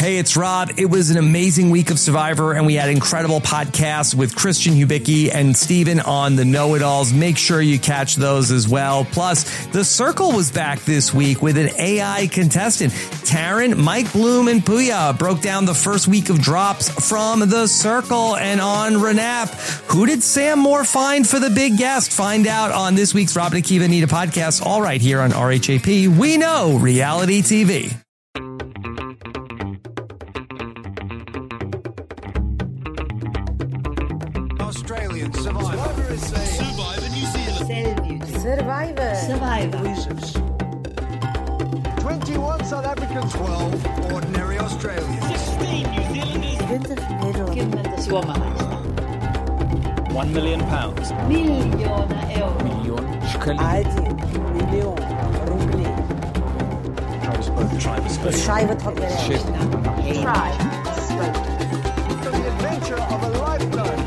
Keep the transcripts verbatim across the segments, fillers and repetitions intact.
Hey, it's Rob. It was an amazing week of Survivor, and we had incredible podcasts with Christian Hubicki and Steven on the Know-It-Alls. Make sure you catch those as well. Plus, The Circle was back this week with an A I contestant. Taryn, Mike Bloom, and Puya broke down the first week of drops from The Circle. And on Renap, who did Sam Moore find for the big guest? Find out on this week's Rob and Akiva Anita podcast, all right here on R H A P. We know reality T V. Australian Survivor. Survivor New Zealand. Survivor. Survivor. twenty-one South Africans. twelve ordinary Australians. sixteen New Zealanders. Kymmentä suomalaista. One million pounds. Miljoona euroa. Million shkelin. عادي مليون روبلي الشايبة تحط The adventure of a lifetime.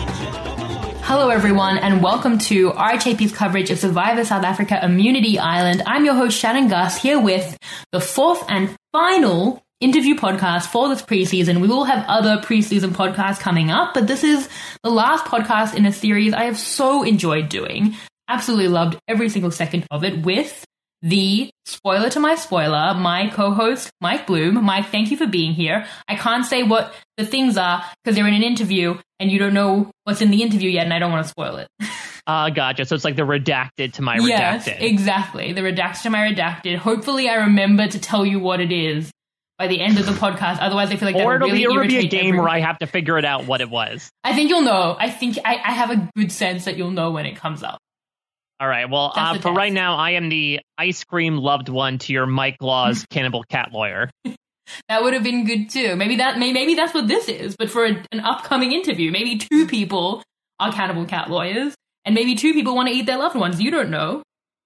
Hello everyone and welcome to R H A P's coverage of Survivor South Africa Immunity Island. I'm your host Shannon Gus, here with the fourth and final interview podcast for this preseason. We will have other preseason podcasts coming up, but this is the last podcast in a series I have so enjoyed doing. Absolutely loved every single second of it with the spoiler to my spoiler, my co-host, Mike Bloom. Mike, thank you for being here. I can't say what the things are because they're in an interview and you don't know what's in the interview yet and I don't want to spoil it. Uh, gotcha. So it's like the redacted to my yes, redacted. Exactly. The redacted to my redacted. Hopefully I remember to tell you what it is by the end of the podcast. Otherwise I feel like that or will it'll really be, it'll be a irritate game everyone. where I have to figure it out what it was. I think you'll know. I think I, I have a good sense that you'll know when it comes up. All right. Well, uh, for test. right now, I am the ice cream loved one to your Mike Law's cannibal cat lawyer. That would have been good too. Maybe that may, maybe that's what this is, but for a, an upcoming interview, maybe two people are cannibal cat lawyers, and maybe two people want to eat their loved ones. You don't know.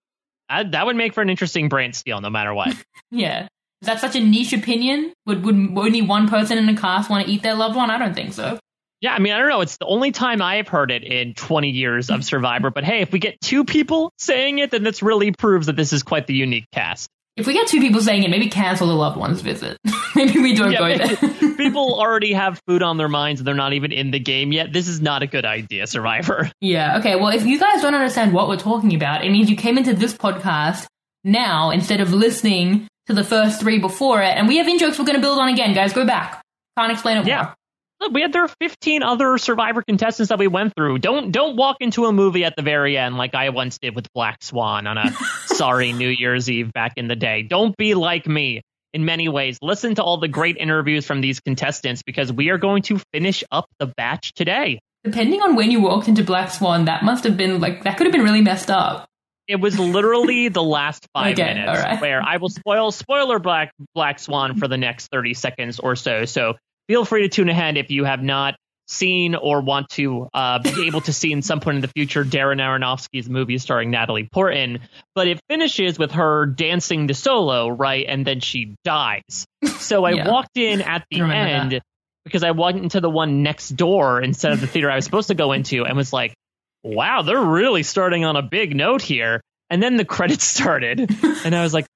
I, that would make for an interesting brain steal, no matter what. Yeah. Is that such a niche opinion? Would would only one person in a cast want to eat their loved one? I don't think so. Yeah, I mean, I don't know. It's the only time I've heard it in twenty years of Survivor. But hey, if we get two people saying it, then this really proves that this is quite the unique cast. If we get two people saying it, maybe cancel the loved one's visit. Maybe we don't yeah, go there. People already have food on their minds and they're not even in the game yet. This is not a good idea, Survivor. Yeah, okay. Well, if you guys don't understand what we're talking about, it means you came into this podcast now instead of listening to the first three before it. And we have in-jokes we're going to build on again, guys. Go back. Can't explain it yeah. more. Look, we had there are fifteen other Survivor contestants that we went through. Don't don't walk into a movie at the very end like I once did with Black Swan on a sorry New Year's Eve back in the day. Don't be like me in many ways. Listen to all the great interviews from these contestants because we are going to finish up the batch today. Depending on when you walked into Black Swan, that must have been like that could have been really messed up. It was literally the last five okay, minutes right. where I will spoil spoiler Black Black Swan for the next thirty seconds or so. So feel free to tune ahead if you have not seen or want to uh, be able to see in some point in the future Darren Aronofsky's movie starring Natalie Portman. But it finishes with her dancing the solo, right? And then she dies. So I yeah. walked in at the end that. because I went into the one next door instead of the theater I was supposed to go into and was like, wow, they're really starting on a big note here. And then the credits started and I was like,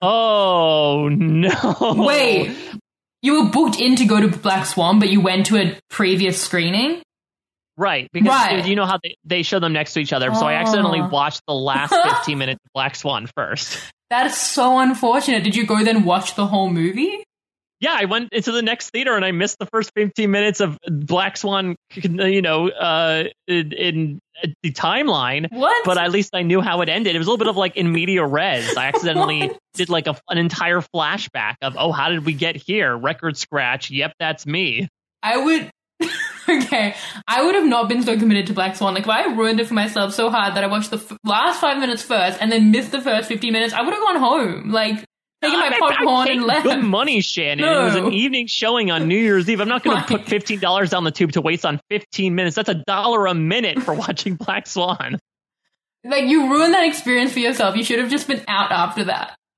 oh, no. Wait. You were booked in to go to Black Swan, but you went to a previous screening? Right, because right. you know how they, they show them next to each other. Oh. So I accidentally watched the last fifteen minutes of Black Swan first. That is so unfortunate. Did you go then watch the whole movie? Yeah, I went into the next theater and I missed the first fifteen minutes of Black Swan, you know, uh, in, in the timeline. What? But at least I knew how it ended. It was a little bit of like in media res. I accidentally did like a, an entire flashback of, oh, how did we get here? Record scratch. Yep, that's me. I would... okay, I would have not been so committed to Black Swan. Like, if I ruined it for myself so hard that I watched the f- last five minutes first and then missed the first fifteen minutes, I would have gone home. Like... Taking my popcorn I, I and left. Good money, Shannon. No. It was an evening showing on New Year's Eve. I'm not going Like, to put fifteen dollars down the tube to waste on fifteen minutes. That's a dollar a minute for watching Black Swan. Like, you ruined that experience for yourself. You should have just been out after that.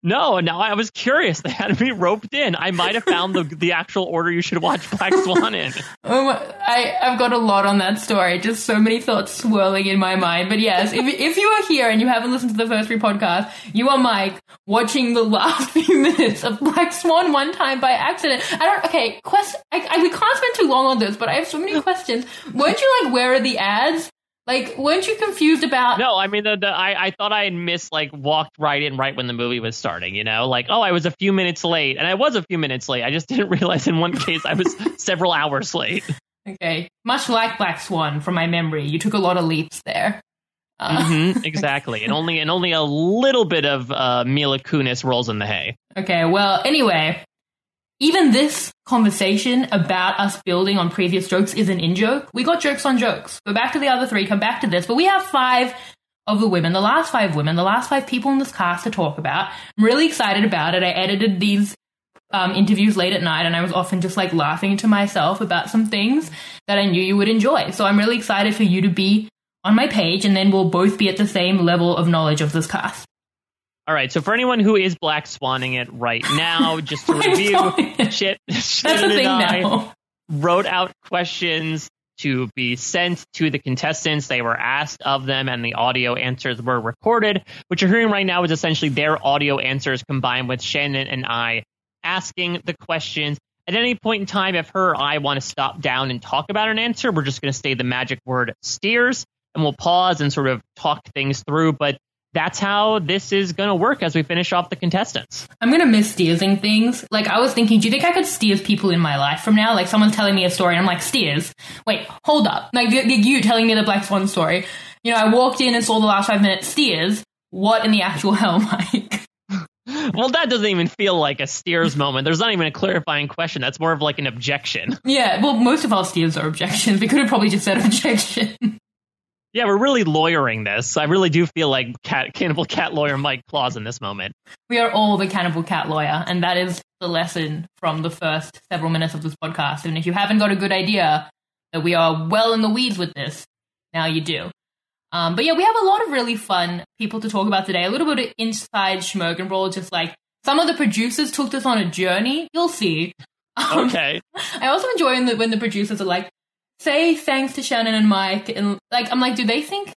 No, now I was curious. They had me roped in. I might have found the the actual order you should watch Black Swan in. Um, I, I've got a lot on that story. Just so many thoughts swirling in my mind. But yes, if if you are here and you haven't listened to the first three podcasts, you are Mike watching the last few minutes of Black Swan one time by accident. I don't. Okay, quest. I, I, we can't spend too long on this, but I have so many questions. Weren't you like, where are the ads? Like, weren't you confused about... No, I mean, the, the, I, I thought I had missed, like, walked right in right when the movie was starting, you know? Like, oh, I was a few minutes late. And I was a few minutes late. I just didn't realize in one case I was several hours late. Okay. Much like Black Swan, from my memory, you took a lot of leaps there. Uh, mm-hmm, exactly. And only and only a little bit of uh, Mila Kunis rolls in the hay. Okay, well, anyway... Even this conversation about us building on previous jokes is an in-joke. We got jokes on jokes. Go back to the other three, come back to this. But we have five of the women, the last five women, the last five people in this cast to talk about. I'm really excited about it. I edited these um, interviews late at night, and I was often just like laughing to myself about some things that I knew you would enjoy. So I'm really excited for you to be on my page, and then we'll both be at the same level of knowledge of this cast. All right, so for anyone who is Black Swanning it right now, just to review, shit, shit and I now. wrote out questions to be sent to the contestants. They were asked of them, and the audio answers were recorded. What you're hearing right now is essentially their audio answers combined with Shannon and I asking the questions. At any point in time, if her or I want to stop down and talk about an answer, we're just going to say the magic word steers, and we'll pause and sort of talk things through. But that's how this is going to work as we finish off the contestants. I'm going to miss steersing things. Like, I was thinking, do you think I could steers people in my life from now? Like, someone's telling me a story, and I'm like, steers? Wait, hold up. Like, you telling me the Black Swan story. You know, I walked in and saw the last five minutes, steers. What in the actual hell, Mike? Well, that doesn't even feel like a steers moment. There's not even a clarifying question. That's more of like an objection. Yeah, well, most of our steers are objections. We could have probably just said objection. Yeah, we're really lawyering this. I really do feel like cat, Cannibal Cat lawyer Mike Claus in this moment. We are all the Cannibal Cat lawyer, and that is the lesson from the first several minutes of this podcast. And if you haven't got a good idea that we are well in the weeds with this, now you do. Um, but yeah, we have a lot of really fun people to talk about today. A little bit of inside Schmogenroll, just like some of the producers took this on a journey. You'll see. Um, okay. I also enjoy when the, when the producers are like, say thanks to Shannon and Mike, and like I'm like, do they think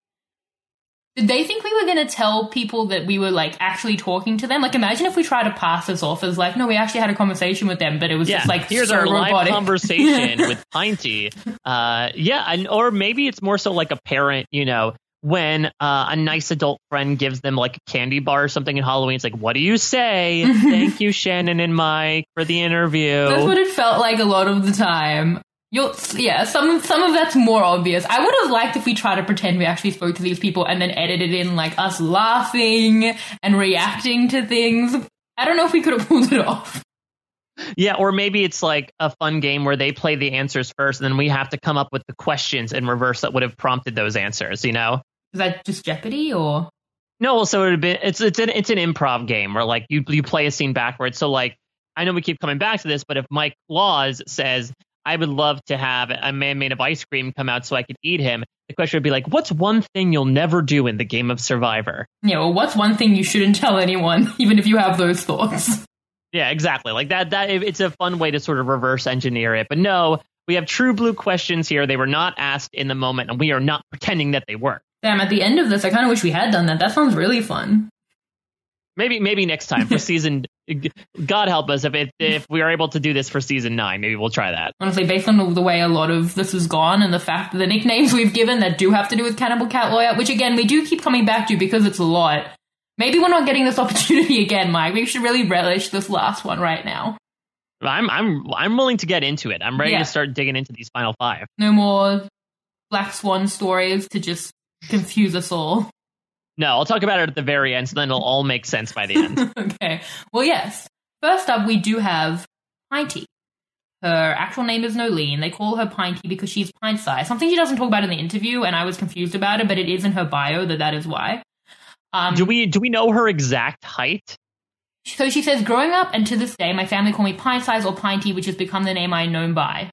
did they think we were gonna tell people that we were like actually talking to them? Like, imagine if we try to pass this off as like, no, we actually had a conversation with them, but it was yeah, just like here's so our robotic. live conversation with Pinty. Uh, yeah, and or maybe it's more so like a parent, you know, when uh, a nice adult friend gives them like a candy bar or something in Halloween. It's like, what do you say? Thank you, Shannon and Mike, for the interview. That's what it felt like a lot of the time. You'll, yeah, some some of that's more obvious. I would have liked if we tried to pretend we actually spoke to these people and then edited in like us laughing and reacting to things. I don't know if we could have pulled it off. Yeah, or maybe it's like a fun game where they play the answers first, and then we have to come up with the questions in reverse that would have prompted those answers. You know, is that just Jeopardy or? No, so it would have been. It's it's an it's an improv game where like you you play a scene backwards. So like I know we keep coming back to this, but if Mike Claus says, I would love to have a man made of ice cream come out so I could eat him, the question would be like, what's one thing you'll never do in the game of Survivor? Yeah, well, what's one thing you shouldn't tell anyone, even if you have those thoughts? Yeah, exactly. Like that, that it's a fun way to sort of reverse engineer it. But no, we have true blue questions here. They were not asked in the moment, and we are not pretending that they were. Damn, at the end of this, I kind of wish we had done that. That sounds really fun. Maybe maybe next time for season, God help us, if it, if we are able to do this for season nine, maybe we'll try that. Honestly, based on the way a lot of this has gone and the fact that the nicknames we've given that do have to do with Cannibal Cat Lawyer, which again, we do keep coming back to because it's a lot. Maybe we're not getting this opportunity again, Mike. We should really relish this last one right now. I'm I'm I'm willing to get into it. I'm ready yeah. to start digging into these final five. No more Black Swan stories to just confuse us all. No, I'll talk about it at the very end, so then it'll all make sense by the end. Okay. Well, yes. First up, we do have Pinty. Her actual name is Nolene. They call her Pinty because she's pint-sized. Something she doesn't talk about in the interview, and I was confused about it, but it is in her bio that that is why. Um, do we do we know her exact height? So she says, growing up and to this day, my family call me pint-sized or Pinty, which has become the name I'm known by.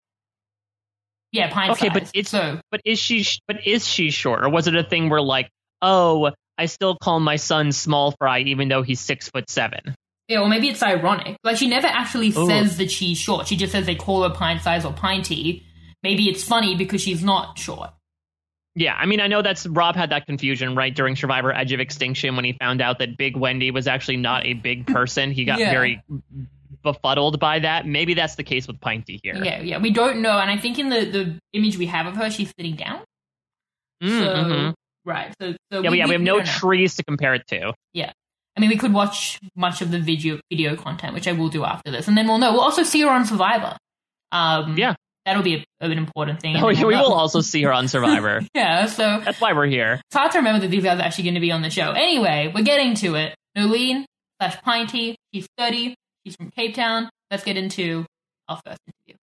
Yeah, pint-sized. Okay, but it's so. But is she? But is she short, or was it a thing where like, oh, I still call my son Small Fry even though he's six foot seven? Yeah, or maybe it's ironic. Like, she never actually Ooh. says that she's short. She just says they call her pint size or pinty. Maybe it's funny because she's not short. Yeah, I mean, I know that's Rob had that confusion, right, during Survivor Edge of Extinction when he found out that Big Wendy was actually not a big person. He got Yeah. very befuddled by that. Maybe that's the case with Pinty here. Yeah, yeah, we don't know. And I think in the, the image we have of her, she's sitting down. Mm, so, mhm. right. So, so Yeah, we, yeah, we have no don't know. trees to compare it to. Yeah. I mean, we could watch much of the video video content, which I will do after this. And then we'll know. We'll also see her on Survivor. Um, Yeah. That'll be a, an important thing. Oh, And then we we'll will know. also see her on Survivor. Yeah, so That's why we're here. it's hard to remember that these guys are actually going to be on the show. Anyway, we're getting to it. Nolene slash Pinty. She's thirty. She's from Cape Town. Let's get into our first interview.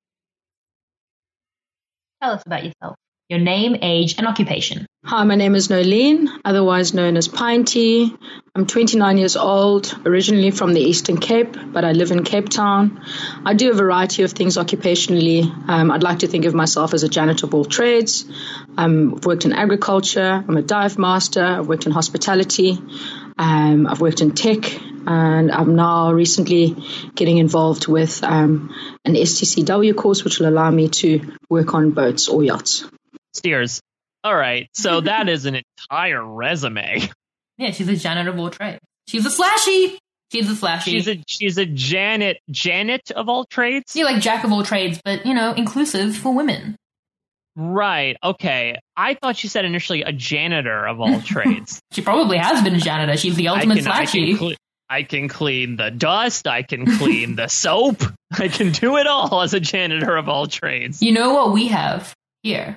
Tell us about yourself. Your name, age, and occupation. Hi, my name is Nolene, otherwise known as Pinty. I'm twenty-nine years old, originally from the Eastern Cape, but I live in Cape Town. I do a variety of things occupationally. Um, I'd like to think of myself as a janitor of all trades. Um, I've worked in agriculture. I'm a dive master. I've worked in hospitality. Um, I've worked in tech. And I'm now recently getting involved with um, an S T C W course, which will allow me to work on boats or yachts. Steers. All right. So that is an entire resume. Yeah, she's a janitor of all trades. She's a slashy. She's a slashy. She's a she's a Janet Janet of all trades. Yeah, like jack of all trades, but, you know, inclusive for women. Right. Okay. I thought she said initially a janitor of all trades. She probably has been a janitor. She's the ultimate I can, I slashy. can, cle- I can clean the dust. I can clean the soap. I can do it all as a janitor of all trades. You know what we have here?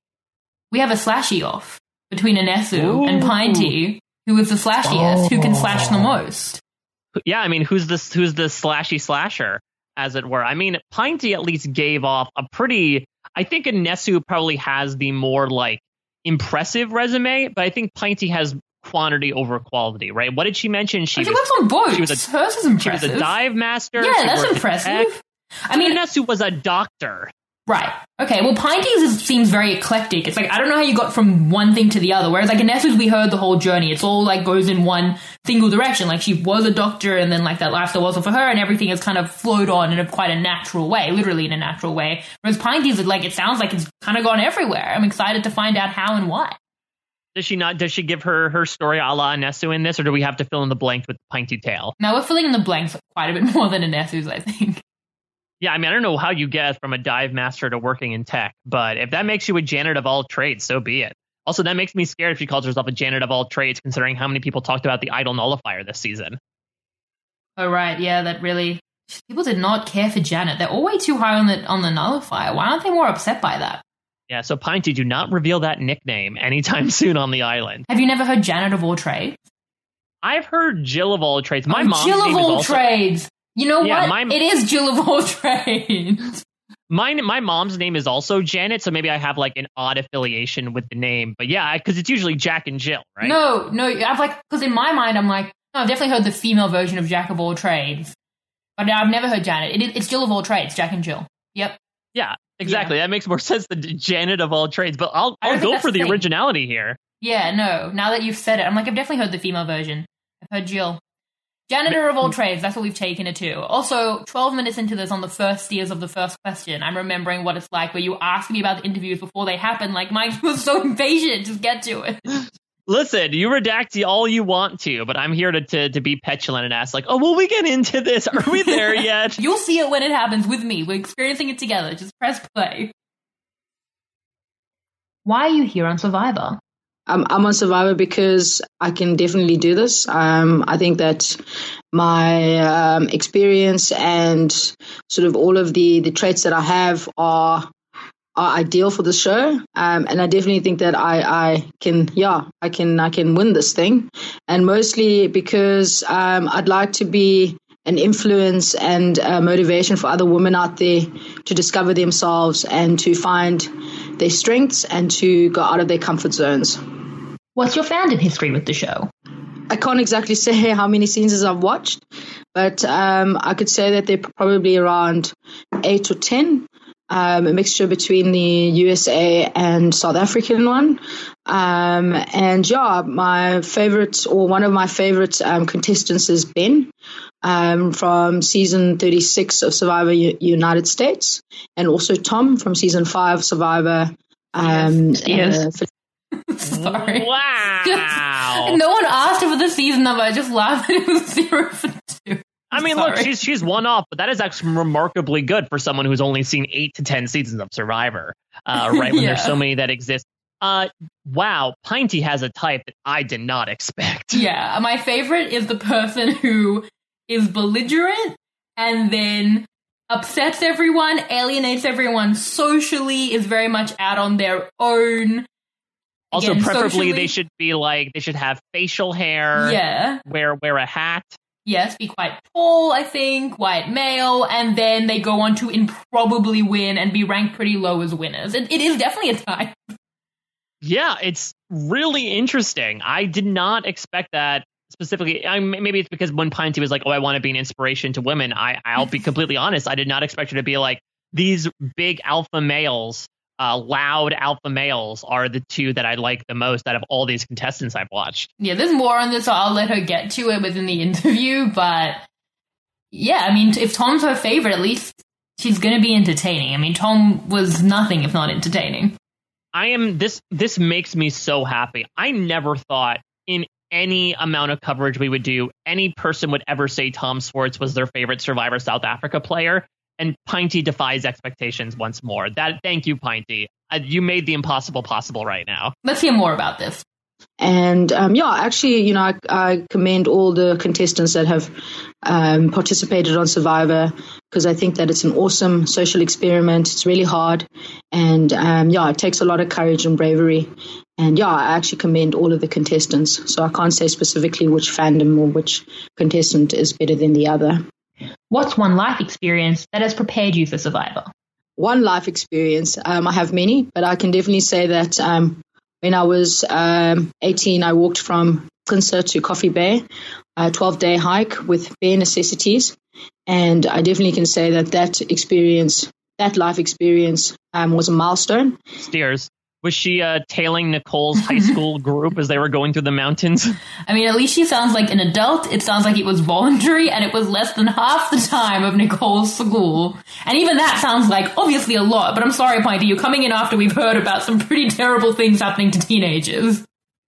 We have a slashy off between Anesu Ooh. and Pinty, who is the slashiest, who can slash the most. Yeah, I mean, who's this? Who's the slashy slasher, as it were? I mean, Pinty at least gave off a pretty. I think Anesu probably has the more like impressive resume, but I think Pinty has quantity over quality, right? What did she mention? She, She was, works on boats. she was a- Hers is she was impressive. a dive master. Yeah, she that's worked at impressive. Tech. I mean, Anesu was a doctor. right. Okay, well, Pinty's is, seems very eclectic. It's like, I don't know how you got from one thing to the other, whereas like Anesu's, we heard the whole journey. It's all like goes in one single direction. Like she was a doctor and then like that lifestyle wasn't for her and everything has kind of flowed on in a quite a natural way, literally in a natural way. Whereas Pinty's, like, it sounds like it's kind of gone everywhere. I'm excited to find out how and why. Does she not? Does she give her her story a la Anesu in this, or do we have to fill in the blanks with the Pinty tale? Now we're filling in the blanks quite a bit more than Anesu's, I think. Yeah, I mean, I don't know how you get from a dive master to working in tech, but if that makes you a janitor of all trades, so be it. Also, that makes me scared if she calls herself a janitor of all trades, considering how many people talked about the idol nullifier this season. Oh right, yeah, that really people did not care for Janet. They're all way too high on the on the nullifier. Why aren't they more upset by that? Yeah, so Pinty, do not reveal that nickname anytime soon on the island. Have you never heard Janet of all trades? I've heard Jill of all trades. My oh, mom's Jill name of is all also trades. You know Yeah, what? my- It is Jill of all trades. mine. My mom's name is also Janet, so maybe I have like an odd affiliation with the name. But yeah, because it's usually Jack and Jill, right? No, no, I've like because in my mind I'm like, no, I've definitely heard the female version of Jack of all trades, but I've never heard Janet. It is, it's Jill of all trades, Jack and Jill. Yep. Yeah, exactly. That makes more sense than Janet of all trades. But I'll I don't I'll think go that's for the the thing. originality here. Yeah, no. Now that you've said it, I'm like, I've definitely heard the female version. I've heard Jill. Janitor of all trades, that's what we've taken it to. Also, twelve minutes into this, on the first steers of the first question, I'm remembering what it's like where you ask me about the interviews before they happen. Like, Mike was so impatient. Just get to it. Listen, you redact all you want to, but I'm here to, to, to be petulant and ask, like, oh, will we get into this? Are we there yet? You'll see it when it happens with me. We're experiencing it together. Just press play. Why are you here on Survivor? Um, I'm on Survivor because I can definitely do this. Um, I think that my um, experience and sort of all of the, the traits that I have are are ideal for the show. Um, and I definitely think that I, I can, yeah, I can I can win this thing. And mostly because um, I'd like to be an influence and a motivation for other women out there to discover themselves and to find their strengths and to go out of their comfort zones. What's your fandom history with the show? I can't exactly say how many seasons I've watched, but um, I could say that they're probably around eight or ten. um, a mixture between the U S A and South African one. Um, and yeah, my favorite or one of my favorite um, contestants is Ben um, from season thirty-six of Survivor U- United States, and also Tom from season five Survivor. Um, yes. Uh, Sorry. Wow. Just, no one asked her for the season number. I just laughed that it was zero for two. I mean, Sorry. look, she's she's one off, but that is actually remarkably good for someone who's only seen eight to ten seasons of Survivor, uh, right? When Yeah. there's so many that exist. Uh, wow, Pinty has a type that I did not expect. Yeah, my favorite is the person who is belligerent and then upsets everyone, alienates everyone socially, is very much out on their own. Also, Again, preferably socially- they should be like they should have facial hair. Yeah. Wear wear a hat. Yes, be quite tall, I think, white male, and then they go on to improbably win and be ranked pretty low as winners. It, it is definitely a type. Yeah, it's really interesting. I did not expect that specifically. I, maybe it's because when Pinty was like, "Oh, I want to be an inspiration to women." I, I'll be completely honest. I did not expect her to be like these big alpha males, uh, loud alpha males are the two that I like the most out of all these contestants I've watched. Yeah, there's more on this, so I'll let her get to it within the interview. But yeah, I mean, if Tom's her favorite, at least she's going to be entertaining. I mean, Tom was nothing if not entertaining. I am this. This makes me so happy. I never thought in any amount of coverage we would do, any person would ever say Tom Swartz was their favorite Survivor South Africa player. And Pinty defies expectations once more. That thank you, Pinty. Uh, you made the impossible possible right now. Let's hear more about this. And um, yeah, actually, you know, I, I commend all the contestants that have um, participated on Survivor, because I think that it's an awesome social experiment. It's really hard. And um, yeah, it takes a lot of courage and bravery. And yeah, I actually commend all of the contestants. So I can't say specifically which fandom or which contestant is better than the other. What's one life experience that has prepared you for Survivor? One life experience. Um, I have many, but I can definitely say that um, when I was um, eighteen, I walked from Quincy to Coffee Bay, a twelve-day hike with bare necessities. And I definitely can say that that experience, that life experience um, was a milestone. Steers. Was she uh, tailing Nicole's high school group as they were going through the mountains? I mean, at least she sounds like an adult. It sounds like it was voluntary, and it was less than half the time of Nicole's school. And even that sounds like, obviously, a lot. But I'm sorry, Pinty, you're coming in after we've heard about some pretty terrible things happening to teenagers.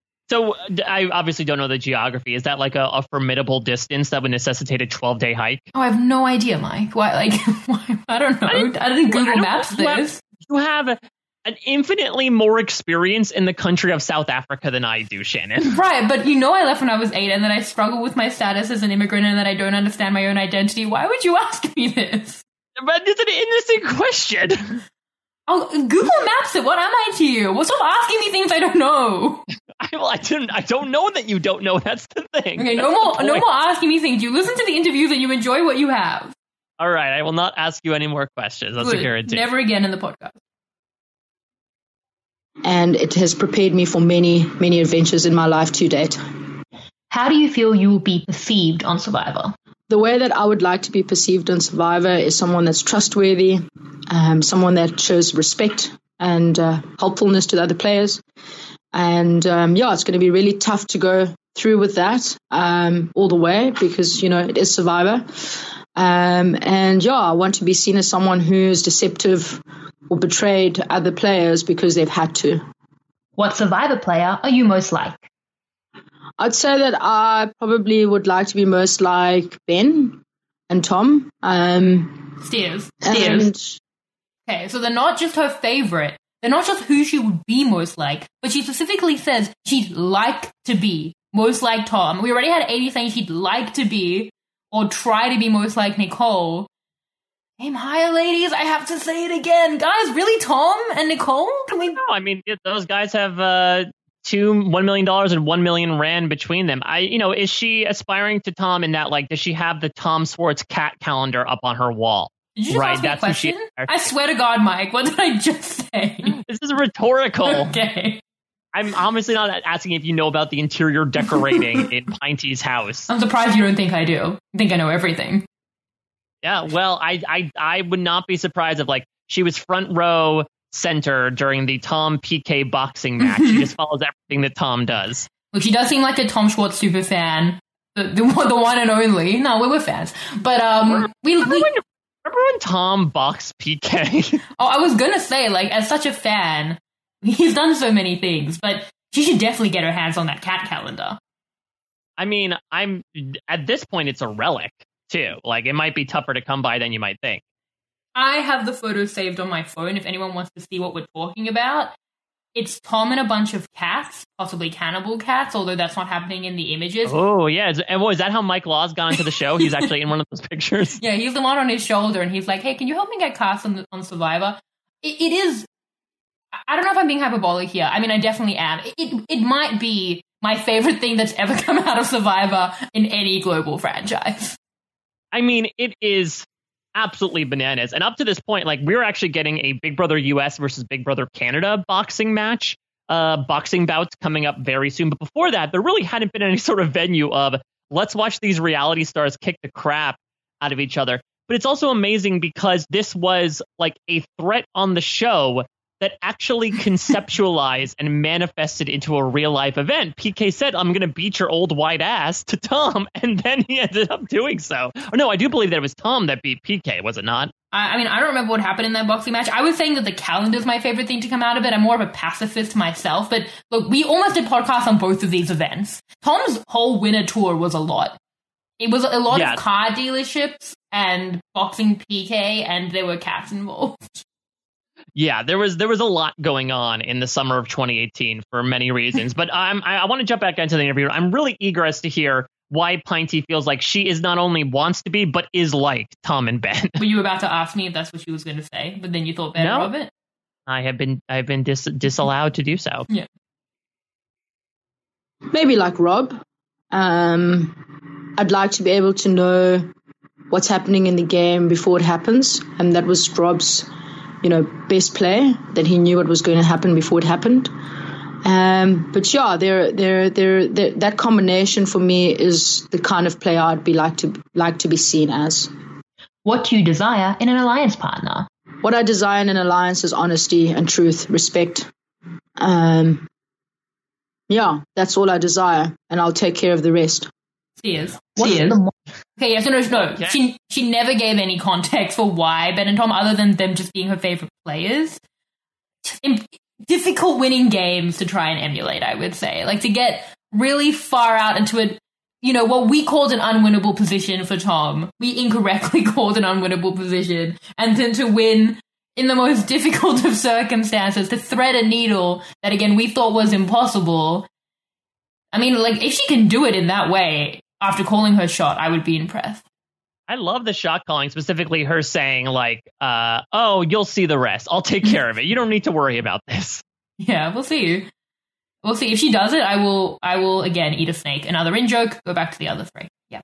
So I obviously don't know the geography. Is that like a, a formidable distance that would necessitate a twelve-day hike? Oh, I have no idea, Mike. Why? Like, why? I don't know. I didn't, I didn't Google I don't- Maps you have- this. You have an infinitely more experience in the country of South Africa than I do, Shannon. Right, but you know I left when I was eight, and then I struggle with my status as an immigrant, and that I don't understand my own identity. Why would you ask me this? But it's an innocent question. Oh, Google Maps it. What am I to you? Well, stop asking me things I don't know. I, well, I didn't. I don't know that you don't know. That's the thing. Okay, That's no more, the no point. more asking me things. You listen to the interviews and you enjoy what you have. All right, I will not ask you any more questions. That's Good. a guarantee. Never again in the podcast. And it has prepared me for many, many adventures in my life to date. How do you feel you will be perceived on Survivor? The way that I would like to be perceived on Survivor is someone that's trustworthy, um, someone that shows respect and uh, helpfulness to the other players. And um, yeah, it's going to be really tough to go through with that um, all the way because, you know, it is Survivor. Um, and yeah, I want to be seen as someone who's deceptive or betrayed other players because they've had to. What Survivor player are you most like? I'd say that I probably would like to be most like Ben and Tom. Um, Steers. Steers. and Okay, so they're not just her favorite. They're not just who she would be most like, but she specifically says she'd like to be most like Tom. We already had Amy saying she'd like to be or try to be most like Nicole. Aim higher, ladies. I have to say it again. Guys, really, Tom and Nicole? Can we... No, I mean, those guys have uh, two, one million dollars and one million rand between them. I, you know, is she aspiring to Tom in that, like, does she have the Tom Swartz cat calendar up on her wall? Did you just right, ask me a that's who she question? is. I swear to God, Mike, what did I just say? This is rhetorical. Okay. I'm obviously not asking if you know about the interior decorating in Pinty's house. I'm surprised you don't think I do. I think I know everything. Yeah, well, I, I I would not be surprised if, like, she was front row center during the Tom P K boxing match. She just follows everything that Tom does. Look, she does seem like a Tom Schwartz super fan. The, the, one- the one and only. No, we were fans. But um, we, Remember we when, remember when Tom boxed P K? oh, I was going to say, like, as such a fan, he's done so many things, but she should definitely get her hands on that cat calendar. I mean, I'm at this point, it's a relic, too. Like, it might be tougher to come by than you might think. I have the photo saved on my phone if anyone wants to see what we're talking about. It's Tom and a bunch of cats, possibly cannibal cats, although that's not happening in the images. Oh, yeah. Is, and what, is that how Mike Laws got into the show? He's actually in one of those pictures. Yeah, he's the one on his shoulder, and he's like, hey, can you help me get cast on, on Survivor? It, it is... I don't know if I'm being hyperbolic here. I mean, I definitely am. It, it, it might be my favorite thing that's ever come out of Survivor in any global franchise. I mean, it is absolutely bananas. And up to this point, like, we were actually getting a Big Brother U S versus Big Brother Canada boxing match, uh, boxing bouts coming up very soon. But before that, there really hadn't been any sort of venue of let's watch these reality stars kick the crap out of each other. But it's also amazing because this was like a threat on the show that actually conceptualized and manifested into a real life event. P K said, I'm going to beat your old white ass to Tom. And then he ended up doing so. Or no, I do believe that it was Tom that beat P K, was it not? I, I mean, I don't remember what happened in that boxing match. I was saying that the calendar is my favorite thing to come out of it. I'm more of a pacifist myself. But look, we almost did podcasts on both of these events. Tom's whole winter tour was a lot. It was a lot Yeah. of car dealerships and boxing P K, and there were cats involved. Yeah, there was there was a lot going on in the summer of twenty eighteen for many reasons. But I'm, I, I want to jump back into the interview. I'm really eager as to hear why Pinty feels like she is not only wants to be, but is like Tom and Ben. Were you about to ask me if that's what she was going to say, but then you thought better No. of it? I have been I've been dis- disallowed to do so. Yeah. Maybe like Rob. Um, I'd like to be able to know what's happening in the game before it happens. And that was Rob's, you know, best play, that he knew what was going to happen before it happened. Um, but yeah, they're, they're, they're, they're, that combination for me is the kind of player I'd be like to like to be seen as. What do you desire in an alliance partner? What I desire in an alliance is honesty and truth, respect. Um, yeah, that's all I desire, and I'll take care of the rest. Cheers. Cheers. Okay, yes, no, no, no. Okay. She she never gave any context for why Ben and Tom, other than them just being her favorite players. In, difficult winning games to try and emulate, I would say. Like, to get really far out into a, you know, what we called an unwinnable position for Tom. We incorrectly called an unwinnable position. And then to win in the most difficult of circumstances, to thread a needle that, again, we thought was impossible. I mean, like, if she can do it in that way, after calling her shot, I would be impressed. I love the shot calling, specifically her saying like, uh, oh, you'll see the rest. I'll take care of it. You don't need to worry about this. Yeah, we'll see. We'll see. If she does it, I will, I will again, eat a snake. Another in-joke, go back to the other three. Yeah.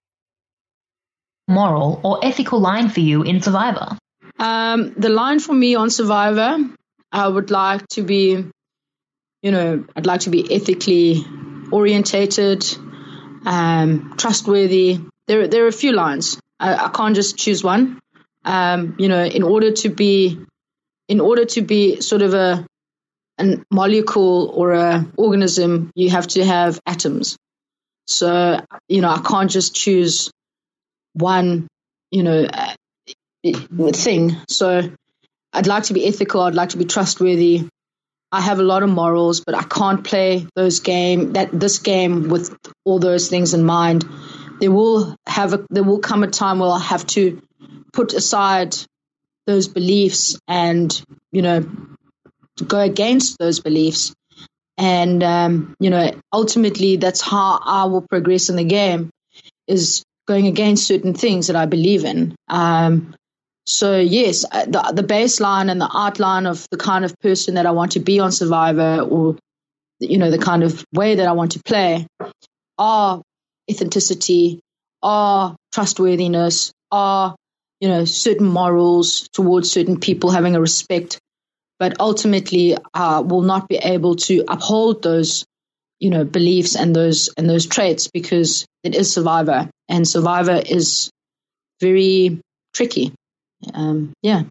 Moral or ethical line for you in Survivor? Um, the line for me on Survivor, I would like to be, you know, I'd like to be ethically orientated, um, trustworthy. There, there are a few lines. I, I can't just choose one. Um, you know, in order to be, in order to be sort of a, a molecule or a organism, you have to have atoms. So, you know, I can't just choose one, you know, uh, thing. So I'd like to be ethical. I'd like to be trustworthy. I have a lot of morals, but I can't play those game that this game with all those things in mind. There will have a, there will come a time where I'll have to put aside those beliefs and, you know, go against those beliefs. And, um, you know, ultimately that's how I will progress in the game, is going against certain things that I believe in. Um, so, yes, the, the baseline and the outline of the kind of person that I want to be on Survivor, or, you know, the kind of way that I want to play, are authenticity, are trustworthiness, are, you know, certain morals towards certain people, having a respect. But ultimately, uh, will not be able to uphold those, you know, beliefs and those and those traits, because it is Survivor, and Survivor is very tricky. Um, yeah.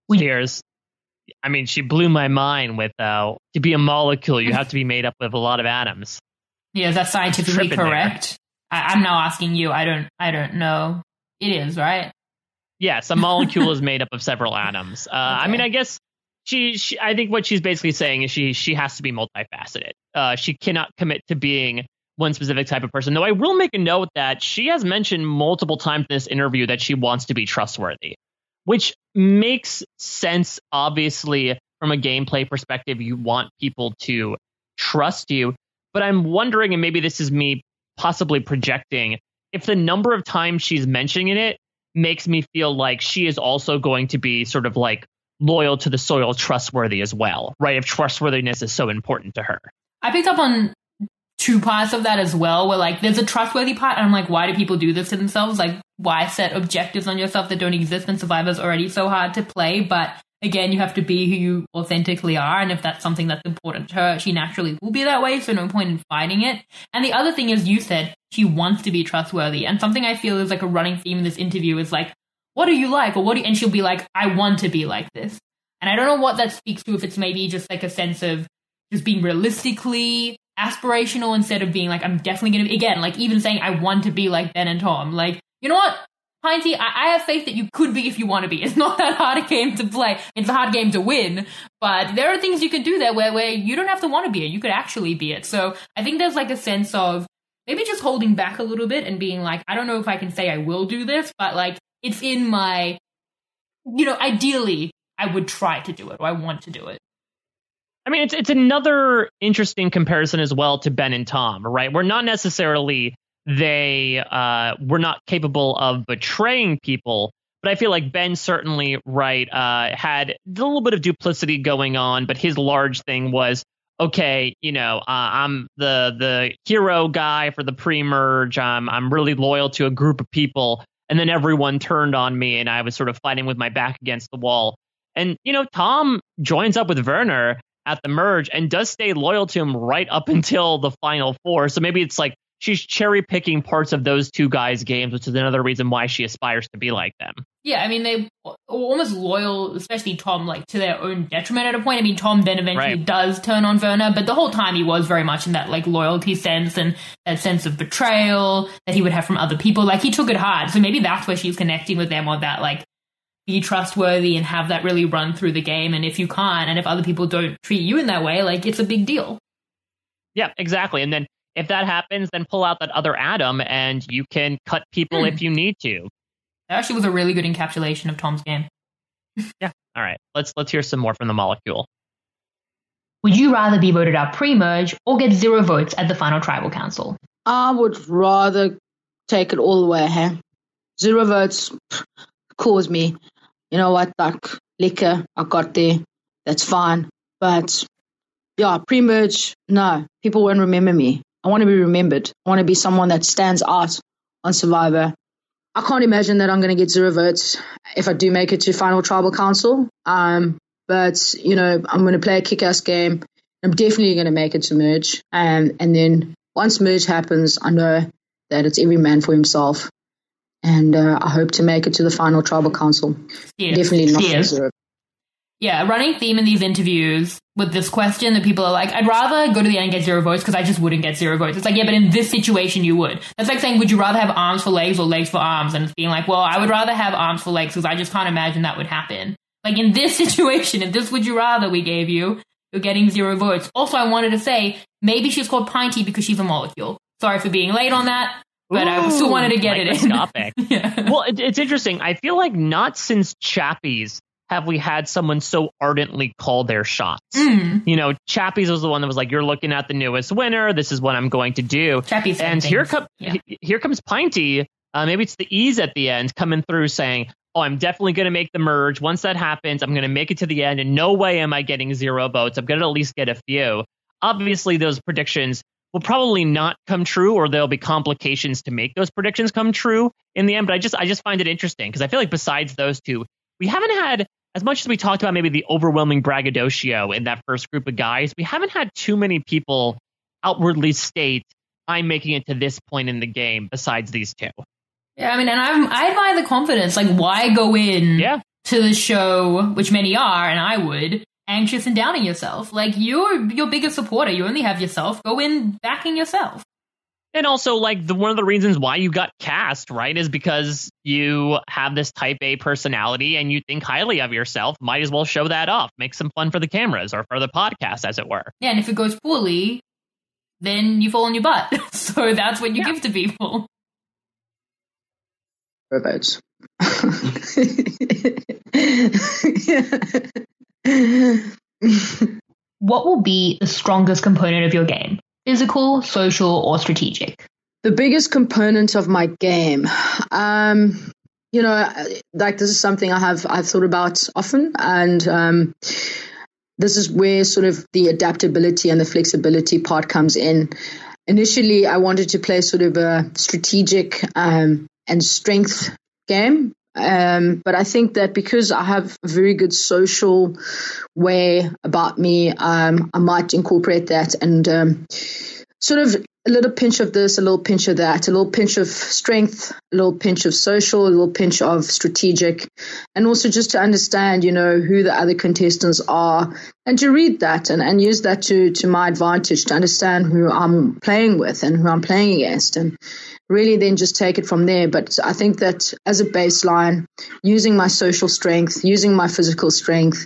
Cheers. I mean, she blew my mind with uh, to be a molecule, you have to be made up of a lot of atoms. Yeah, is that scientifically Tripping correct? I, I'm now asking you. I don't. I don't know. It is, right? Yes, a molecule is made up of several atoms. Uh, okay. I mean, I guess she, she. I think what she's basically saying is she she has to be multifaceted. Uh, she cannot commit to being one specific type of person. Though I will make a note that she has mentioned multiple times in this interview that she wants to be trustworthy, which makes sense. Obviously, from a gameplay perspective, you want people to trust you. But I'm wondering, and maybe this is me possibly projecting, if the number of times she's mentioning it makes me feel like she is also going to be sort of like loyal to the soil, trustworthy as well, right? If trustworthiness is so important to her. I picked up on two parts of that as well, where like there's a trustworthy part, and I'm like, why do people do this to themselves? Like, why set objectives on yourself that don't exist when Survivor's already so hard to play? But again, you have to be who you authentically are, and if that's something that's important to her, she naturally will be that way, so no point in fighting it. And the other thing is, you said she wants to be trustworthy, and something I feel is like a running theme in this interview is like, what do you like? Or what do you, and she'll be like, I want to be like this. And I don't know what that speaks to, if it's maybe just like a sense of just being realistically aspirational instead of being like, I'm definitely going to be, again, like even saying I want to be like Ben and Tom. Like, you know what, Pinty, I, I have faith that you could be if you want to be. It's not that hard a game to play. It's a hard game to win, but there are things you can do there where, where you don't have to want to be it. You could actually be it. So I think there's like a sense of maybe just holding back a little bit and being like, I don't know if I can say I will do this, but like it's in my, you know, ideally I would try to do it, or I want to do it. I mean, it's it's another interesting comparison as well to Ben and Tom, right? We're not necessarily they uh, were not capable of betraying people, but I feel like Ben certainly, right, uh, had a little bit of duplicity going on, but his large thing was, okay, you know, uh, I'm the the hero guy for the pre-merge. I'm I'm really loyal to a group of people, and then everyone turned on me, and I was sort of fighting with my back against the wall. And you know, Tom joins up with Werner at the merge and does stay loyal to him right up until the final four. So maybe it's like she's cherry picking parts of those two guys' games, which is another reason why she aspires to be like them. Yeah, I mean, they were almost loyal, especially Tom, like to their own detriment at a point. I mean, Tom then eventually right. does turn on Werner, but the whole time he was very much in that like loyalty sense and that sense of betrayal that he would have from other people. Like he took it hard. So maybe that's where she's connecting with them on that, like, be trustworthy and have that really run through the game. And if you can't, and if other people don't treat you in that way, like it's a big deal. Yeah, exactly. And then if that happens, then pull out that other atom and you can cut people mm. if you need to. That actually was a really good encapsulation of Tom's game. Yeah. All right. Let's let's hear some more from the molecule. Would you rather be voted out pre-merge or get zero votes at the final tribal council? I would rather take it all the way, hey? Zero votes cause me. You know what, like, liquor, I got there, that's fine. But, yeah, pre-merge, no, people won't remember me. I want to be remembered. I want to be someone that stands out on Survivor. I can't imagine that I'm going to get zero votes if I do make it to Final Tribal Council. Um, but, you know, I'm going to play a kick-ass game. I'm definitely going to make it to merge. Um, and then once merge happens, I know that it's every man for himself. And uh, I hope to make it to the Final Tribal Council. Yeah. Definitely not yeah. zero. Yeah, a running theme in these interviews with this question that people are like, I'd rather go to the end and get zero votes because I just wouldn't get zero votes. It's like, yeah, but in this situation you would. That's like saying, would you rather have arms for legs or legs for arms? And it's being like, well, I would rather have arms for legs because I just can't imagine that would happen. Like in this situation, if this would you rather we gave you, you're getting zero votes. Also, I wanted to say, maybe she's called Pinty because she's a molecule. Sorry for being late on that. But Ooh, I still wanted to get it in. yeah. Well, it, it's interesting. I feel like not since Chappies have we had someone so ardently call their shots. Mm. You know, Chappies was the one that was like, you're looking at the newest winner. This is what I'm going to do. Chappies and here, com- yeah. here comes Pinty. Uh, maybe it's the ease at the end coming through saying, oh, I'm definitely going to make the merge. Once that happens, I'm going to make it to the end. And no way am I getting zero votes. I'm going to at least get a few. Obviously, those predictions will probably not come true, or there'll be complications to make those predictions come true in the end. But I just I just find it interesting because I feel like besides those two, we haven't had, as much as we talked about maybe the overwhelming braggadocio in that first group of guys, we haven't had too many people outwardly state, I'm making it to this point in the game besides these two. Yeah, I mean, and I'm, I admire the confidence. Like, why go in yeah. to the show, which many are, and I would, anxious and downing yourself. Like, you're your biggest supporter. You only have yourself. Go in backing yourself. And also, like, the one of the reasons why you got cast, right, is because you have this type A personality and you think highly of yourself. Might as well show that off. Make some fun for the cameras or for the podcast, as it were. Yeah, and if it goes poorly, then you fall on your butt. So that's what you yeah. give to people. Perfect. What will be the strongest component of your game? Physical, social, or strategic? The biggest component of my game, um, you know, like this is something I have I've thought about often, and um, this is where sort of the adaptability and the flexibility part comes in. Initially, I wanted to play sort of a strategic um, and strength game. Um, but I think that because I have a very good social way about me, um, I might incorporate that and um, sort of a little pinch of this, a little pinch of that, a little pinch of strength, a little pinch of social, a little pinch of strategic, and also just to understand, you know, who the other contestants are and to read that and, and use that to, to my advantage to understand who I'm playing with and who I'm playing against, and really then just take it from there. But I think that as a baseline, using my social strength, using my physical strength,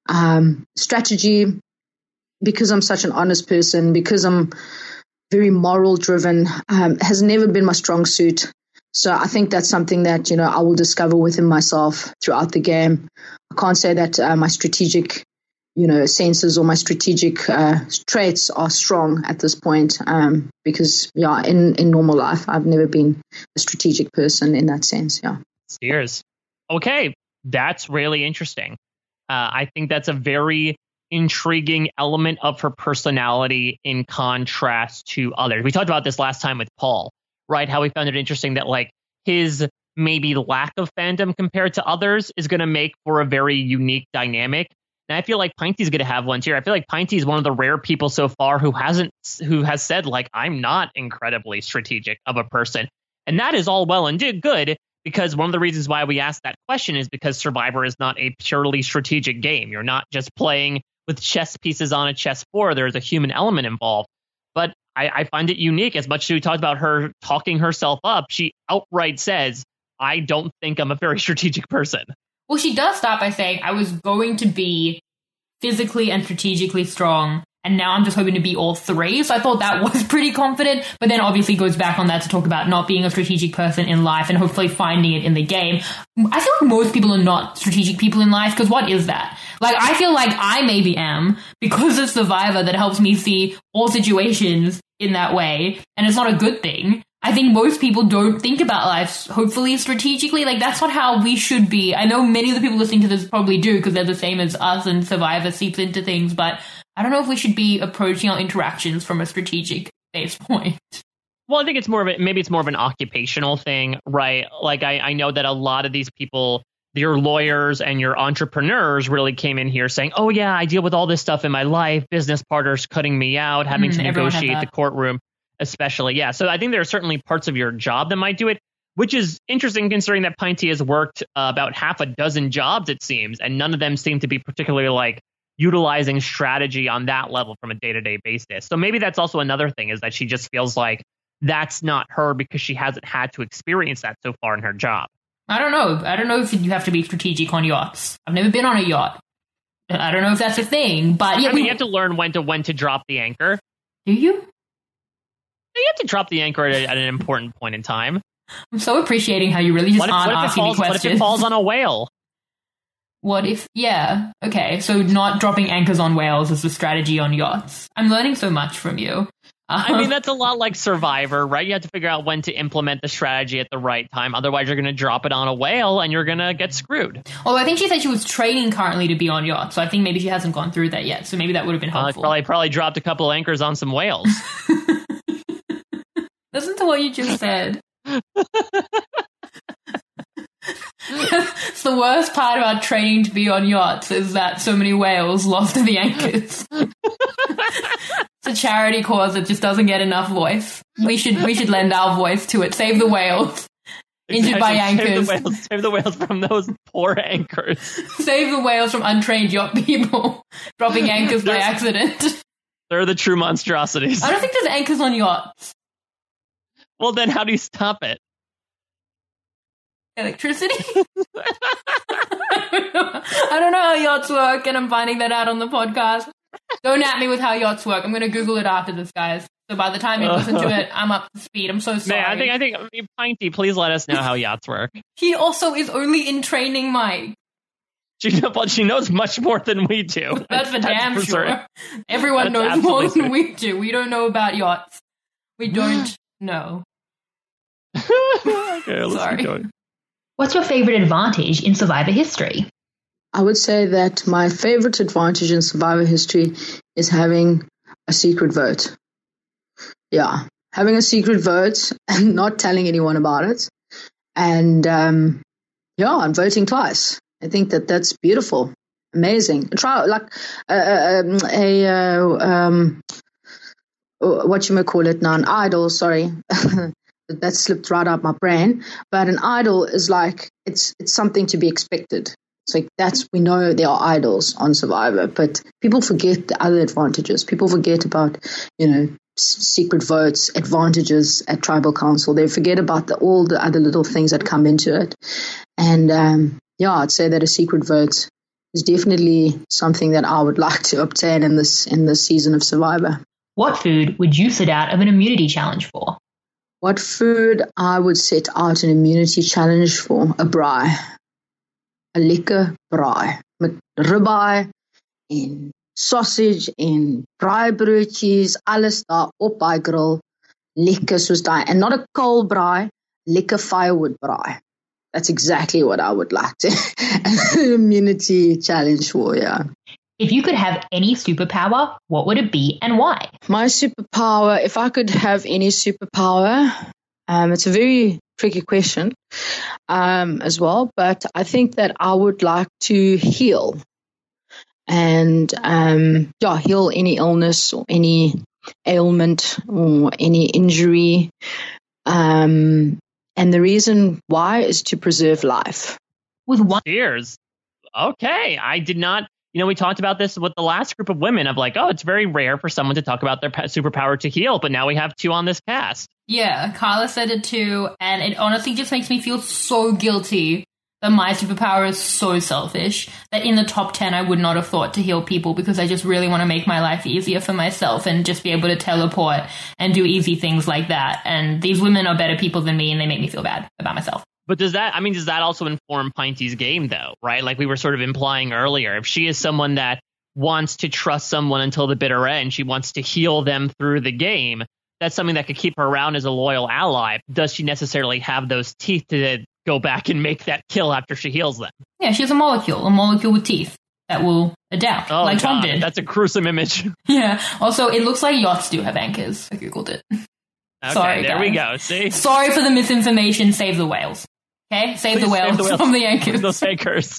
um, strategy, because I'm such an honest person, because I'm very moral driven, um, has never been my strong suit. So I think that's something that, you know, I will discover within myself throughout the game. I can't say that uh, my strategic, you know, senses or my strategic uh, traits are strong at this point, um, because, yeah, in, in normal life, I've never been a strategic person in that sense, yeah. Steers. Okay, that's really interesting. Uh, I think that's a very intriguing element of her personality in contrast to others. We talked about this last time with Paul, right? How we found it interesting that, like, his maybe lack of fandom compared to others is going to make for a very unique dynamic. And I feel like Pinty's going to have one here. I feel like Pinty is one of the rare people so far who hasn't, who has said, like, I'm not incredibly strategic of a person. And that is all well and good, because one of the reasons why we asked that question is because Survivor is not a purely strategic game. You're not just playing with chess pieces on a chessboard. There's a human element involved. But I, I find it unique. As much as we talked about her talking herself up, she outright says, I don't think I'm a very strategic person. Well, she does start by saying, I was going to be physically and strategically strong, and now I'm just hoping to be all three. So I thought that was pretty confident, but then obviously goes back on that to talk about not being a strategic person in life and hopefully finding it in the game. I feel like most people are not strategic people in life, because what is that? Like, I feel like I maybe am, because of Survivor that helps me see all situations in that way, and it's not a good thing. I think most people don't think about life, hopefully, strategically. Like, that's not how we should be. I know many of the people listening to this probably do, because they're the same as us, and Survivor seeps into things, but I don't know if we should be approaching our interactions from a strategic-based point. Well, I think it's more of a, maybe it's more of an occupational thing, right? Like, I, I know that a lot of these people, your lawyers and your entrepreneurs, really came in here saying, oh, yeah, I deal with all this stuff in my life, business partners cutting me out, having mm, to negotiate the courtroom. Especially, yeah. So I think there are certainly parts of your job that might do it, which is interesting considering that Pinty has worked uh, about half a dozen jobs, it seems, and none of them seem to be particularly like utilizing strategy on that level from a day-to-day basis. So maybe that's also another thing, is that she just feels like that's not her because she hasn't had to experience that so far in her job. I don't know. I don't know if you have to be strategic on yachts. I've never been on a yacht. I don't know if that's a thing, but yeah, I mean, we, you have to learn when to when to drop the anchor. Do you? You have to drop the anchor at, a, at an important point in time. I'm so appreciating how you really just what if, aren't what if asking falls, me questions. What if it falls on a whale? What if, yeah, okay, so not dropping anchors on whales is the strategy on yachts. I'm learning so much from you. Um, I mean, that's a lot like Survivor, right? You have to figure out when to implement the strategy at the right time. Otherwise, you're going to drop it on a whale and you're going to get screwed. Although I think she said she was training currently to be on yachts, so I think maybe she hasn't gone through that yet. So maybe that would have been helpful. Uh, probably, probably dropped a couple anchors on some whales. Listen to what you just said. It's the worst part about training to be on yachts is that so many whales lost the anchors. It's a charity cause that just doesn't get enough voice. We should we should lend our voice to it. Save the whales. Injured by Save anchors. the whales. Save the whales from those poor anchors. Save the whales from untrained yacht people dropping anchors by There's- accident. They're the true monstrosities. I don't think there's anchors on yachts. Well, then how do you stop it? Electricity? I don't know how yachts work, and I'm finding that out on the podcast. Don't at me with how yachts work. I'm going to Google it after this, guys. So by the time you listen to it, I'm up to speed. I'm so sorry. Man, I think I think I mean, Pinty, please let us know how yachts work. He also is only in training, Mike. She, but she knows much more than we do. That's for damn for sure. certain. Everyone That's knows more absolutely than we do. We don't know about yachts. We don't know. Okay, let's Sorry. keep going. What's your favorite advantage in Survivor history? I would say that my favorite advantage in Survivor history is having a secret vote. Yeah, having a secret vote and not telling anyone about it. And um, yeah, and voting twice. I think that that's beautiful, amazing. Try like uh, um, a uh, um, what you may call it now, an idol. Sorry, that slipped right out my brain. But an idol is like it's it's something to be expected. It's like that's we know there are idols on Survivor, but people forget the other advantages. People forget about you know s- secret votes, advantages at tribal council. They forget about the, all the other little things that come into it, and. Um, Yeah, I'd say that a secret vote is definitely something that I would like to obtain in this in this season of Survivor. What food would you sit out of an immunity challenge for? What food I would set out an immunity challenge for? A braai. A lekker braai. Met ribeye en sausage en braaibroodjies, alles daar op daai grill. Lekker soos daai. And not a coal braai, lekker firewood braai. That's exactly what I would like to an immunity challenge for, yeah. If you could have any superpower, what would it be and why? My superpower, if I could have any superpower, um, it's a very tricky question um, as well, but I think that I would like to heal and, um, yeah, heal any illness or any ailment or any injury. Um, and the reason why is to preserve life. With one Cheers. Okay. I did not, you know, we talked about this with the last group of women of like, oh, it's very rare for someone to talk about their pa- superpower to heal, but now we have two on this cast. Yeah, Carla said it too, and it honestly just makes me feel so guilty that my superpower is so selfish that in the top ten I would not have thought to heal people because I just really want to make my life easier for myself and just be able to teleport and do easy things like that. And these women are better people than me and they make me feel bad about myself. But does that, I mean, does that also inform Pinty's game, though, right? Like we were sort of implying earlier, if she is someone that wants to trust someone until the bitter end, she wants to heal them through the game, that's something that could keep her around as a loyal ally. Does she necessarily have those teeth to go back and make that kill after she heals them? Yeah, she has a molecule, a molecule with teeth that will adapt, Oh, like Tom God, did. that's a gruesome image. Yeah, also, it looks like yachts do have anchors. I googled it. Okay, Sorry, there guys. we go. See? Sorry for the misinformation. Save the whales. Okay? Save the Please whales, save the whales from the anchors. Those anchors.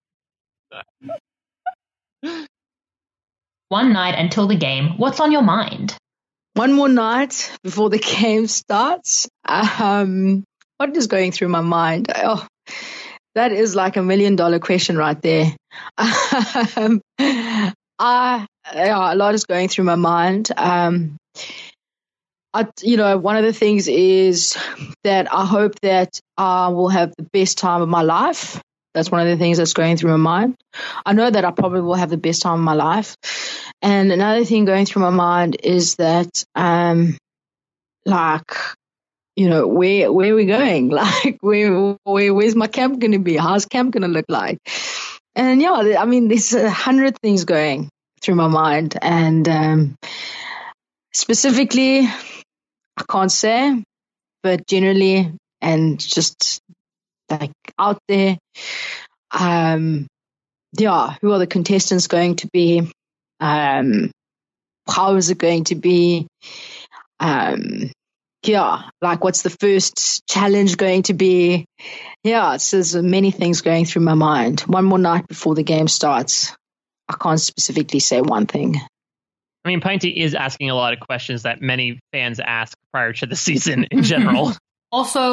One night until the game, what's on your mind? One more night before the game starts. Um, what is going through my mind? Oh, that is like a million dollar question right there. Um, I, yeah, a lot is going through my mind. Um, I, you know, one of the things is that I hope that I will have the best time of my life. That's one of the things that's going through my mind. I know that I probably will have the best time of my life. And another thing going through my mind is that, um, like, you know, where where are we going? Like, where, where where's my camp going to be? How's camp going to look like? And yeah, I mean, there's a hundred things going through my mind, and um, specifically, I can't say, but generally, and just like out there, um, yeah, who are the contestants going to be? Um, how is it going to be? Um, yeah, like what's the first challenge going to be? Yeah, so there's many things going through my mind. One more night before the game starts. I can't specifically say one thing. I mean, Pinty is asking a lot of questions that many fans ask prior to the season in general. Also,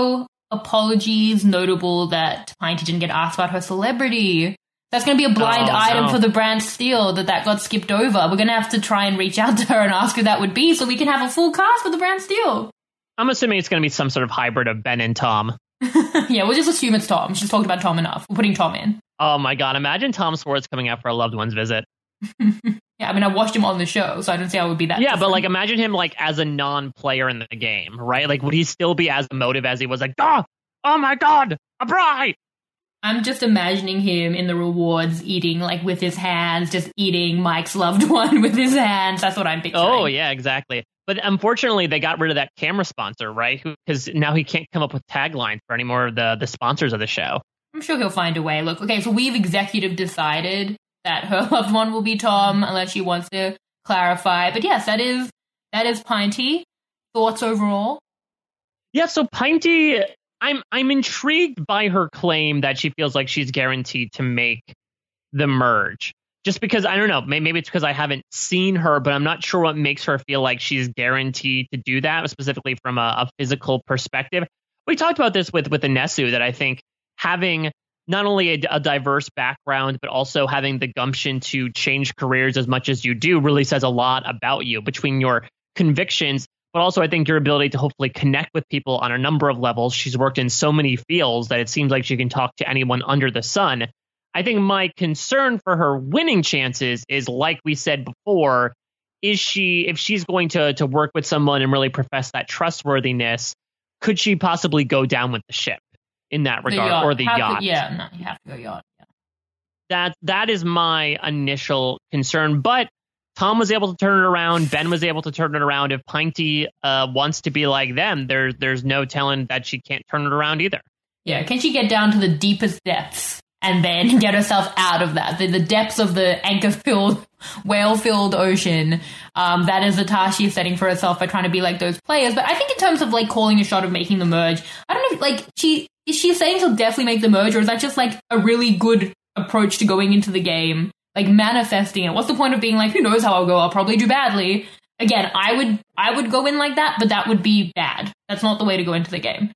apologies. Notable that Pinty didn't get asked about her celebrity. That's going to be a blind oh, item no. for the brand steal that that got skipped over. We're going to have to try and reach out to her and ask who that would be so we can have a full cast for the brand steal. I'm assuming it's going to be some sort of hybrid of Ben and Tom. Yeah, we'll just assume it's Tom. She's talked about Tom enough. We're putting Tom in. Oh my God. Imagine Tom Swartz coming out for a loved one's visit. Yeah, I mean, I watched him on the show, so I don't see how it would be that Yeah, different. but like imagine him like as a non-player in the game, right? Like would he still be as emotive as he was like, oh, oh my God, a bride? I'm just imagining him in the rewards eating like with his hands, just eating Mike's loved one with his hands. That's what I'm picturing. Oh, yeah, exactly. But unfortunately, they got rid of that camera sponsor, right? Because now he can't come up with taglines for any more of the, the sponsors of the show. I'm sure he'll find a way. Look, okay, so we've executive decided that her loved one will be Tom, unless she wants to clarify. But yes, that is that is Pinty. Thoughts overall? Yeah, so Pinty, I'm I'm intrigued by her claim that she feels like she's guaranteed to make the merge. Just because, I don't know, maybe it's because I haven't seen her, but I'm not sure what makes her feel like she's guaranteed to do that, specifically from a, a physical perspective. We talked about this with, with Inesu, that I think having not only a, a diverse background, but also having the gumption to change careers as much as you do really says a lot about you between your convictions, but also I think your ability to hopefully connect with people on a number of levels. She's worked in so many fields that it seems like she can talk to anyone under the sun. I think my concern for her winning chances is, like we said before, is she, if she's going to to work with someone and really profess that trustworthiness, could she possibly go down with the ship in that The regard, yacht. or the Have to- yacht? yeah, no, you have to go yacht. Yeah. That that is my initial concern. But Tom was able to turn it around. Ben was able to turn it around. If Pinty uh, wants to be like them, there's there's no telling that she can't turn it around either. Yeah, can she get down to the deepest depths and then get herself out of that? The, the depths of the anchor-filled, whale-filled ocean. Um, that is the task she's setting for herself by trying to be like those players. But I think in terms of like calling a shot of making the merge, I don't know, if, like, she is she saying she'll definitely make the merge, or is that just like a really good approach to going into the game? Like manifesting it. What's the point of being like, who knows how I'll go? I'll probably do badly. Again, I would I would go in like that, but that would be bad. That's not the way to go into the game.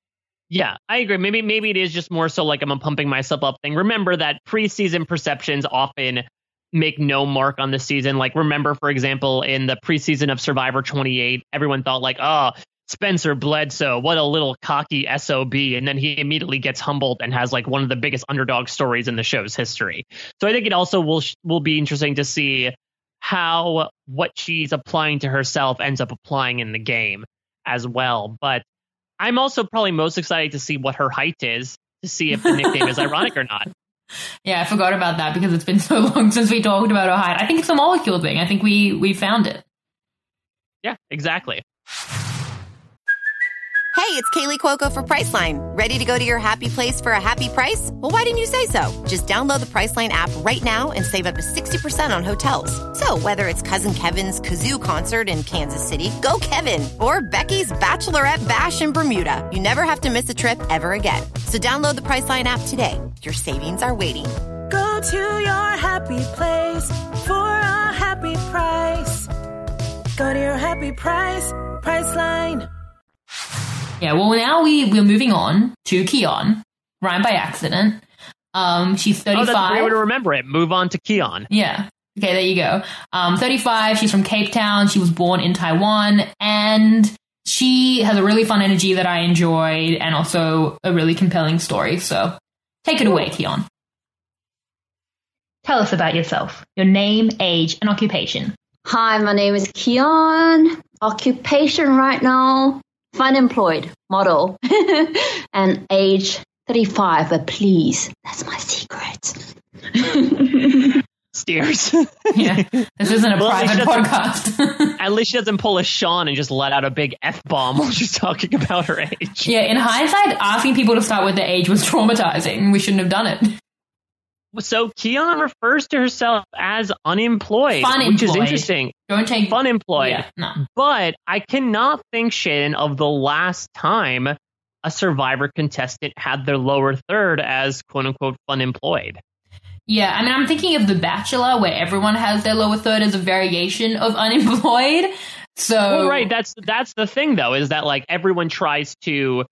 Yeah, I agree. Maybe maybe it is just more so like I'm a pumping myself up thing. Remember that preseason perceptions often make no mark on the season. Like remember, for example, in the preseason of Survivor twenty-eight, everyone thought like, oh, Spencer Bledsoe, what a little cocky S O B. And then he immediately gets humbled and has like one of the biggest underdog stories in the show's history. So I think it also will will be interesting to see how what she's applying to herself ends up applying in the game as well. But I'm also probably most excited to see what her height is, to see if the nickname is ironic or not. Yeah, I forgot about that because it's been so long since we talked about her height. I think it's a molecule thing. I think we we found it. Yeah, exactly. Hey, it's Kaylee Cuoco for Priceline. Ready to go to your happy place for a happy price? Well, why didn't you say so? Just download the Priceline app right now and save up to sixty percent on hotels. So whether it's Cousin Kevin's Kazoo Concert in Kansas City, go Kevin, or Becky's Bachelorette Bash in Bermuda, you never have to miss a trip ever again. So download the Priceline app today. Your savings are waiting. Go to your happy place for a happy price. Go to your happy price, Priceline. Yeah, well, now we, we're moving on to Keon, rhymed by accident. Um, she's thirty-five. Oh, that's a great way to remember it. Move on to Keon. Yeah. Okay, there you go. Um, thirty-five, she's from Cape Town. She was born in Taiwan, and she has a really fun energy that I enjoyed, and also a really compelling story. So take it away, Keon. Tell us about yourself, your name, age, and occupation. Hi, my name is Keon. Occupation right now, fun employed model. And age thirty-five, but please, that's my secret. Steers. Yeah, this isn't a Well, private at podcast. At least she doesn't pull a Sean and just let out a big F-bomb while she's talking about her age. Yeah, in hindsight, asking people to start with their age was traumatizing. We shouldn't have done it. So Keon refers to herself as unemployed, Fun which is employed. interesting. Don't take Fun employed. Yeah, no. But I cannot think, Shannon, of the last time a Survivor contestant had their lower third as quote-unquote fun employed. Yeah, I mean, I'm thinking of The Bachelor, where everyone has their lower third as a variation of unemployed. So, Well, right. That's that's the thing, though, is that like everyone tries to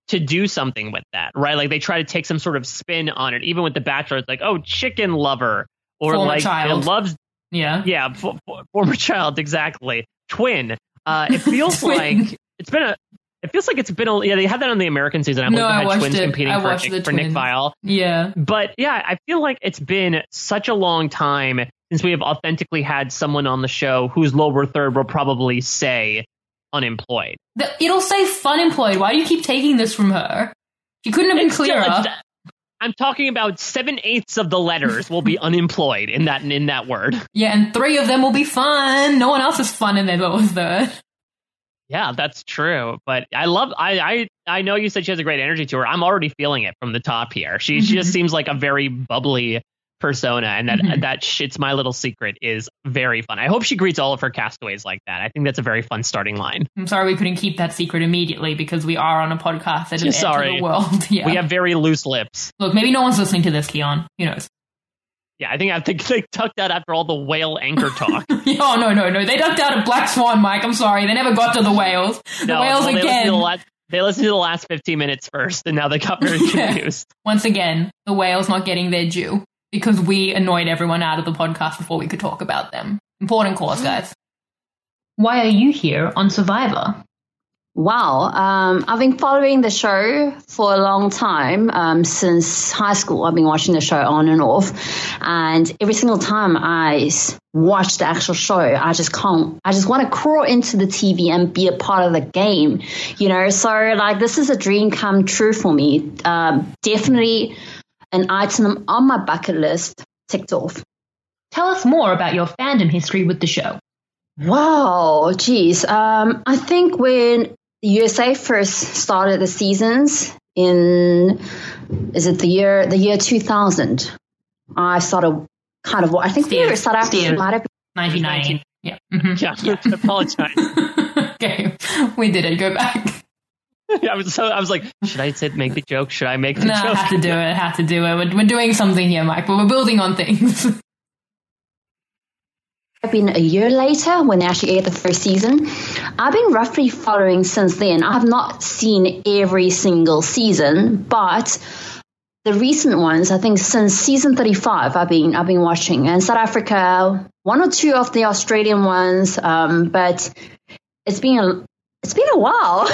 to do something with that, right? Like they try to take some sort of spin on it. Even with The Bachelor, it's like, oh, chicken lover, or Former like child. it loves, Yeah. yeah, for, for, former child, exactly. Twin. Uh, it feels Twin. like it's been a. It feels like it's been a. Yeah, they had that on the American season. I believe No, they I had watched twins it. competing I for, watched Nick, the for Nick twins. Viall. Yeah. But yeah, I feel like it's been such a long time since we have authentically had someone on the show whose lower third will probably say unemployed. The, it'll say fun employed. Why do you keep taking this from her? She couldn't have been It's still- clearer. it's- I'm talking about seven eighths of the letters will be unemployed in that in that word. Yeah, and three of them will be fun. No one else is fun in their lower third. Yeah, that's true. But I love. I I I know you said she has a great energy to her. I'm already feeling it from the top here. She she just seems like a very bubbly persona, and that Mhm. that shit's my little secret is very fun. I hope she greets all of her castaways like that. I think that's a very fun starting line. I'm sorry we couldn't keep that secret immediately because we are on a podcast that is aired to Sorry. the world. Yeah. We have very loose lips. Look, maybe no one's listening to this, Keon. Who knows? Yeah, I think I think they tucked out after all the whale anchor talk. Oh, no, no, no. They ducked out of Black Swan, Mike. I'm sorry. They never got to the whales. The No, whales well, they listened again. to the last, they listened to the last fifteen minutes first, and now they got very Yeah. confused. Once again, the whales not getting their due because we annoyed everyone out of the podcast before we could talk about them. Important cause, guys. Why are you here on Survivor? Wow, um, I've been following the show for a long time, um, since high school. I've been watching the show on and off, and every single time I s- watch the actual show, I just can't, I just want to crawl into the T V and be a part of the game, you know, so like this is a dream come true for me. Um, definitely an item on my bucket list ticked off. Tell us more about your fandom history with the show. Wow, geez. Um, I think when the U S A first started the seasons in, is it the year the year two thousand? I started kind of. I think Steve, we were South Africa Steve. might have been nineteen ninety. Yeah. Mhm. Yeah, I apologize. Okay, we did it. Go back. I was so I was like, should I say make the joke? Should I make the No, joke? have to do it. Have to do it. We're, we're doing something here, Mike. But we're building on things. been a year later when they actually aired the first season. I've been roughly following since then. I have not seen every single season, but the recent ones, I think since season thirty-five, I've been I've been watching. And South Africa, one or two of the Australian ones, um, but it's been a it's been a while.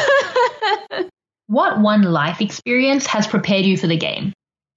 What one life experience has prepared you for the game?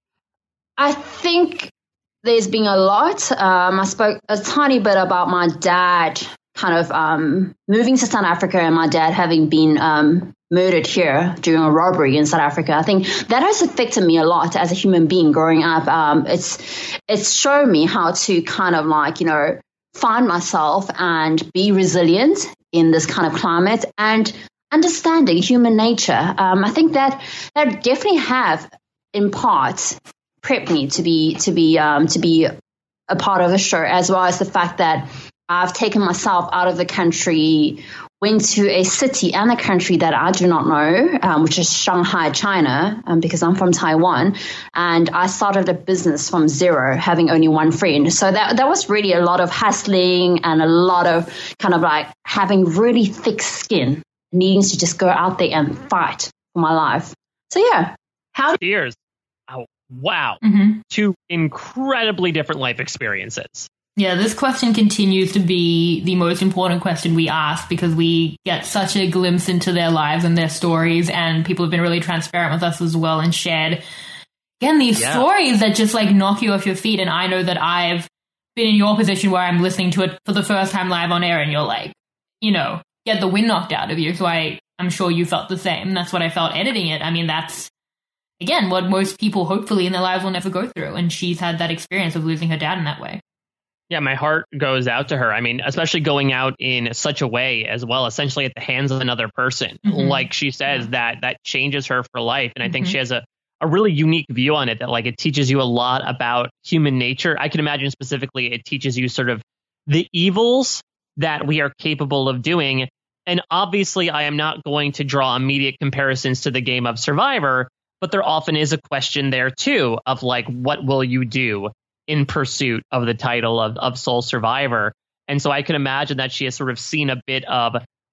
I think there's been a lot. Um, I spoke a tiny bit about my dad kind of um, moving to South Africa and my dad having been um, murdered here during a robbery in South Africa. I think that has affected me a lot as a human being growing up. Um, it's it's shown me how to kind of like, you know, find myself and be resilient in this kind of climate and understanding human nature. Um, I think that that definitely have in part prepped me to be to be um, to be a part of the show, as well as the fact that I've taken myself out of the country, went to a city and a country that I do not know, um, which is Shanghai, China, um, because I'm from Taiwan, and I started a business from zero, having only one friend. So that that was really a lot of hustling and a lot of kind of like having really thick skin, needing to just go out there and fight for my life. So yeah. How Cheers. Oh, wow. Mm-hmm. Two incredibly different life experiences. Yeah, this question continues to be the most important question we ask because we get such a glimpse into their lives and their stories, and people have been really transparent with us as well and shared, again, these Yeah. stories that just like knock you off your feet. And I know that I've been in your position where I'm listening to it for the first time live on air and you're like, you know, get the wind knocked out of you. So I, I'm sure you felt the same. That's what I felt editing it. I mean, that's, again, what most people hopefully in their lives will never go through. And she's had that experience of losing her dad in that way. Yeah, my heart goes out to her. I mean, especially going out in such a way as well, essentially at the hands of another person. Mhm. Like she says, Yeah. that that changes her for life. And I think Mhm. she has a, a really unique view on it that like it teaches you a lot about human nature. I can imagine specifically it teaches you sort of the evils that we are capable of doing. And obviously, I am not going to draw immediate comparisons to the game of Survivor, but there often is a question there, too, of like, what will you do in pursuit of the title of, of Sole Survivor? And so I can imagine that she has sort of seen a bit of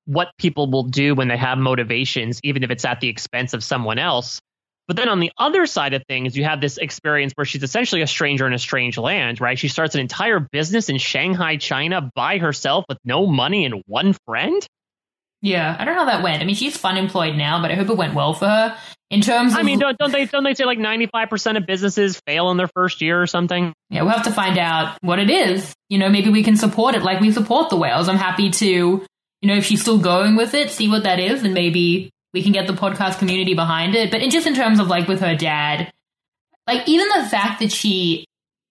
what people will do when they have motivations, even if it's at the expense of someone else. But then on the other side of things, you have this experience where she's essentially a stranger in a strange land, right? She starts an entire business in Shanghai, China by herself with no money and one friend. Yeah, I don't know how that went. I mean, she's fun employed now, but I hope it went well for her. In terms of, I mean, don't, don't they don't they say like ninety-five percent of businesses fail in their first year or something? Yeah, we'll have to find out what it is. You know, maybe we can support it like we support the whales. I'm happy to, you know, if she's still going with it, see what that is, and maybe we can get the podcast community behind it. But in just in terms of like with her dad, like even the fact that she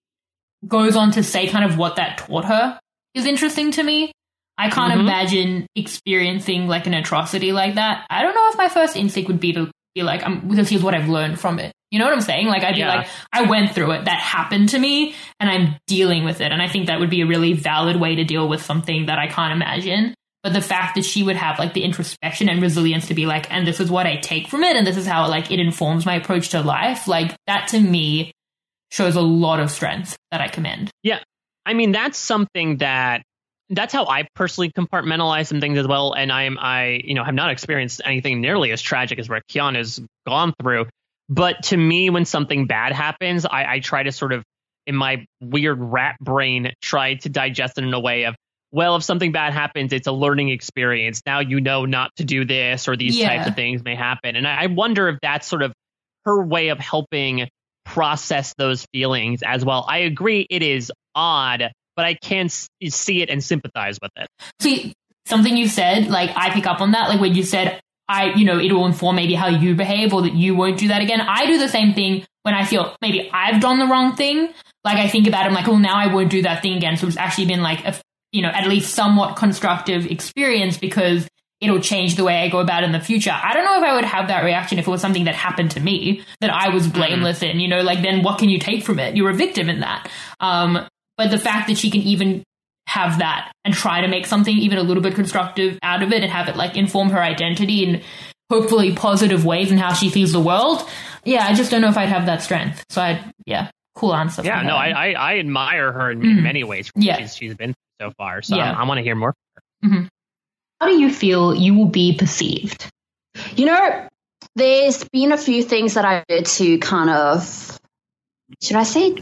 goes on to say kind of what that taught her is interesting to me. I can't mm-hmm. imagine experiencing like an atrocity like that. I don't know if my first instinct would be to be like, I'm, because here's what I've learned from it. You know what I'm saying? Like, I'd yeah. be like, I went through it. That happened to me and I'm dealing with it. And I think that would be a really valid way to deal with something that I can't imagine. But the fact that she would have like the introspection and resilience to be like, and this is what I take from it. And this is how like it informs my approach to life. Like that to me shows a lot of strength that I commend. Yeah. I mean, that's something that That's how I personally compartmentalize some things as well. And I'm, I, you know, have not experienced anything nearly as tragic as what Kian has gone through. But to me, when something bad happens, I, I try to sort of, in my weird rat brain, try to digest it in a way of, well, if something bad happens, it's a learning experience. Now you know not to do this, or these yeah. types of things may happen. And I, I wonder if that's sort of her way of helping process those feelings as well. I agree it is odd, but I can see it and sympathize with it. See, something you said, like, I pick up on that. Like, when you said, I, you know, it will inform maybe how you behave or that you won't do that again. I do the same thing when I feel maybe I've done the wrong thing. Like, I think about it, I'm like, well, now I won't do that thing again. So it's actually been like, a, you know, at least somewhat constructive experience because it'll change the way I go about it in the future. I don't know if I would have that reaction if it was something that happened to me that I was blameless mm-hmm. in, you know, like, then what can you take from it? You're a victim in that. Um, But the fact that she can even have that and try to make something even a little bit constructive out of it and have it like inform her identity in hopefully positive ways and how she sees the world. Yeah, I just don't know if I'd have that strength. So I, yeah, cool answer. Yeah, no, I, I I admire her in mm. many ways. Yeah. She's, she's been so far. So yeah. I, I want to hear more from her. Mm-hmm. How do you feel you will be perceived? You know, there's been a few things that I did to kind of, should I say,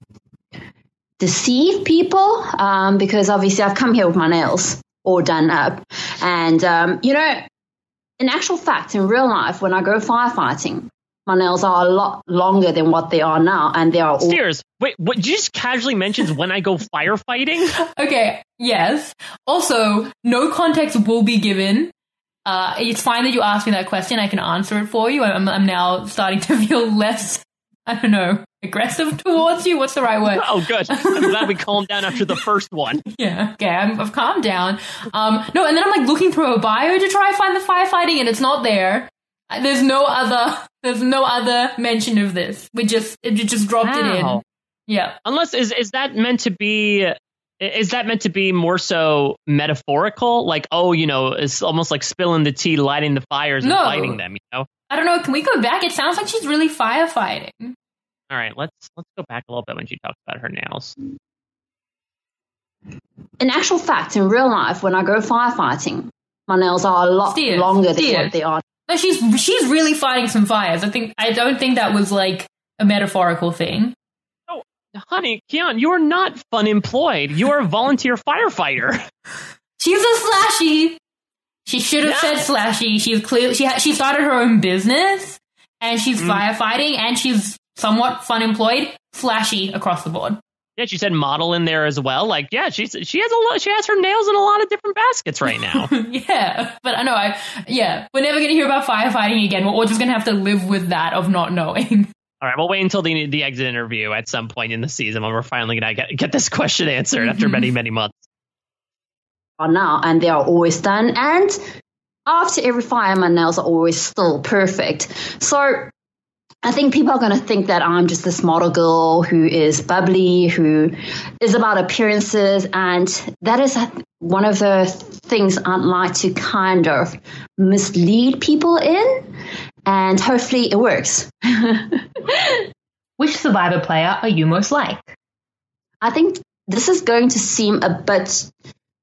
deceive people, um, because obviously I've come here with my nails all done up. And, um, you know, in actual fact, in real life, when I go firefighting, my nails are a lot longer than what they are now. And they are all... Steers, wait, what, did you just casually mention when I go firefighting? Okay, yes. Also, no context will be given. Uh, it's fine that you asked me that question. I can answer it for you. I'm, I'm now starting to feel less, I don't know, aggressive towards you. What's the right word? Oh, good. I'm glad we calmed down after the first one. Yeah, okay, I'm, I've calmed down. Um, no, and then I'm like looking through a bio to try and find the firefighting, and it's not there. There's no other. There's no other mention of this. We just it just dropped wow. it in. Yeah. Unless is is that meant to be? Is that meant to be more so metaphorical? Like, oh, you know, it's almost like spilling the tea, lighting the fires, and no. fighting them. You know. I don't know. Can we go back? It sounds like she's really firefighting. All right, let's let's go back a little bit when she talks about her nails. In actual fact, in real life, when I go firefighting, my nails are a lot Steer. longer Steer. than what they are. No, she's she's really fighting some fires. I think I don't think that was like a metaphorical thing. Oh, honey, Kian, you are not fun employed. You are a volunteer firefighter. She's a slashy. She should have yeah. said slashy. She's clearly she ha- she started her own business, and she's mm. firefighting, and she's somewhat fun employed, flashy across the board. Yeah, she said model in there as well. Like, yeah, she's she has a lot. She has her nails in a lot of different baskets right now. Yeah, but I know, I yeah, we're never gonna hear about firefighting again. We're all just gonna have to live with that of not knowing. All right, we'll wait until the the exit interview at some point in the season when we're finally gonna get get this question answered mm-hmm. after many many months. Now, and they are always done, and after every fire, my nails are always still perfect. So I think people are going to think that I'm just this model girl who is bubbly, who is about appearances. And that is one of the things I'd like to kind of mislead people in. And hopefully it works. Which Survivor player are you most like? I think this is going to seem a bit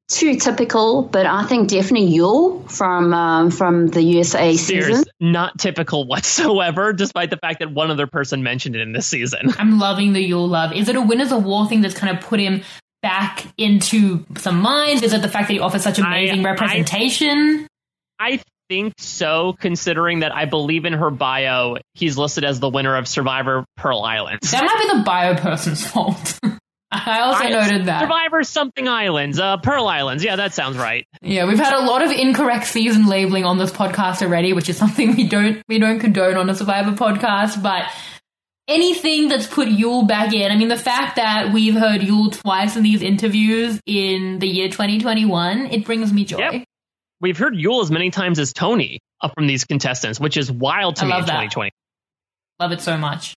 too typical, but I think definitely Yul from um, from the U S A Seriously, season. not typical whatsoever, despite the fact that one other person mentioned it in this season. I'm loving the Yul love. Is it a Winners of War thing that's kind of put him back into some minds? Is it the fact that he offers such amazing I, representation? I, I think so, considering that I believe in her bio, he's listed as the winner of Survivor Pearl Islands. That might be the bio person's fault. I also I, noted that. Survivor something islands, uh, Pearl Islands. Yeah, that sounds right. Yeah, we've had a lot of incorrect season labeling on this podcast already, which is something we don't we don't condone on a Survivor podcast. But anything that's put Yul back in, I mean, the fact that we've heard Yul twice in these interviews in the year twenty twenty-one, it brings me joy. Yep. We've heard Yul as many times as Tony up from these contestants, which is wild to I me love in that. twenty twenty. Love it so much.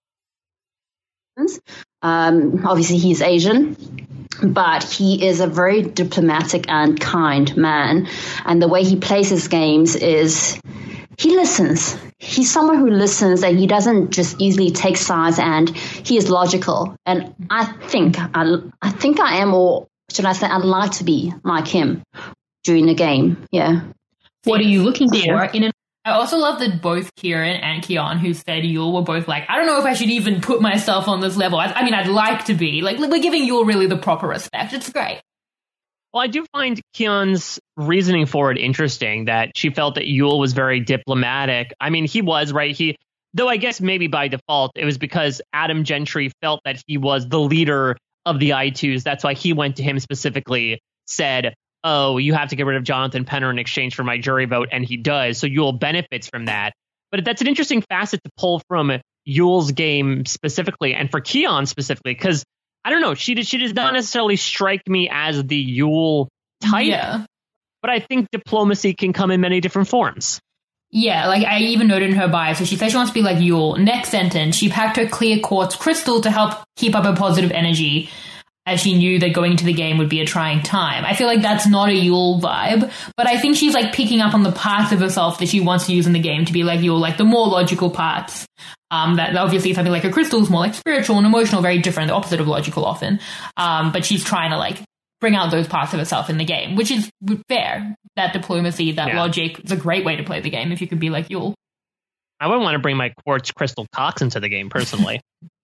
Um, obviously, he's Asian, but he is a very diplomatic and kind man. And the way he plays his games is he listens. He's someone who listens, and he doesn't just easily take sides, and he is logical. And I think I, I think I am, or should I say, I'd like to be like him during the game. Yeah. What are you looking for in an I also love that both Kieran and Kian, who said Yul, were both like, I don't know if I should even put myself on this level. I, I mean, I'd like to be. Like, we're giving Yul really the proper respect. It's great. Well, I do find Kian's reasoning for it interesting, that she felt that Yul was very diplomatic. I mean, he was, right? He, though I guess maybe by default, it was because Adam Gentry felt that he was the leader of the I twos. That's why he went to him specifically, said, oh, you have to get rid of Jonathan Penner in exchange for my jury vote, and he does, so Yul benefits from that. But that's an interesting facet to pull from Yul's game specifically, and for Kian specifically, because, I don't know, she, did, she does not necessarily strike me as the Yul type, yeah. But I think diplomacy can come in many different forms. Yeah, like I even noted in her bio, so she said she wants to be like Yul. Next sentence, she packed her clear quartz crystal to help keep up her positive energy, as she knew that going into the game would be a trying time. I feel like that's not a Yul vibe, but I think she's like picking up on the parts of herself that she wants to use in the game to be like Yul, like the more logical parts. Um, that obviously something like a crystal is more like spiritual and emotional, very different, the opposite of logical often. Um, but she's trying to like bring out those parts of herself in the game, which is fair. That diplomacy, that yeah. logic, is a great way to play the game if you could be like Yul. I wouldn't want to bring my quartz crystal Cox into the game personally.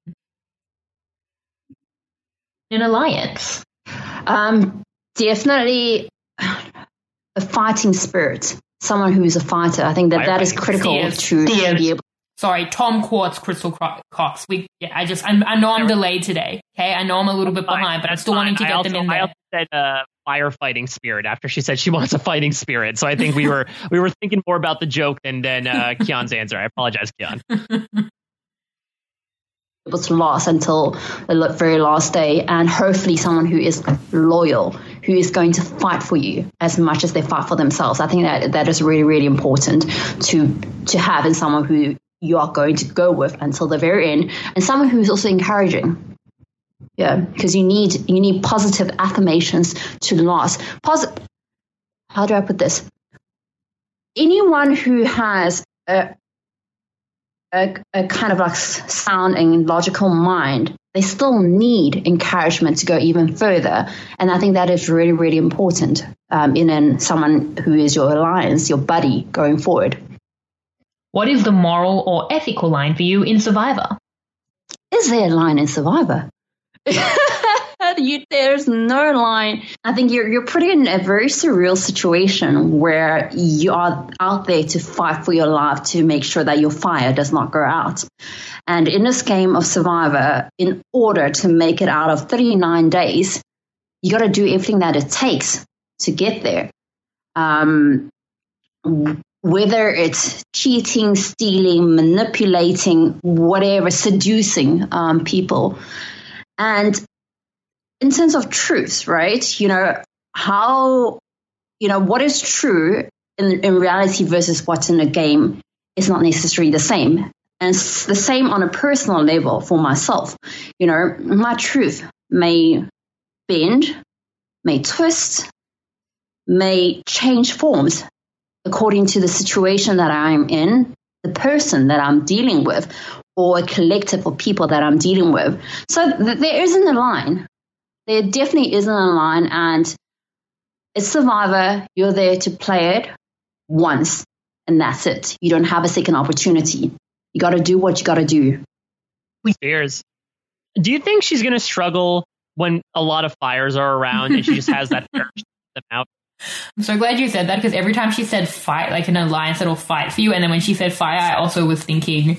An alliance. Um, definitely a fighting spirit. Someone who's a fighter. I think that that is critical Yes. to, to be able. Sorry, Tom Quartz, Crystal Cro- Cox. We, yeah, I just, I'm, I know I'm delayed today. Okay, I know I'm a little bit behind, but I'm still wanting to get also, them in I there. also said uh, firefighting spirit after she said she wants a fighting spirit. So I think we were we were thinking more about the joke than than uh, Kian's answer. I apologize, Kian. Able to last until the very last day, and hopefully someone who is loyal, who is going to fight for you as much as they fight for themselves. I think that that is really, really important to to have in someone who you are going to go with until the very end, and someone who is also encouraging. Yeah, because you need you need positive affirmations to last. Posit- How do I put this? Anyone who has a A, a kind of like sound and logical mind, they still need encouragement to go even further. And I think that is really, really important um, in an, someone who is your alliance, your buddy going forward. What is the moral or ethical line for you in Survivor? Is there a line in Survivor? You, there's no line. I think you're you're putting in a very surreal situation where you are out there to fight for your life to make sure that your fire does not go out. And in this game of Survivor, in order to make it out of thirty-nine days, you got to do everything that it takes to get there. Um, whether it's cheating, stealing, manipulating, whatever, seducing um, people. And in terms of truth, right? You know, how, you know, what is true in, in reality versus what's in a game is not necessarily the same. And it's the same on a personal level for myself. You know, my truth may bend, may twist, may change forms according to the situation that I'm in, the person that I'm dealing with, or a collective of people that I'm dealing with. So th- there isn't a line. There definitely isn't a line, and it's Survivor. You're there to play it once, and that's it. You don't have a second opportunity. You got to do what you got to do. Spears, do you think she's going to struggle when a lot of fires are around and she just has that urge to put them out? I'm so glad you said that, because every time she said fight, like an alliance that'll fight for you, and then when she said fire, I also was thinking,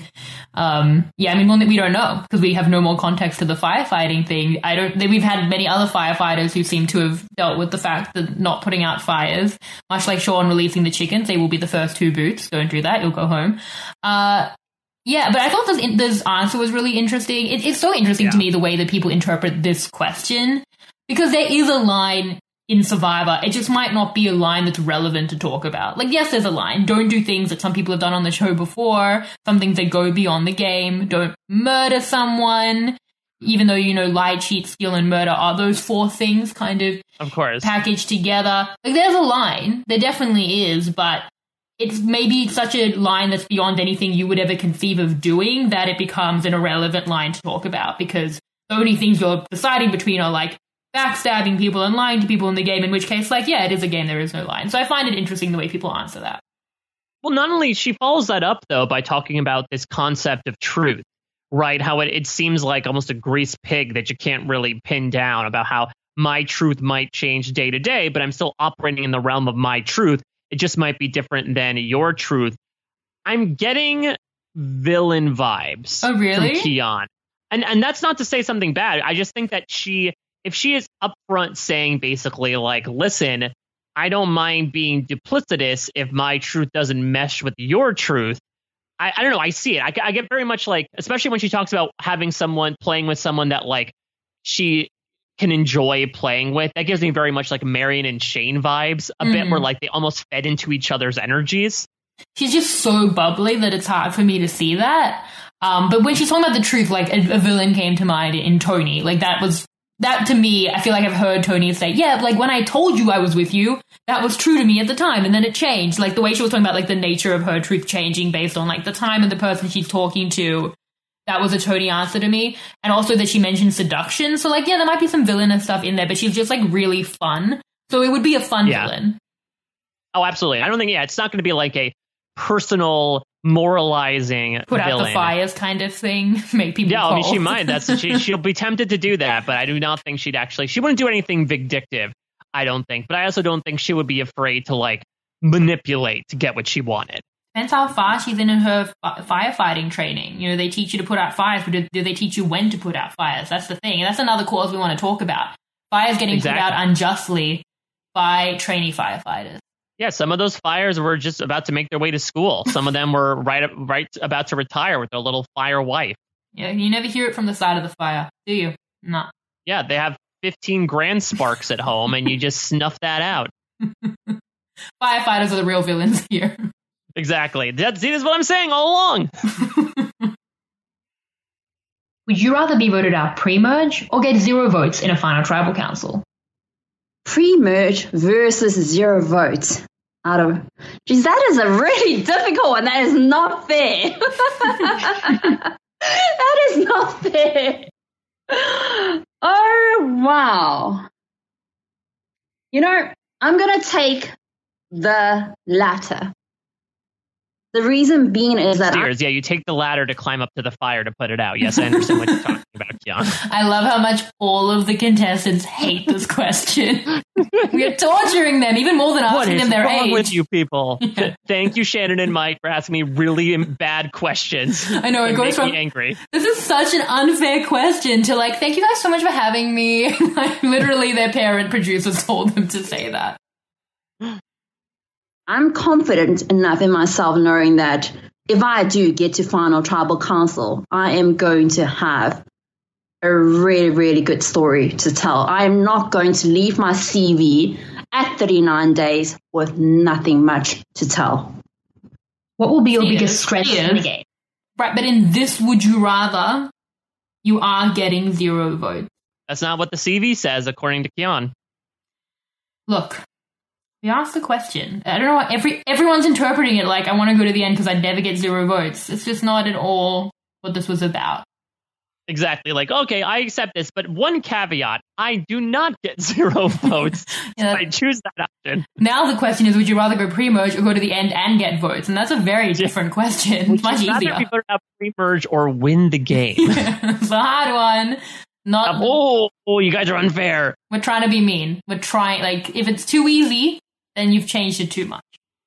um, yeah, I mean, one that we don't know because we have no more context to the firefighting thing. I don't. We've had many other firefighters who seem to have dealt with the fact that not putting out fires, much like Sean releasing the chickens, they will be the first two boots. Don't do that; you'll go home. Uh, yeah, but I thought this, this answer was really interesting. It, it's so interesting yeah. to me the way that people interpret this question, because there is a line in Survivor. It just might not be a line that's relevant to talk about. Like, yes, there's a line. Don't do things that some people have done on the show before. Some things that go beyond the game. Don't murder someone. Even though, you know, lie, cheat, steal, and murder are those four things kind of of course packaged together. Like, there's a line. There definitely is, but it's maybe such a line that's beyond anything you would ever conceive of doing that it becomes an irrelevant line to talk about, because the only things you're deciding between are, like, backstabbing people and lying to people in the game, in which case, like, yeah, it is a game, there is no line. So I find it interesting the way people answer that. Well, not only, she follows that up, though, by talking about this concept of truth, right? How it, it seems like almost a greased pig that you can't really pin down, about how my truth might change day to day, but I'm still operating in the realm of my truth. It just might be different than your truth. I'm getting villain vibes oh, really? from Kian. And, and that's not to say something bad. I just think that she... If she is upfront saying basically like, listen, I don't mind being duplicitous if my truth doesn't mesh with your truth. I, I don't know. I see it. I, I get very much like, especially when she talks about having someone playing with someone that like she can enjoy playing with. That gives me very much like Marion and Shane vibes a mm. bit, where like they almost fed into each other's energies. She's just so bubbly that it's hard for me to see that. Um, but when she's talking about the truth, like a, a villain came to mind in Tony. Like that was... That, to me, I feel like I've heard Tony say, yeah, like, when I told you I was with you, that was true to me at the time, and then it changed. Like, the way she was talking about, like, the nature of her truth changing based on, like, the time and the person she's talking to, that was a Tony answer to me. And also that she mentioned seduction. So, like, yeah, there might be some villainous stuff in there, but she's just, like, really fun. So it would be a fun yeah. villain. Oh, absolutely. I don't think, yeah, it's not going to be, like, a personal... moralizing put out villain. the fires kind of thing, make people yeah cold. I mean, she might that's she, she'll be tempted to do that, but I do not think she'd actually she wouldn't do anything vindictive, I don't think, but I also don't think she would be afraid to like manipulate to get what she wanted. Depends how far she's in her firefighting training. You know, they teach you to put out fires, but do, do they teach you when to put out fires? That's the thing, and that's another cause we want to talk about. Fires getting exactly. put out unjustly by trainee firefighters. Yeah, some of those fires were just about to make their way to school. Some of them were right right about to retire with their little fire wife. Yeah, you never hear it from the side of the fire, do you? No. Yeah, they have fifteen grand sparks at home, and you just snuff that out. Firefighters are the real villains here. Exactly. That's, that's what I'm saying all along. Would you rather be voted out pre-merge or get zero votes in a final tribal council? Pre-merge versus zero votes. Out of, geez, that is a really difficult one. That is not fair. That is not fair. Oh, wow. You know, I'm going to take the latter. The reason being is that... Steers, I, yeah, you take the ladder to climb up to the fire to put it out. Yes, I understand what you're talking about, Kian. I love how much all of the contestants hate this question. We are torturing them, even more than asking them their age. What is wrong with you people? Yeah. Thank you, Shannon and Mike, for asking me really bad questions. I know, it goes from... me angry. This is such an unfair question to, like, thank you guys so much for having me. Like, literally, their parent producers told them to say that. I'm confident enough in myself knowing that if I do get to final tribal council, I am going to have a really, really good story to tell. I am not going to leave my C V at thirty-nine days with nothing much to tell. What will be your biggest strength in the game? Right, but in this would you rather, you are getting zero votes. That's not what the C V says, according to Kian. Look. We asked the question. I don't know what every everyone's interpreting it like I want to go to the end because I'd never get zero votes. It's just not at all what this was about. Exactly. Like, okay, I accept this, but one caveat, I do not get zero votes. Yeah. So I choose that option. Now the question is, would you rather go pre-merge or go to the end and get votes? And that's a very different question. It's much Rather easier. be voted out pre-merge or win the game. It's a hard one. Not. oh, oh, you guys are unfair. We're trying to be mean. We're trying, like, if it's too easy, then you've changed it too much.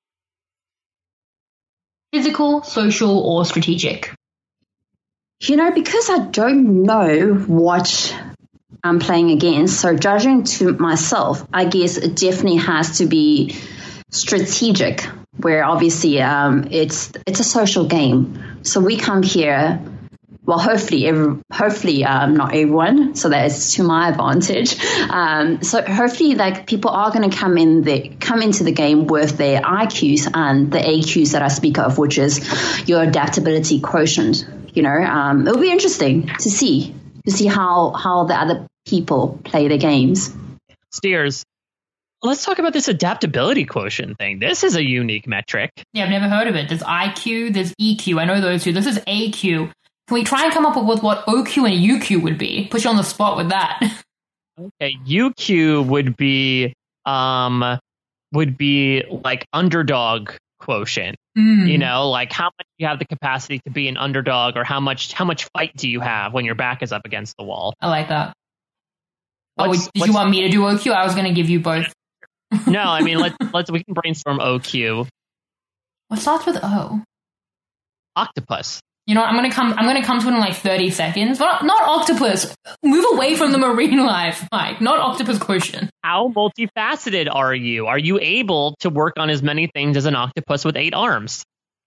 Physical, social, or strategic? You know, because I don't know what I'm playing against, so judging to myself, I guess it definitely has to be strategic, where obviously um, it's it's a social game. So we come here, well, hopefully, every, hopefully um, not everyone, so that it's to my advantage. Um, so hopefully, like people are going to come in the come into the game with their I Qs and the A Qs that I speak of, which is your adaptability quotient. You know, um, it'll be interesting to see to see how how the other people play the games. Steers, let's talk about this adaptability quotient thing. This is a unique metric. Yeah, I've never heard of it. There's I Q, there's E Q. I know those two. This is A Q. Can we try and come up with what O Q and U Q would be? Put you on the spot with that. Okay, U Q would be um would be like underdog quotient. Mm. You know, like how much you have the capacity to be an underdog, or how much how much fight do you have when your back is up against the wall? I like that. Oh, What's- did you what's- want me to do O Q? I was going to give you both. No, I mean let's let's we can brainstorm O Q. What starts with O? Octopus. You know what? I'm gonna come. I'm gonna come to it in like thirty seconds. But not octopus. Move away from the marine life, Mike. Not octopus quotient. How multifaceted are you? Are you able to work on as many things as an octopus with eight arms?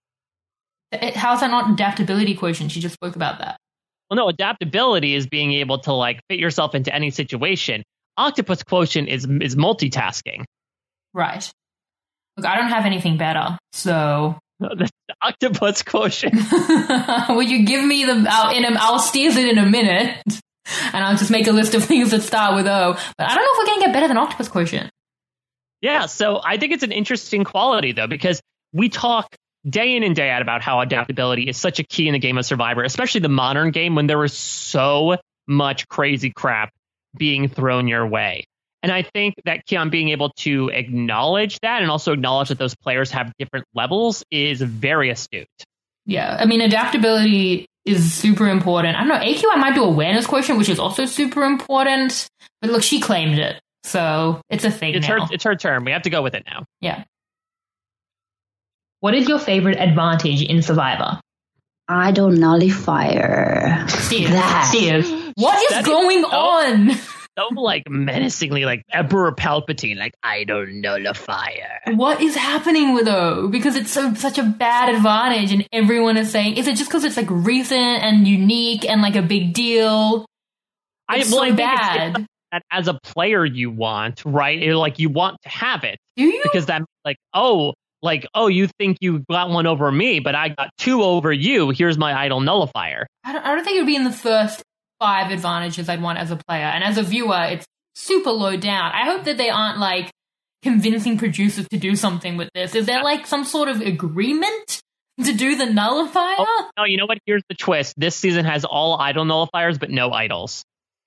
It, how's that not adaptability quotient? She just spoke about that. Well, no, adaptability is being able to like fit yourself into any situation. Octopus quotient is is multitasking. Right. Look, I don't have anything better, so. The octopus quotient. Would you give me the? I'll, in a, I'll steer it in a minute, and I'll just make a list of things that start with O. But I don't know if we're going to get better than octopus quotient. Yeah, so I think it's an interesting quality though, because we talk day in and day out about how adaptability is such a key in the game of Survivor, especially the modern game when there was so much crazy crap being thrown your way. And I think that Keon being able to acknowledge that and also acknowledge that those players have different levels is very astute. Yeah, I mean, adaptability is super important. I don't know, A Q, I might do awareness quotient, which is also super important. But look, she claimed it, so it's a thing It's now. her, it's her turn. We have to go with it now. Yeah. What is your favorite advantage in Survivor? Idol nullifier. Steve, That. Steve, what is That is going so- on? So like menacingly, like Emperor Palpatine, like idol nullifier. What is happening with O? Because it's so such a bad advantage, and everyone is saying, is it just because it's like recent and unique and like a big deal? It's I, well, so I think it's- bad. it's that as a player you want, right? It, like you want to have it. Do you? Because that like, oh, like, oh, you think you got one over me, but I got two over you. Here's my idol nullifier. I don't, I don't think it would be in the first five advantages I'd want as a player. And as a viewer, it's super low down. I hope that they aren't like convincing producers to do something with this. Is there like some sort of agreement to do the nullifier? Oh, no, you know what? Here's the twist. This season has all idol nullifiers, but no idols.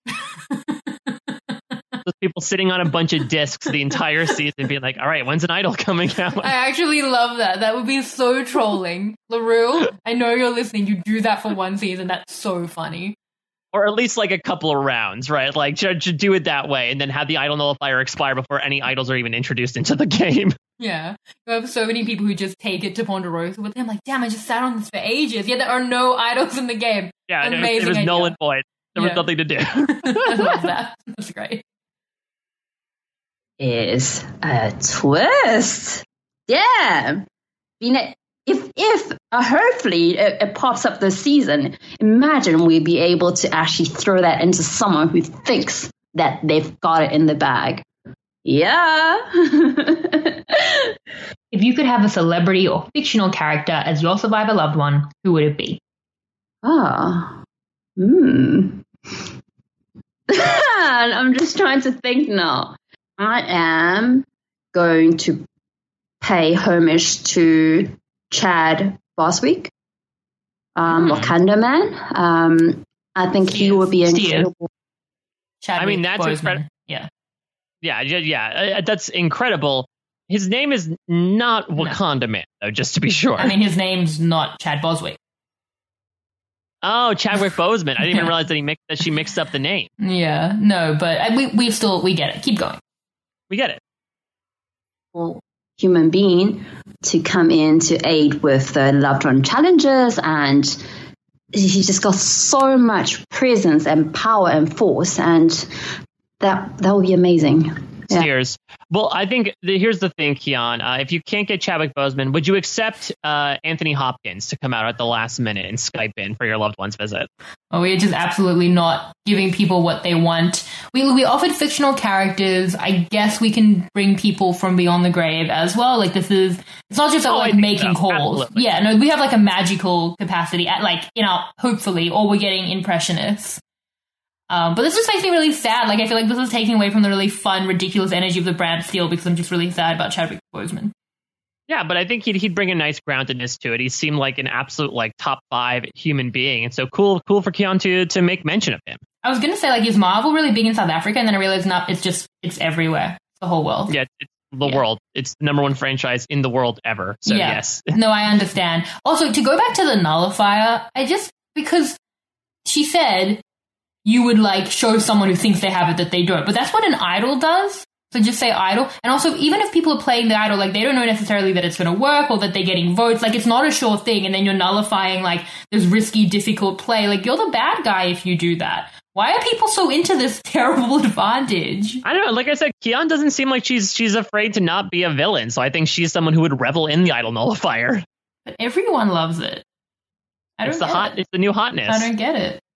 Those people sitting on a bunch of discs the entire season being like, all right, when's an idol coming out? I actually love that. That would be so trolling. LaRue, I know you're listening. You do that for one season. That's so funny. Or at least like a couple of rounds, right? Like, should, should do it that way and then have the idol nullifier expire before any idols are even introduced into the game. Yeah. You have so many people who just take it to Ponderosa with them. Like, damn, I just sat on this for ages. Yeah, there are no idols in the game. Yeah, it, Amazing it was idea. null and void. There was Yeah. nothing to do. I love that. That's great. Is a twist. Yeah. You know, if if uh, hopefully it, it pops up this season, imagine we'd be able to actually throw that into someone who thinks that they've got it in the bag. Yeah. If you could have a celebrity or fictional character as your Survivor loved one, who would it be? Ah. Hmm. I'm just trying to think now. I am going to pay homage to Chad Boswick, um, Hmm. Wakanda Man. Um, I think he would be incredible. I mean, that's incredible. Yeah. Yeah, yeah, yeah. Uh, that's incredible. His name is not Wakanda no. Man, though, just to be sure. I mean, his name's not Chad Boswick. Oh, Chadwick Boseman. I didn't even realize that he mixed, that she mixed up the name. Yeah, no, but we we still, we get it. Keep going. We get it. Well, human being to come in to aid with the loved one challenges, and he's just got so much presence and power and force, and that that would be amazing. Yeah. Cheers. Well, I think the, here's the thing, Kian. Uh, if you can't get Chadwick Boseman, would you accept uh, Anthony Hopkins to come out at the last minute and Skype in for your loved one's visit? Oh, we're just absolutely not giving people what they want. We we offered fictional characters. I guess we can bring people from beyond the grave as well. Like, this is, it's not just oh, like making so. calls. Absolutely. Yeah, no, we have like a magical capacity at like, you know, hopefully, or we're getting impressionists. Um, but this just makes me really sad. Like, I feel like this is taking away from the really fun, ridiculous energy of the brand still, because I'm just really sad about Chadwick Boseman. Yeah, but I think he'd he'd bring a nice groundedness to it. He seemed like an absolute like top five human being, and so cool cool for Keon to to make mention of him. I was gonna say, like, is Marvel really big in South Africa? And then I realized not. It's just it's everywhere, the whole world. Yeah, it's the yeah. world. It's the number one franchise in the world ever. So yeah. yes, no, I understand. Also, to go back to the nullifier, I just because she said you would like show someone who thinks they have it that they don't, but that's what an idol does. So just say idol. And also, even if people are playing the idol, like, they don't know necessarily that it's going to work or that they're getting votes. Like, it's not a sure thing. And then you're nullifying, like, this risky, difficult play. Like, you're the bad guy if you do that. Why are people so into this terrible advantage? I don't know. Like I said, Keon doesn't seem like she's she's afraid to not be a villain. So I think she's someone who would revel in the idol nullifier. But everyone loves it. I don't it's the get hot. it. It's the new hotness. I don't get it.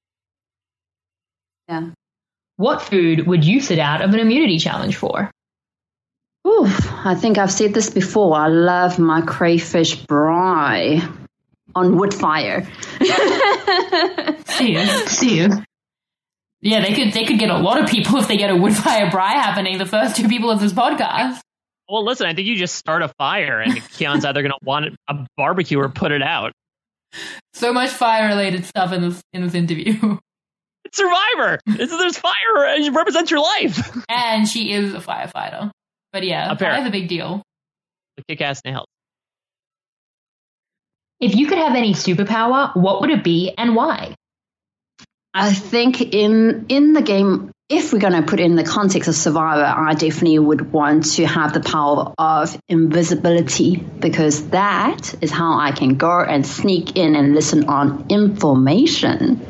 Yeah. What food would you sit out of an immunity challenge for? Ooh, I think I've said this before. I love my crayfish braai on wood fire. See you. See you. Yeah, they could they could get a lot of people if they get a wood fire braai happening. The first two people of this podcast. Well, listen, I think you just start a fire, and Keon's either going to want a barbecue or put it out. So much fire related stuff in this in this interview. It's Survivor. This is, there's fire. It represents your life. And she is a firefighter. But yeah, fire's a big deal. The kick-ass nails. If you could have any superpower, what would it be and why? I think in in the game, if we're going to put it in the context of Survivor, I definitely would want to have the power of invisibility, because that is how I can go and sneak in and listen on information.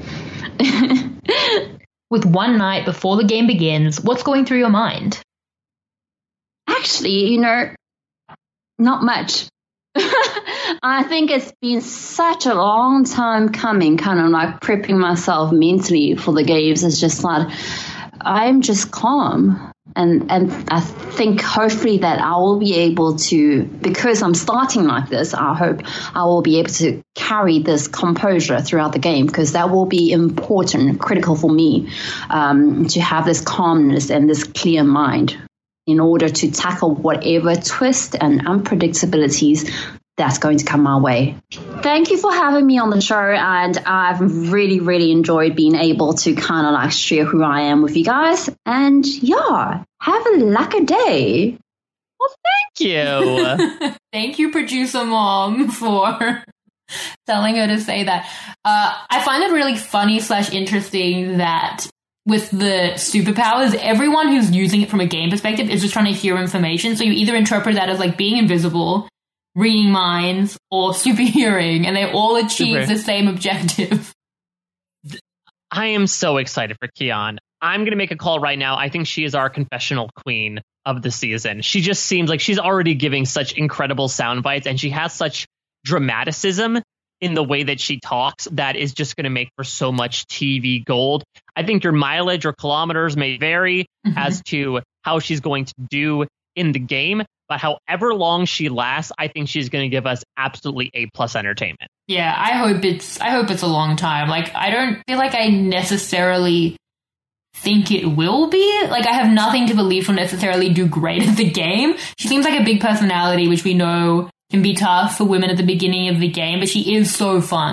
With one night before the game begins, what's going through your mind? Actually, you know, not much. I think it's been such a long time coming, kind of like prepping myself mentally for the games. It's just like, I'm just calm. And and I think hopefully that I will be able to, because I'm starting like this, I hope I will be able to carry this composure throughout the game, because that will be important, critical for me, um, to have this calmness and this clear mind in order to tackle whatever twist and unpredictabilities that's going to come my way. Thank you for having me on the show, and I've really, really enjoyed being able to kind of like share who I am with you guys. And yeah, have a lucky day. Well, thank you. Thank you, producer mom, for telling her to say that. Uh, I find it really funny slash interesting that with the superpowers, everyone who's using it from a game perspective is just trying to hear information. So you either interpret that as like being invisible, reading minds, or super hearing, and they all achieve super. the same objective. I am so excited for Keon. I'm going to make a call right now. I think she is our confessional queen of the season. She just seems like she's already giving such incredible sound bites, and she has such dramaticism in the way that she talks that is just going to make for so much T V gold. I think your mileage or kilometers may vary mm-hmm. as to how she's going to do in the game, but however long she lasts, I think she's going to give us absolutely A plus entertainment. Yeah, I hope it's I hope it's a long time. Like, I don't feel like I necessarily think it will be. Like, I have nothing to believe she'll necessarily do great at the game. She seems like a big personality, which we know can be tough for women at the beginning of the game, but she is so fun.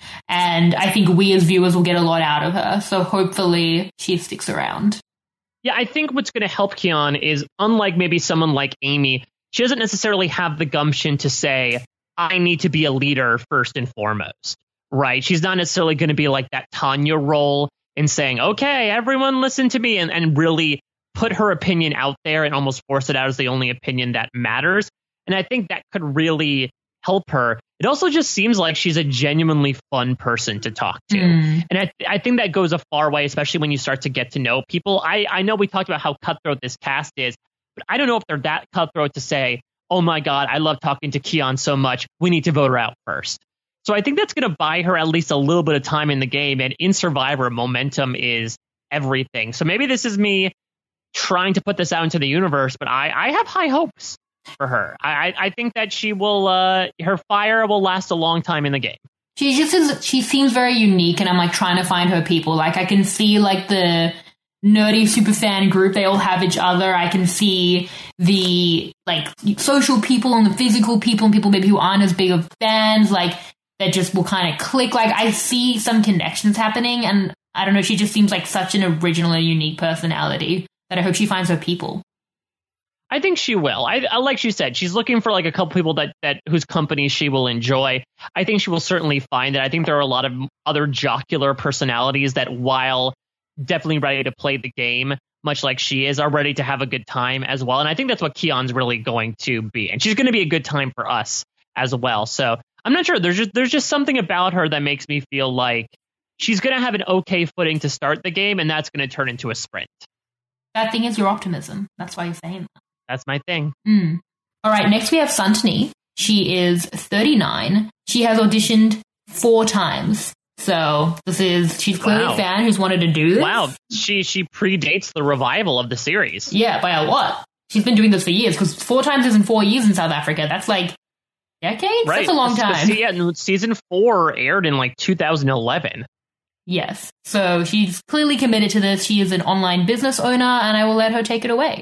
And I think we as viewers will get a lot out of her. So hopefully she sticks around. Yeah, I think what's going to help Kion is, unlike maybe someone like Amy, she doesn't necessarily have the gumption to say, I need to be a leader first and foremost, right? She's not necessarily going to be like that Tanya role in saying, okay, everyone listen to me, and, and really put her opinion out there and almost force it out as the only opinion that matters. And I think that could really help her. It also just seems like she's a genuinely fun person to talk to. Mm. And I, I think that goes a far way, especially when you start to get to know people. I, I know we talked about how cutthroat this cast is, but I don't know if they're that cutthroat to say, oh my God, I love talking to Kion so much, we need to vote her out first. So I think that's going to buy her at least a little bit of time in the game. And in Survivor, momentum is everything. So maybe this is me trying to put this out into the universe, but I, I have high hopes for her. I, I think that she will, uh, her fire will last a long time in the game. She just is, she seems very unique, and I'm like trying to find her people. Like I can see like the nerdy super fan group, they all have each other. I can see the like social people and the physical people and people maybe who aren't as big of fans, like that just will kind of click. Like I see some connections happening, and I don't know, she just seems like such an original and unique personality that I hope she finds her people. I think she will. I, I like she said, she's looking for like a couple people that that whose company she will enjoy. I think she will certainly find it. I think there are a lot of other jocular personalities that, while definitely ready to play the game, much like she is, are ready to have a good time as well. And I think that's what Kion's really going to be. And she's going to be a good time for us as well. So I'm not sure. There's just there's just something about her that makes me feel like she's going to have an okay footing to start the game, and that's going to turn into a sprint. That thing is your optimism. That's why you're saying that. That's my thing. Mm. All right, next we have Santini. She is thirty-nine. She has auditioned four times. So this is, she's clearly wow. a fan who's wanted to do this. Wow, she she predates the revival of the series. Yeah, by a lot. She's been doing this for years, because four times isn't four years in South Africa. That's like decades? Right. That's a long time. Yeah, season four aired in like two thousand eleven. Yes. So she's clearly committed to this. She is an online business owner, and I will let her take it away.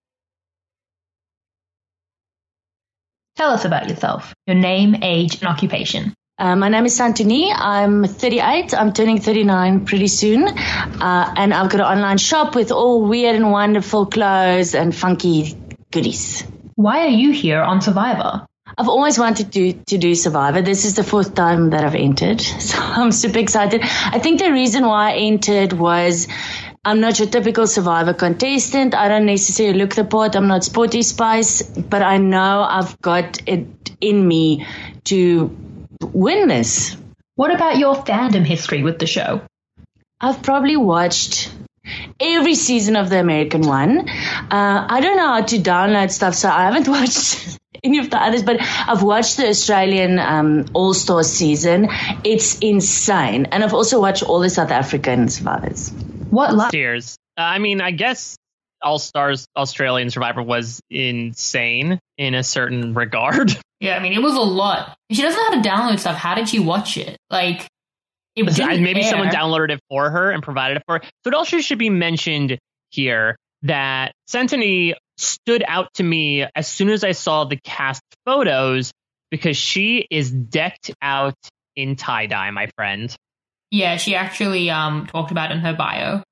Tell us about yourself, your name, age, and occupation. Uh, my name is Santini. I'm thirty-eight. I'm turning thirty-nine pretty soon. Uh, and I've got an online shop with all weird and wonderful clothes and funky goodies. Why are you here on Survivor? I've always wanted to, to do Survivor. This is the fourth time that I've entered, so I'm super excited. I think the reason why I entered was I'm not your typical Survivor contestant. I don't necessarily look the part. I'm not Sporty Spice, but I know I've got it in me to win this. What about your fandom history with the show? I've probably watched every season of the American one. Uh, I don't know how to download stuff, so I haven't watched any of the others, but I've watched the Australian um, All-Star season. It's insane. And I've also watched all the South African Survivors. What last years? Uh, I mean, I guess All Stars Australian Survivor was insane in a certain regard. Yeah, I mean, it was a lot. She doesn't know how to download stuff. How did she watch it? Like, it didn't maybe air. Someone downloaded it for her and provided it for her. So it also should be mentioned here that Santini stood out to me as soon as I saw the cast photos, because she is decked out in tie-dye, my friend. Yeah, she actually um talked about it in her bio.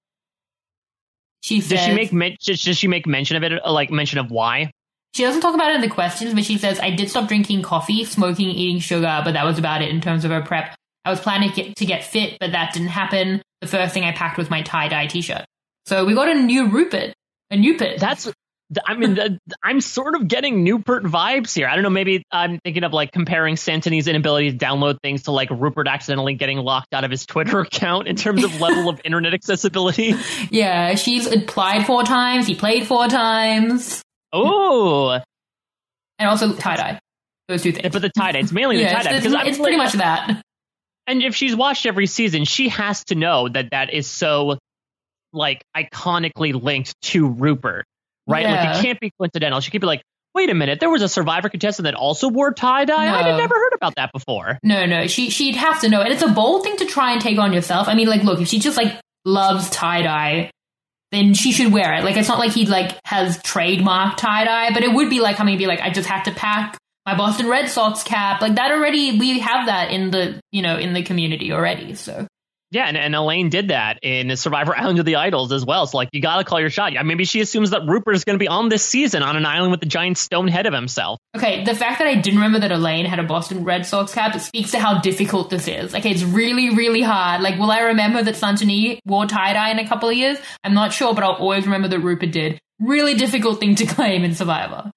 She says, does she make men- does she make mention of it, like mention of why? She doesn't talk about it in the questions, but she says, I did stop drinking coffee, smoking, eating sugar, but that was about it in terms of her prep. I was planning to get, to get fit, but that didn't happen. The first thing I packed was my tie-dye t-shirt. So we got a new Rupert, a Newport. That's, I mean, the, I'm sort of getting Newport vibes here. I don't know, maybe I'm thinking of like comparing Santini's inability to download things to like Rupert accidentally getting locked out of his Twitter account in terms of level of internet accessibility. Yeah, she's applied four times, he played four times. Oh, and also tie-dye. Those two things. But the tie-dye, it's mainly yeah, the tie-dye. It's, because it's, it's pretty much that. And if she's watched every season, she has to know that that is so, like, iconically linked to Rupert, right? Yeah. Like, it can't be coincidental. She could be like, wait a minute, there was a Survivor contestant that also wore tie-dye? No. I had never heard about that before. No, no, she, she'd have to know. And it's a bold thing to try and take on yourself. I mean, like, look, if she just, like, loves tie-dye, then she should wear it. Like, it's not like he, like, has trademarked tie-dye, but it would be like coming and be like, I just had to pack my Boston Red Sox cap. Like that already, we have that in the, you know, in the community already. So. Yeah, and, and Elaine did that in Survivor Island of the Idols as well. So, like, you got to call your shot. Yeah, maybe she assumes that Rupert is going to be on this season on an island with the giant stone head of himself. Okay, the fact that I didn't remember that Elaine had a Boston Red Sox cap, it speaks to how difficult this is. Okay, it's really, really hard. Like, will I remember that Santini wore tie-dye in a couple of years? I'm not sure, but I'll always remember that Rupert did. Really difficult thing to claim in Survivor.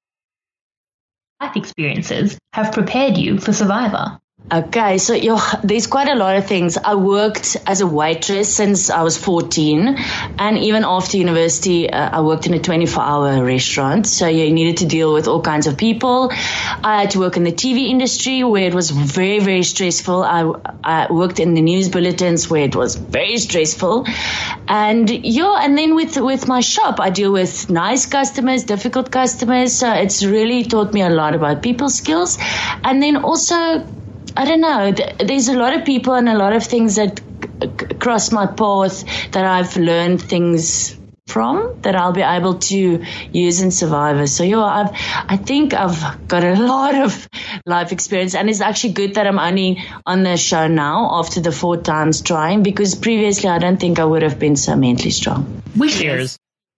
Life experiences have prepared you for Survivor. Okay, so you know, there's quite a lot of things. I worked as a waitress since I was fourteen, and even after university, uh, I worked in a twenty-four hour restaurant. So yeah, you needed to deal with all kinds of people. I had to work in the T V industry where it was very, very stressful. I, I worked in the news bulletins where it was very stressful. And yeah, and then with, with my shop, I deal with nice customers, difficult customers. So it's really taught me a lot about people skills. And then also, I don't know, there's a lot of people and a lot of things that cross my path that I've learned things from that I'll be able to use in Survivor. So yeah, I've, I think I've got a lot of life experience, and it's actually good that I'm only on the show now after the four times trying, because previously I don't think I would have been so mentally strong. Cheers.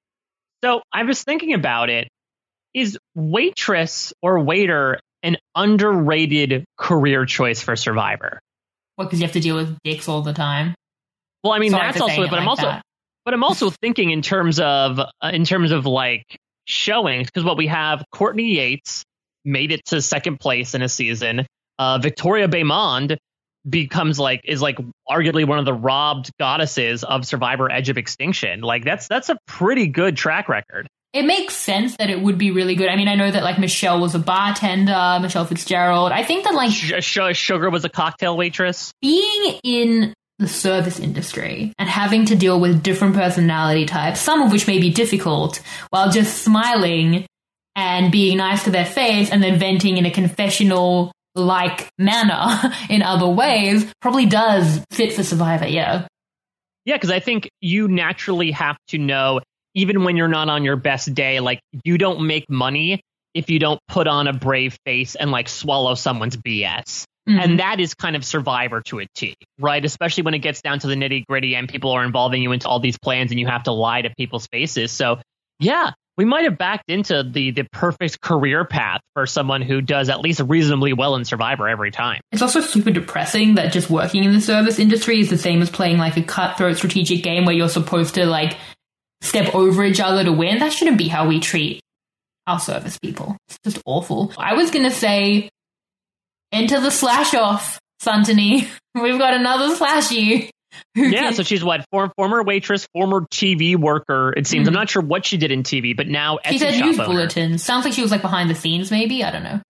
So I was thinking about it. Is waitress or waiter an underrated career choice for Survivor? What, because you have to deal with dicks all the time? Well, I mean, Sorry that's for also saying it, but it I'm like also, that. but I'm also thinking in terms of, uh, in terms of like showings, because what we have, Courtney Yates made it to second place in a season. Uh, Victoria Baymond becomes like, is like arguably one of the robbed goddesses of Survivor Edge of Extinction. Like that's, that's a pretty good track record. It makes sense that it would be really good. I mean, I know that like Michelle was a bartender, Michelle Fitzgerald. I think that like Sh- Sh- Sugar was a cocktail waitress. Being in the service industry and having to deal with different personality types, some of which may be difficult, while just smiling and being nice to their face and then venting in a confessional like manner in other ways, probably does fit for Survivor. Yeah. Yeah, because I think you naturally have to know, even when you're not on your best day, like you don't make money if you don't put on a brave face and like swallow someone's B S. Mm-hmm. And that is kind of Survivor to a T, right? Especially when it gets down to the nitty gritty and people are involving you into all these plans and you have to lie to people's faces. So yeah, we might have backed into the the perfect career path for someone who does at least reasonably well in Survivor every time. It's also super depressing that just working in the service industry is the same as playing like a cutthroat strategic game where you're supposed to like step over each other to win. That shouldn't be how we treat our service people. It's just awful. I was going to say, enter the slash off, Santini. We've got another slashy. Yeah, can... so she's what? Form, former waitress, former T V worker, it seems. Mm. I'm not sure what she did in T V, but now she Etsy said shop news owner. bulletins. Sounds like she was like behind the scenes, maybe. I don't know.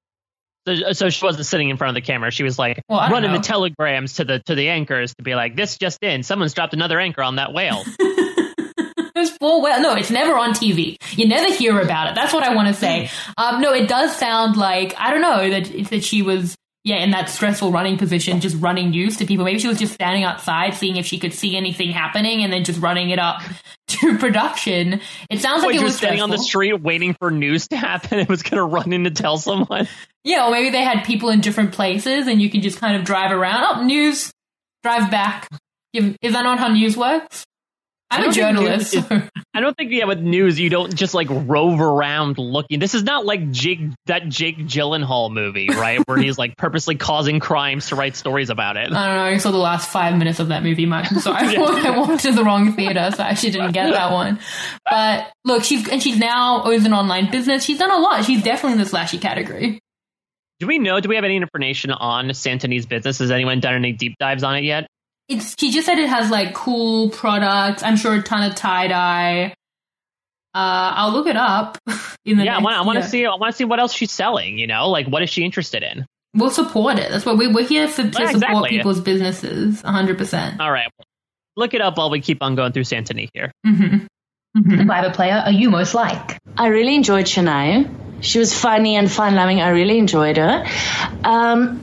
So, so she wasn't sitting in front of the camera. She was like well, running know. the telegrams to the to the anchors to be like, this just in, someone's dropped another anchor on that whale. There's four whales. No, it's never on T V. You never hear about it. That's what I want to say. Um, no, it does sound like, I don't know, that that she was, yeah, in that stressful running position, just running news to people. Maybe she was just standing outside, seeing if she could see anything happening, and then just running it up to production. It sounds like Wait, it was just standing on the street waiting for news to happen. It was going to run in to tell someone. Yeah, or maybe they had people in different places, and you can just kind of drive around. Oh, news, drive back. Is that not how news works? I'm a journalist. Is, I don't think, yeah, with news, you don't just like rove around looking. This is not like Jake, that Jake Gyllenhaal movie, right? Where he's like purposely causing crimes to write stories about it. I don't know. I saw the last five minutes of that movie, Mike. I'm sorry. I walked, I walked to the wrong theater, so I actually didn't get that one. But look, she's, and she's now owns an online business. She's done a lot. She's definitely in the slashy category. Do we know, do we have any information on Santini's business? Has anyone done any deep dives on it yet? It's, she just said it has like cool products. I'm sure a ton of tie dye. Uh, I'll look it up. In the yeah, next, I want. I want to yeah. see. I want to see what else she's selling. You know, like what is she interested in? We'll support it. That's what we, we're here for, to yeah, support exactly. people's businesses. one hundred percent. All right, look it up while we keep on going through Santini here. Mm-hmm. Mm-hmm. Survivor player, are you most like? I really enjoyed Shania. She was funny and fun-loving. I really enjoyed her. Um,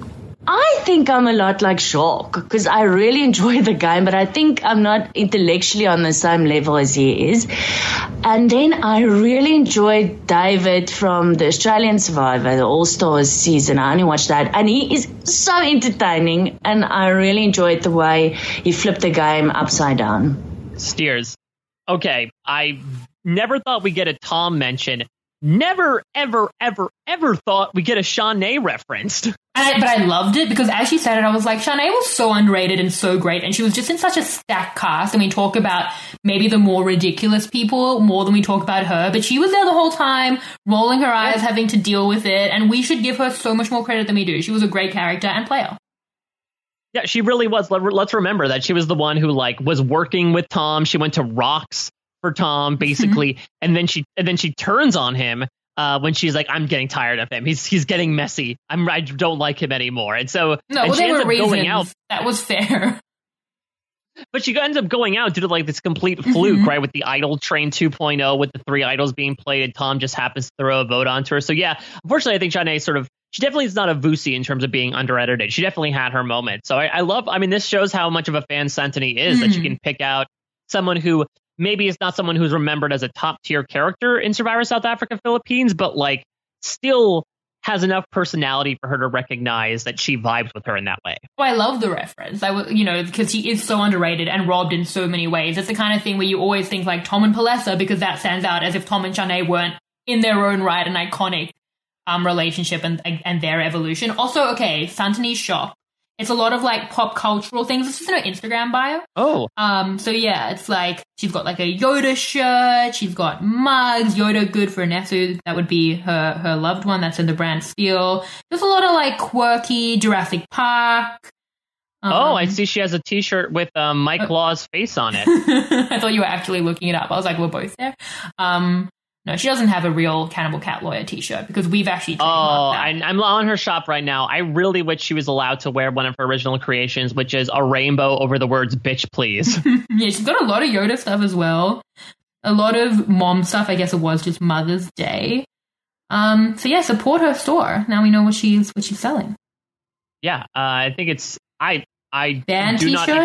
I think I'm a lot like Jacques because I really enjoy the game, but I think I'm not intellectually on the same level as he is. And then I really enjoyed David from the Australian Survivor, the All-Stars season. I only watched that, and he is so entertaining, and I really enjoyed the way he flipped the game upside down. Steers. Okay, I never thought we'd get a Tom mention. Never, ever, ever, ever thought we'd get a Shanae referenced. And I, but I loved it because as she said it, I was like, Shanae was so underrated and so great. And she was just in such a stacked cast. And we talk about maybe the more ridiculous people more than we talk about her. But she was there the whole time, rolling her eyes, having to deal with it. And we should give her so much more credit than we do. She was a great character and player. Yeah, she really was. Let's remember that she was the one who like was working with Tom. She went to Rocks for Tom, basically, and then she and then she turns on him uh, when she's like, "I'm getting tired of him. He's he's getting messy. I'm I don't like him anymore." And so no, and well, she there ends were up reasons. going out. That was fair. But she ends up going out due to like this complete fluke, mm-hmm. right? With the Idol Train two point oh, with the three idols being played, and Tom just happens to throw a vote onto her. So yeah, unfortunately, I think Shanae sort of she definitely is not a Vusi in terms of being under-edited. She definitely had her moment. So I, I love. I mean, this shows how much of a fan Santini is mm-hmm. that she can pick out someone who. Maybe it's not someone who's remembered as a top tier character in Survivor South Africa Philippines, but like still has enough personality for her to recognize that she vibes with her in that way. Oh, I love the reference. I w- you know, because he is so underrated and robbed in so many ways. It's the kind of thing where you always think like Tom and Palessa because that stands out as if Tom and Shanae weren't in their own right an iconic um relationship and and their evolution. Also, okay, Santini's shop. It's a lot of like pop cultural things. It's just in her Instagram bio. Oh. Um. So yeah, it's like she's got like a Yoda shirt. She's got mugs. Yoda good for Nesu. That would be her her loved one. That's in the brand Steel. There's a lot of like quirky Jurassic Park. Um, oh, I see. She has a T-shirt with um, Mike uh, Law's face on it. I thought you were actually looking it up. I was like, we're both there. Um. No, she doesn't have a real Cannibal Cat Lawyer T-shirt because we've actually. Oh, I, I'm on her shop right now. I really wish she was allowed to wear one of her original creations, which is a rainbow over the words "bitch, please." Yeah, she's got a lot of Yoda stuff as well. A lot of mom stuff. I guess it was just Mother's Day. Um. So yeah, support her store. Now we know what she's what she's selling. Yeah, uh, I think it's I I band do T-shirts.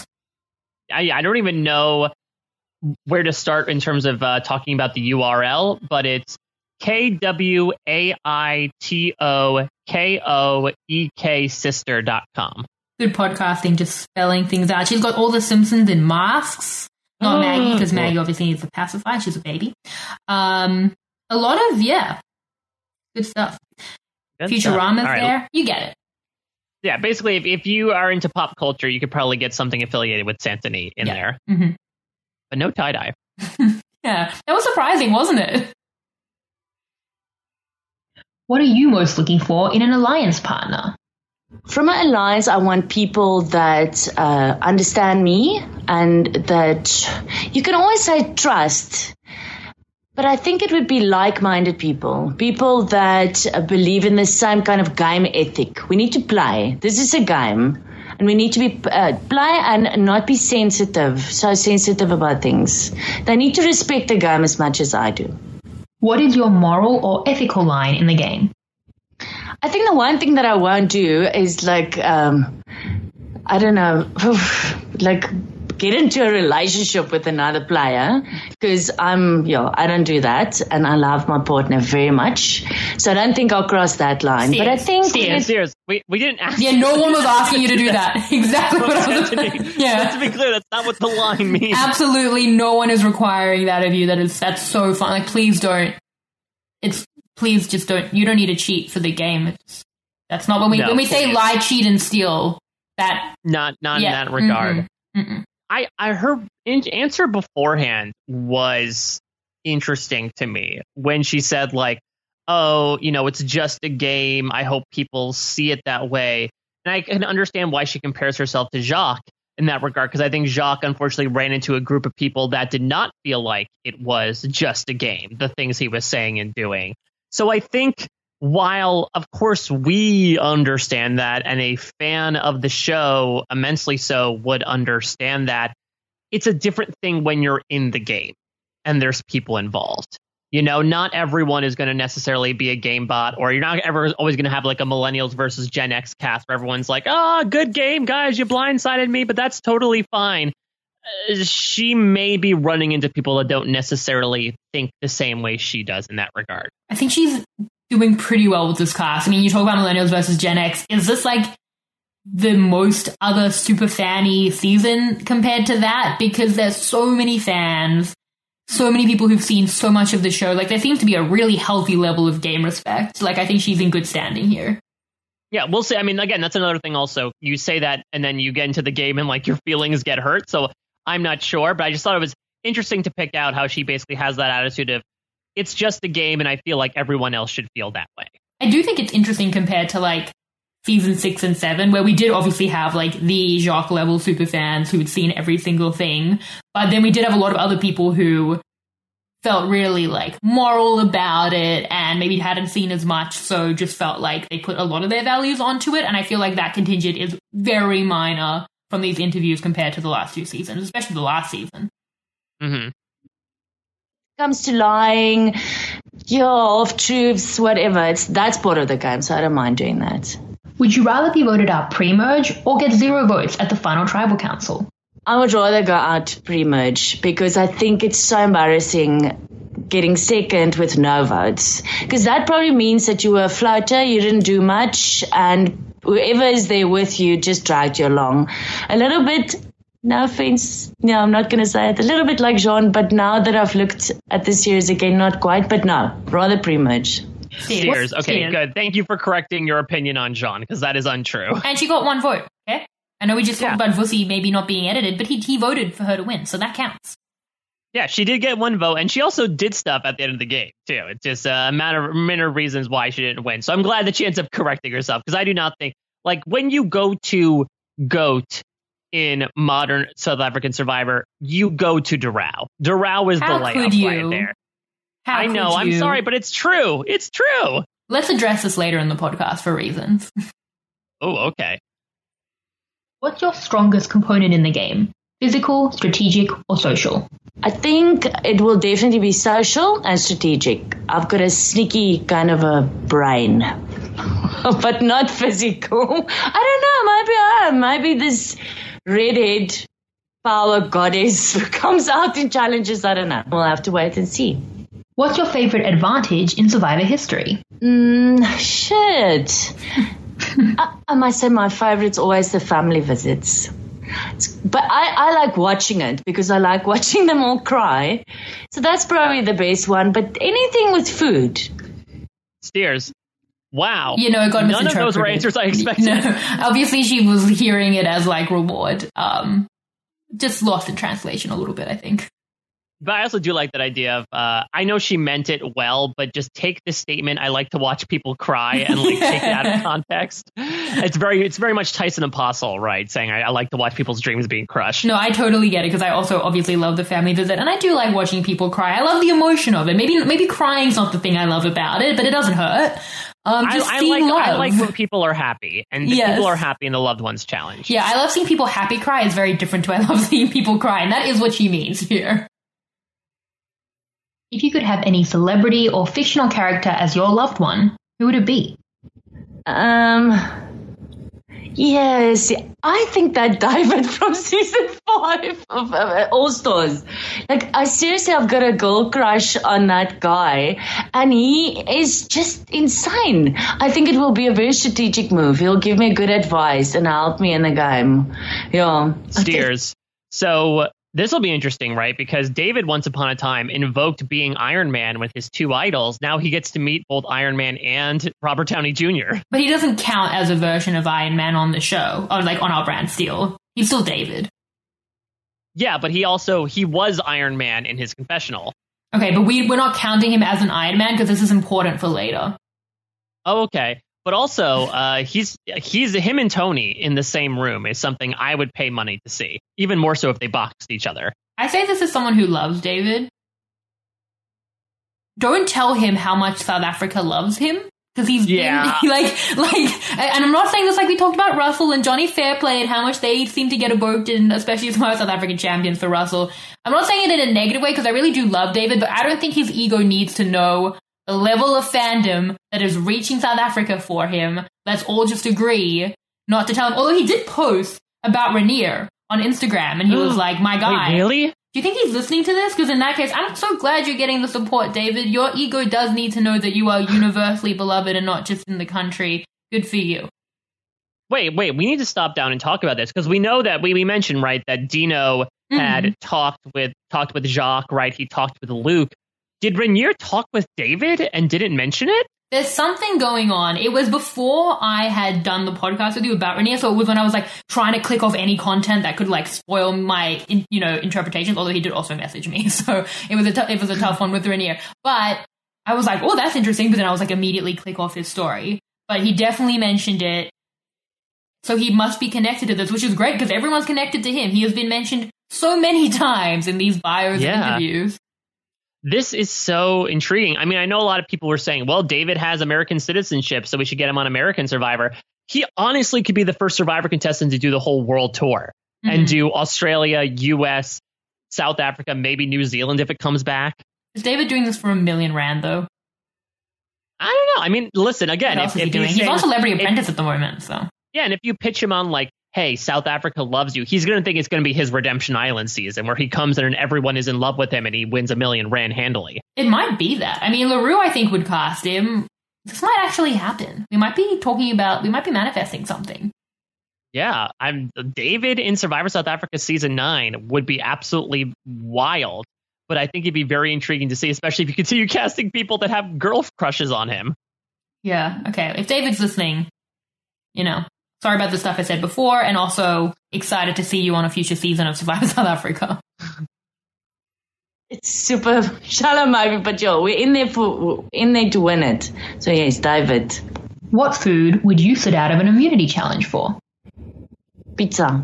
Not even, I I don't even know where to start in terms of uh, talking about the U R L, but it's K W A I T O K O E K sister dot com. Good podcasting, just spelling things out. She's got all the Simpsons in masks. Not oh, Maggie, because cool. Maggie obviously needs to pacify. She's a baby. Um, a lot of, yeah, good stuff. Good Futurama's stuff. Right. There. You get it. Yeah, basically, if, if you are into pop culture, you could probably get something affiliated with Santini in yeah. there. Mm-hmm. But no tie-dye. Yeah, that was surprising, wasn't it? What are you most looking for in an alliance partner? From an alliance, I want people that uh, understand me and that you can always say trust. But I think it would be like-minded people, people that uh, believe in the same kind of game ethic. We need to play. This is a game. And we need to be uh, play and not be sensitive, so sensitive about things. They need to respect the game as much as I do. What is your moral or ethical line in the game? I think the one thing that I won't do is like, um, I don't know, like get into a relationship with another player because I'm, yeah, I don't do that, and I love my partner very much, so I don't think I'll cross that line. Serious. But I think serious, serious. We we didn't ask. Yeah, no one was asking you to do that. Exactly what I was saying. Yeah, let's be clear, that's not what the line means. Absolutely, no one is requiring that of you. That is that's so fun. Like, please don't. It's please just don't. You don't need to cheat for the game. It's, that's not when we no, when we say lie, cheat, and steal. That not not yeah. in that regard. Mm-mm. Mm-mm. I, I her answer beforehand was interesting to me when she said like, oh, you know, it's just a game. I hope people see it that way. And I can understand why she compares herself to Jacques in that regard, because I think Jacques unfortunately ran into a group of people that did not feel like it was just a game, the things he was saying and doing. So I think while, of course, we understand that, and a fan of the show immensely so would understand that, it's a different thing when you're in the game and there's people involved. You know, not everyone is going to necessarily be a game bot, or you're not ever always going to have like a millennials versus Gen X cast where everyone's like, oh, good game, guys, you blindsided me, but that's totally fine. Uh, she may be running into people that don't necessarily think the same way she does in that regard. I think she's doing pretty well with this cast. I mean, you talk about millennials versus Gen X. Is this like the most other super fanny season compared to that? Because there's so many fans, so many people who've seen so much of the show. Like, there seems to be a really healthy level of game respect. Like, I think she's in good standing here. Yeah, we'll see. I mean, again, that's another thing also. You say that and then you get into the game and like your feelings get hurt. So I'm not sure, but I just thought it was interesting to pick out how she basically has that attitude of it's just a game and I feel like everyone else should feel that way. I do think it's interesting compared to like season six and seven, where we did obviously have like the Jacques level super fans who had seen every single thing. But then we did have a lot of other people who felt really like moral about it and maybe hadn't seen as much, so just felt like they put a lot of their values onto it. And I feel like that contingent is very minor from these interviews compared to the last two seasons, especially the last season. Mm-hmm. Comes to lying, yeah, of truths, whatever. It's that's part of the game, so I don't mind doing that. Would you rather be voted out pre-merge or get zero votes at the final tribal council? I would rather go out pre-merge because I think it's so embarrassing getting second with no votes. Because that probably means that you were a floater, you didn't do much, and whoever is there with you just dragged you along. A little bit, no offense, no, I'm not going to say it, a little bit like Jean, but now that I've looked at the series again, not quite, but no, rather pre-merge. Steers. Okay, Steers. Good. Thank you for correcting your opinion on Jean, because that is untrue. And she got one vote, okay? I know we just yeah. talked about Vusi maybe not being edited, but he he voted for her to win, so that counts. Yeah, she did get one vote, and she also did stuff at the end of the game, too. It's just a matter of minor reasons why she didn't win. So I'm glad that she ends up correcting herself, because I do not think, like, when you go to GOAT in modern South African Survivor, you go to Doral. Doral is How the layup right there. How I know, I'm sorry, but it's true. It's true. Let's address this later in the podcast for reasons. Oh, okay. What's your strongest component in the game? Physical, strategic, or social? I think it will definitely be social and strategic. I've got a sneaky kind of a brain, but not physical. I don't know, maybe I am. Maybe this redhead power goddess comes out in challenges. I don't know. We'll have to wait and see. What's your favorite advantage in Survivor history? Mm, shit. I, I must say my favorite's always the family visits. It's, but I, I like watching it because I like watching them all cry. So that's probably the best one. But anything with food. Steers. Wow. You know, it got None of those were answers I expected. No, obviously, she was hearing it as like reward. Um, just lost in translation a little bit, I think. But I also do like that idea of, uh, I know she meant it well, but just take this statement, I like to watch people cry, and like take it out of context. It's very it's very much Tyson Apostle, right? Saying, I, I like to watch people's dreams being crushed. No, I totally get it, because I also obviously love the family visit, and I do like watching people cry. I love the emotion of it. Maybe maybe crying's not the thing I love about it, but it doesn't hurt. Um, just I, I, seeing like, love. I like when people are happy, and the Yes. people are happy and the loved ones challenge. Yeah, I love seeing people happy cry. It's very different to I love seeing people cry, and that is what she means here. If you could have any celebrity or fictional character as your loved one, who would it be? Um, yes, I think that David from season five of uh, All Stars. Like, I seriously have got a girl crush on that guy, and he is just insane. I think it will be a very strategic move. He'll give me good advice and help me in the game. Yeah. Steers. So this will be interesting, right? Because David, once upon a time, invoked being Iron Man with his two idols. Now he gets to meet both Iron Man and Robert Downey Junior But he doesn't count as a version of Iron Man on the show, or like on our brand Steel. He's still David. Yeah, but he also, he was Iron Man in his confessional. Okay, but we, we're not counting him as an Iron Man because this is important for later. Oh, okay. But also, uh, he's he's him and Tony in the same room is something I would pay money to see. Even more so if they boxed each other. I say this as someone who loves David. Don't tell him how much South Africa loves him, Because he's Yeah. been, like, like, and I'm not saying this like we talked about Russell and Johnny Fairplay and how much they seem to get evoked in, especially as South African champions for Russell. I'm not saying it in a negative way because I really do love David, but I don't think his ego needs to know the level of fandom that is reaching South Africa for him. Let's all just agree not to tell him. Although he did post about Ranier on Instagram and he was like, my guy. Wait, really? Do you think he's listening to this? Because in that case, I'm so glad you're getting the support, David. Your ego does need to know that you are universally beloved and not just in the country. Good for you. Wait, wait, we need to stop down and talk about this because we know that we, we mentioned, right, that Dino Mm-hmm. had talked with talked with Jacques, right? He talked with Luke. Did Ranier talk with David and didn't mention it? There's something going on. It was before I had done the podcast with you about Ranier, so it was when I was like trying to click off any content that could like spoil my, in, you know, interpretations. Although he did also message me, so it was a t- it was a tough one with Ranier. But I was like, oh, that's interesting. But then I was like, immediately click off his story. But he definitely mentioned it, so he must be connected to this, which is great because everyone's connected to him. He has been mentioned so many times in these bios Yeah. and interviews. This is so intriguing. I mean, I know a lot of people were saying, well, David has American citizenship, so we should get him on American Survivor. He honestly could be the first Survivor contestant to do the whole world tour Mhm. and do Australia, U S, South Africa, maybe New Zealand if it comes back. Is David doing this for a million rand, though? I don't know. I mean, listen, again, What if, else is he if doing? he's He's saying- on Celebrity if- Apprentice at the moment, so. Yeah, and if you pitch him on like, hey, South Africa loves you, he's going to think it's going to be his Redemption Island season where he comes in and everyone is in love with him and he wins a million rand handily. It might be that. I mean, LaRue, I think, would cast him. This might actually happen. We might be talking about, we might be manifesting something. Yeah, I'm David in Survivor South Africa season nine would be absolutely wild, but I think it'd be very intriguing to see, especially if you continue casting people that have girl crushes on him. Yeah, okay. If David's listening, you know, sorry about the stuff I said before, and also excited to see you on a future season of Survivor South Africa. It's super shallow, maybe, but yo, we're in there for we're in there to win it. So yes, David. What food would you sit out of an immunity challenge for? Pizza.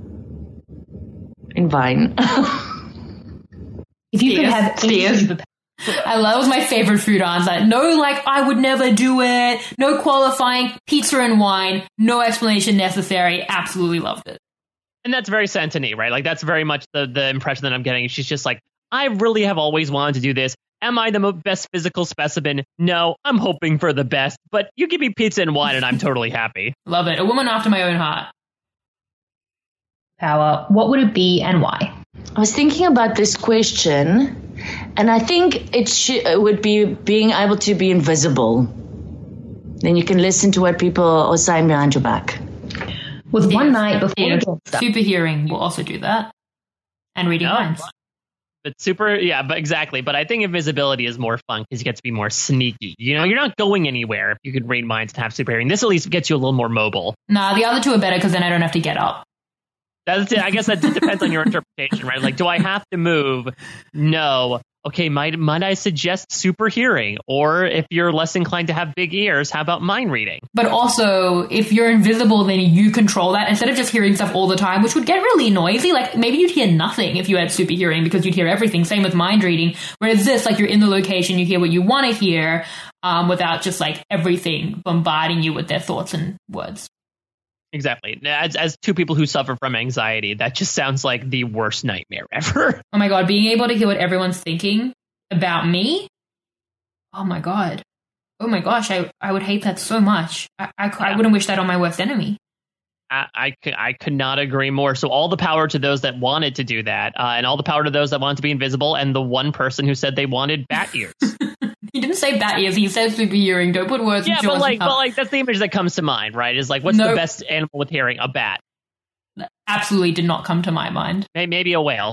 And wine. If you could Yes, have any yes. superpower. I love, that was my favorite food answer. No, like, I would never do it. No qualifying. Pizza and wine. No explanation necessary. Absolutely loved it. And that's very Santini, right? Like that's very much the, the impression that I'm getting. She's just like, I really have always wanted to do this. Am I the mo- best physical specimen? No, I'm hoping for the best. But you give me pizza and wine and I'm totally happy. Love it. A woman after my own heart. Power. What would it be and why? I was thinking about this question, and I think it, sh- it would be being able to be invisible. Then you can listen to what people are saying behind your back. With one night before Yeah. the super hearing will also do that. And reading No, minds. But super, yeah, but exactly. But I think invisibility is more fun because you get to be more sneaky. You know, you're not going anywhere if you could read minds and have super hearing. This at least gets you a little more mobile. Nah, the other two are better because then I don't have to get up. That's it. I guess that depends on your interpretation, right? Like, do I have to move? No. Okay, might might I suggest super hearing? Or if you're less inclined to have big ears, how about mind reading? But also, if you're invisible, then you control that instead of just hearing stuff all the time, which would get really noisy. Like, maybe you'd hear nothing if you had super hearing because you'd hear everything. Same with mind reading. Whereas this, like, you're in the location, you hear what you want to hear um, without just, like, everything bombarding you with their thoughts and words. Exactly. As as two people who suffer from anxiety, that just sounds like the worst nightmare ever. Oh my God, being able to hear what everyone's thinking about me? Oh my God. Oh my gosh, I, I would hate that so much. I, I, I wouldn't wish that on my worst enemy. I, I, could, I could not agree more. So all the power to those that wanted to do that, uh, and all the power to those that wanted to be invisible, and the one person who said they wanted bat ears. He didn't say bat ears, he said super hearing. Don't put words in Yeah, but Sean's like, mouth. but like that's the image that comes to mind, right? Is like, what's Nope. the best animal with hearing? A bat. Absolutely did not come to my mind. Maybe, maybe a whale.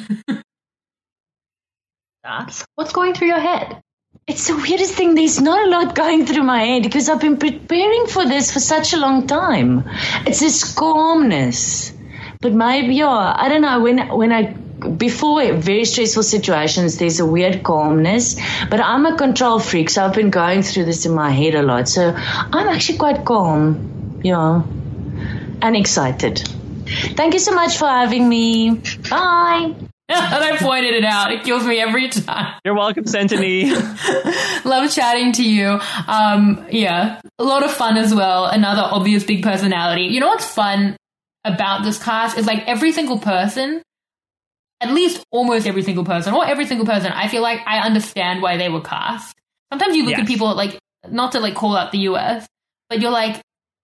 That's what's going through your head. It's the weirdest thing. There's not a lot going through my head because I've been preparing for this for such a long time. It's this calmness. But maybe, yeah, I don't know, when when I, before very stressful situations, there's a weird calmness. But I'm a control freak, so I've been going through this in my head a lot. So I'm actually quite calm, yeah, and excited. Thank you so much for having me. Bye. And I pointed it out. It kills me every time. You're welcome, Sentini. Love chatting to you. Um, yeah, a lot of fun as well. Another obvious big personality. You know what's fun about this cast is like every single person, at least almost every single person, or every single person, I feel like I understand why they were cast. Sometimes you look Yes. at people like, not to like call out the U S, but you're like,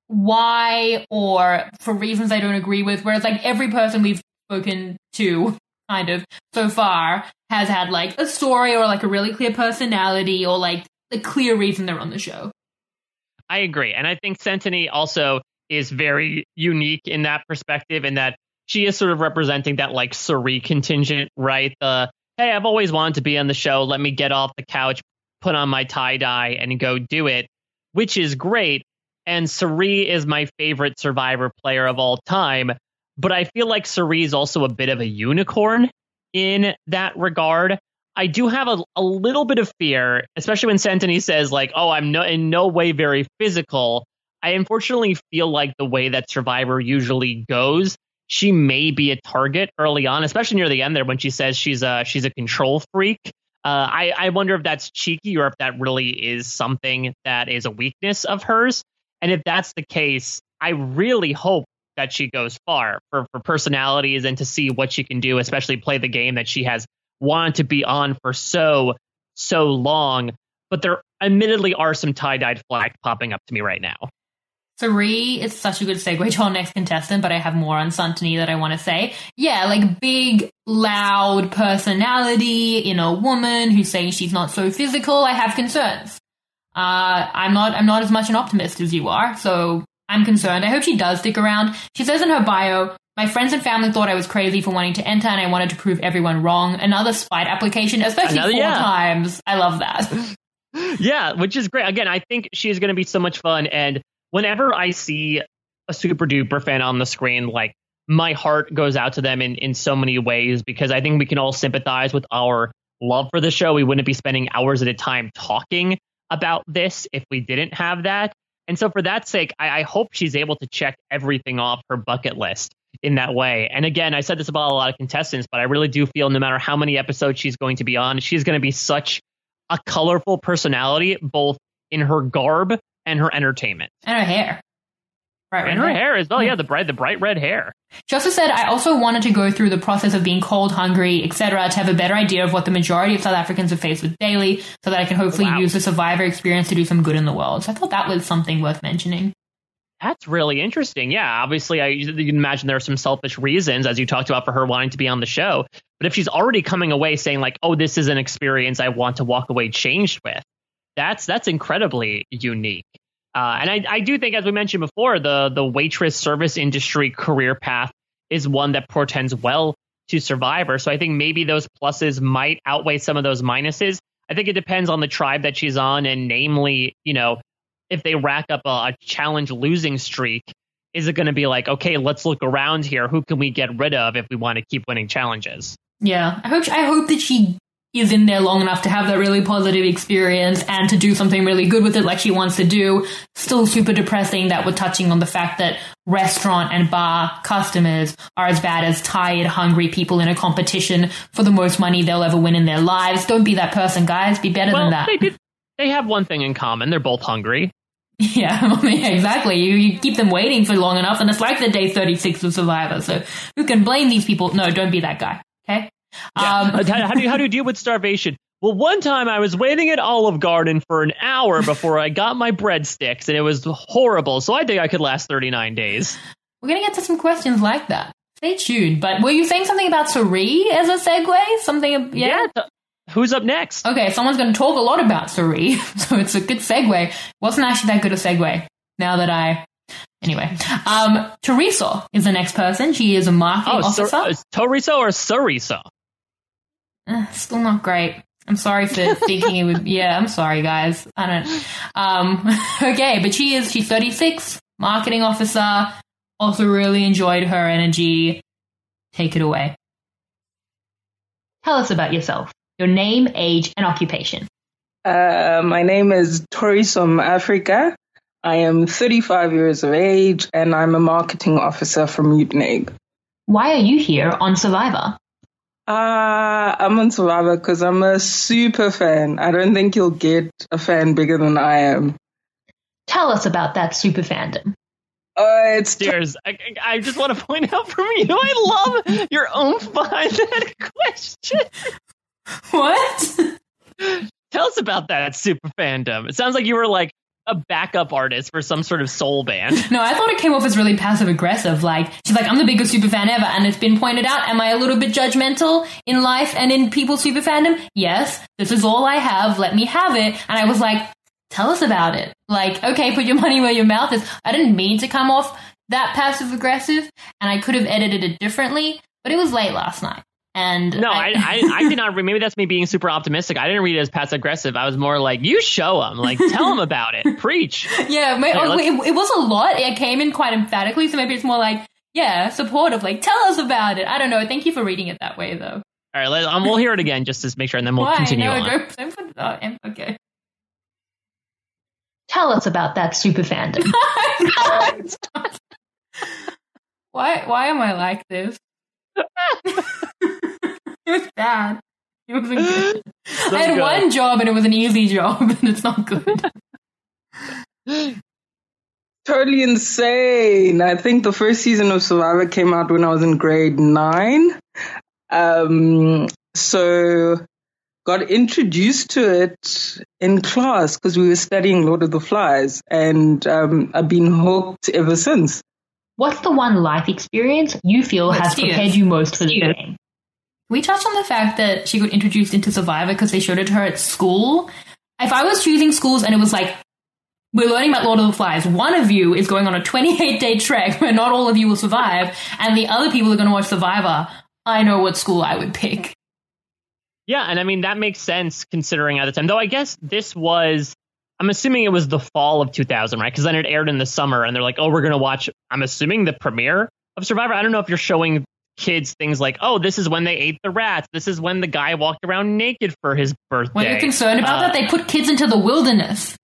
why, or for reasons I don't agree with. Whereas like every person we've spoken to kind of so far has had like a story or like a really clear personality or like a clear reason they're on the show. I agree. And I think Sentini also is very unique in that perspective, in that she is sort of representing that like Suri contingent, right? The, hey, I've always wanted to be on the show. Let me get off the couch, put on my tie-dye and go do it, which is great. And Suri is my favorite Survivor player of all time. But I feel like Suri is also a bit of a unicorn in that regard. I do have a, a little bit of fear, especially when Sentini says like, oh, I'm no, in no way very physical. I unfortunately feel like the way that Survivor usually goes, she may be a target early on, especially near the end there when she says she's a, she's a control freak. Uh, I, I wonder if that's cheeky or if that really is something that is a weakness of hers. And if that's the case, I really hope that she goes far for, for personalities and to see what she can do, especially play the game that she has wanted to be on for so, so long. But there admittedly are some tie-dyed flags popping up to me right now. Suri is such a good segue to our next contestant, but I have more on Santini that I want to say. Yeah, like big, loud personality in a woman who's saying she's not so physical. I have concerns. Uh, I'm not, I'm not as much an optimist as you are, so I'm concerned. I hope she does stick around. She says in her bio, my friends and family thought I was crazy for wanting to enter and I wanted to prove everyone wrong. Another spite application, especially Another, four yeah. times. I love that. Yeah, which is great. Again, I think she is going to be so much fun. And whenever I see a super duper fan on the screen, like my heart goes out to them in, in so many ways, because I think we can all sympathize with our love for the show. We wouldn't be spending hours at a time talking about this if we didn't have that. And so for that sake, I, I hope she's able to check everything off her bucket list in that way. And again, I said this about a lot of contestants, but I really do feel no matter how many episodes she's going to be on, she's going to be such a colorful personality, both in her garb and her entertainment. And her hair. Bright and red her hair. hair as well. Yeah, the bright, the bright red hair. She also said, I also wanted to go through the process of being cold, hungry, et cetera, to have a better idea of what the majority of South Africans are faced with daily, so that I can hopefully Wow. use the Survivor experience to do some good in the world. So I thought that was something worth mentioning. That's really interesting. Yeah, obviously, I, you can imagine there are some selfish reasons, as you talked about, for her wanting to be on the show. But if she's already coming away saying like, oh, this is an experience I want to walk away changed with, that's that's incredibly unique. Uh, and I, I do think, as we mentioned before, the the waitress service industry career path is one that portends well to Survivor. So I think maybe those pluses might outweigh some of those minuses. I think it depends on the tribe that she's on, and namely, you know, if they rack up a, a challenge losing streak, is it going to be like, okay, let's look around here. Who can we get rid of if we want to keep winning challenges? Yeah, I hope I hope that she is in there long enough to have that really positive experience and to do something really good with it like she wants to do. Still super depressing that we're touching on the fact that restaurant and bar customers are as bad as tired, hungry people in a competition for the most money they'll ever win in their lives. Don't be that person, guys. Be better well, than that. They, did, they have one thing in common. They're both hungry. Yeah, I mean, exactly. You, you keep them waiting for long enough, and it's like the day thirty-six of Survivor. So who can blame these people? No, don't be that guy. Okay? Yeah. Um, how, how, do you, how do you deal with starvation? Well, one time I was waiting at Olive Garden for an hour before I got my breadsticks, and it was horrible. So I think I could last thirty-nine days. We're going to get to some questions like that. Stay tuned. But were you saying something about Suri as a segue? Something, yeah? yeah th- who's up next? Okay, someone's going to talk a lot about Suri, so it's a good segue. Wasn't actually that good a segue, now that I... Anyway, um, Teresa is the next person. She is a marketing oh, officer. Sur- is Teresa or Sarisa? Uh, still not great. I'm sorry for thinking it would. Yeah, I'm sorry, guys. I don't. Um, okay, but she is. She's thirty-six, marketing officer. Also, really enjoyed her energy. Take it away. Tell us about yourself. Your name, age, and occupation. Uh, my name is Tourism Africa. I am thirty-five years of age, and I'm a marketing officer from Utenegg. Why are you here on Survivor? Uh, I'm on Survivor because I'm a super fan. I don't think you'll get a fan bigger than I am. Tell us about that super fandom. Uh, it's Cheers. I, I just want to point out from you, I love your own fun question. What? Tell us about that super fandom. It sounds like you were like a backup artist for some sort of soul band. No, I thought it came off as really passive aggressive. Like, she's like, I'm the biggest super fan ever. And it's been pointed out, am I a little bit judgmental in life and in people's super fandom? Yes. This is all I have. Let me have it. And I was like, tell us about it. Like, okay, put your money where your mouth is. I didn't mean to come off that passive aggressive, and I could have edited it differently, but it was late last night. And no, I, I, I, I did not. Maybe that's me being super optimistic. I didn't read it as passive aggressive. I was more like, you show them, like, tell them about it, preach. Yeah, my, Here, oh, it, it was a lot. It came in quite emphatically, so maybe it's more like, yeah, supportive. Like, tell us about it. I don't know. Thank you for reading it that way, though. All right, let, um, we'll hear it again just to make sure, and then we'll Why? continue No, on. go, don't put it on. Okay. Tell us about that super fandom. why? Why am I like this? It was bad. It wasn't good. So I had good. one job and it was an easy job, and it's not good. totally insane. I think the first season of Survivor came out when I was in grade nine. Um, so got introduced to it in class because we were studying Lord of the Flies, and um, I've been hooked ever since. What's the one life experience you feel Let's has see it. prepared you most for the See it. game? We touched on the fact that she got introduced into Survivor because they showed it to her at school. If I was choosing schools and it was like, we're learning about Lord of the Flies, one of you is going on a twenty-eight day trek where not all of you will survive, and the other people are going to watch Survivor, I know what school I would pick. Yeah, and I mean, that makes sense considering at the time. Though I guess this was, I'm assuming it was the fall of two thousand, right? Because then it aired in the summer, and they're like, oh, we're going to watch, I'm assuming, the premiere of Survivor. I don't know if you're showing kids things like, oh, this is when they ate the rats. This is when the guy walked around naked for his birthday. When you're concerned about Uh, that, they put kids into the wilderness.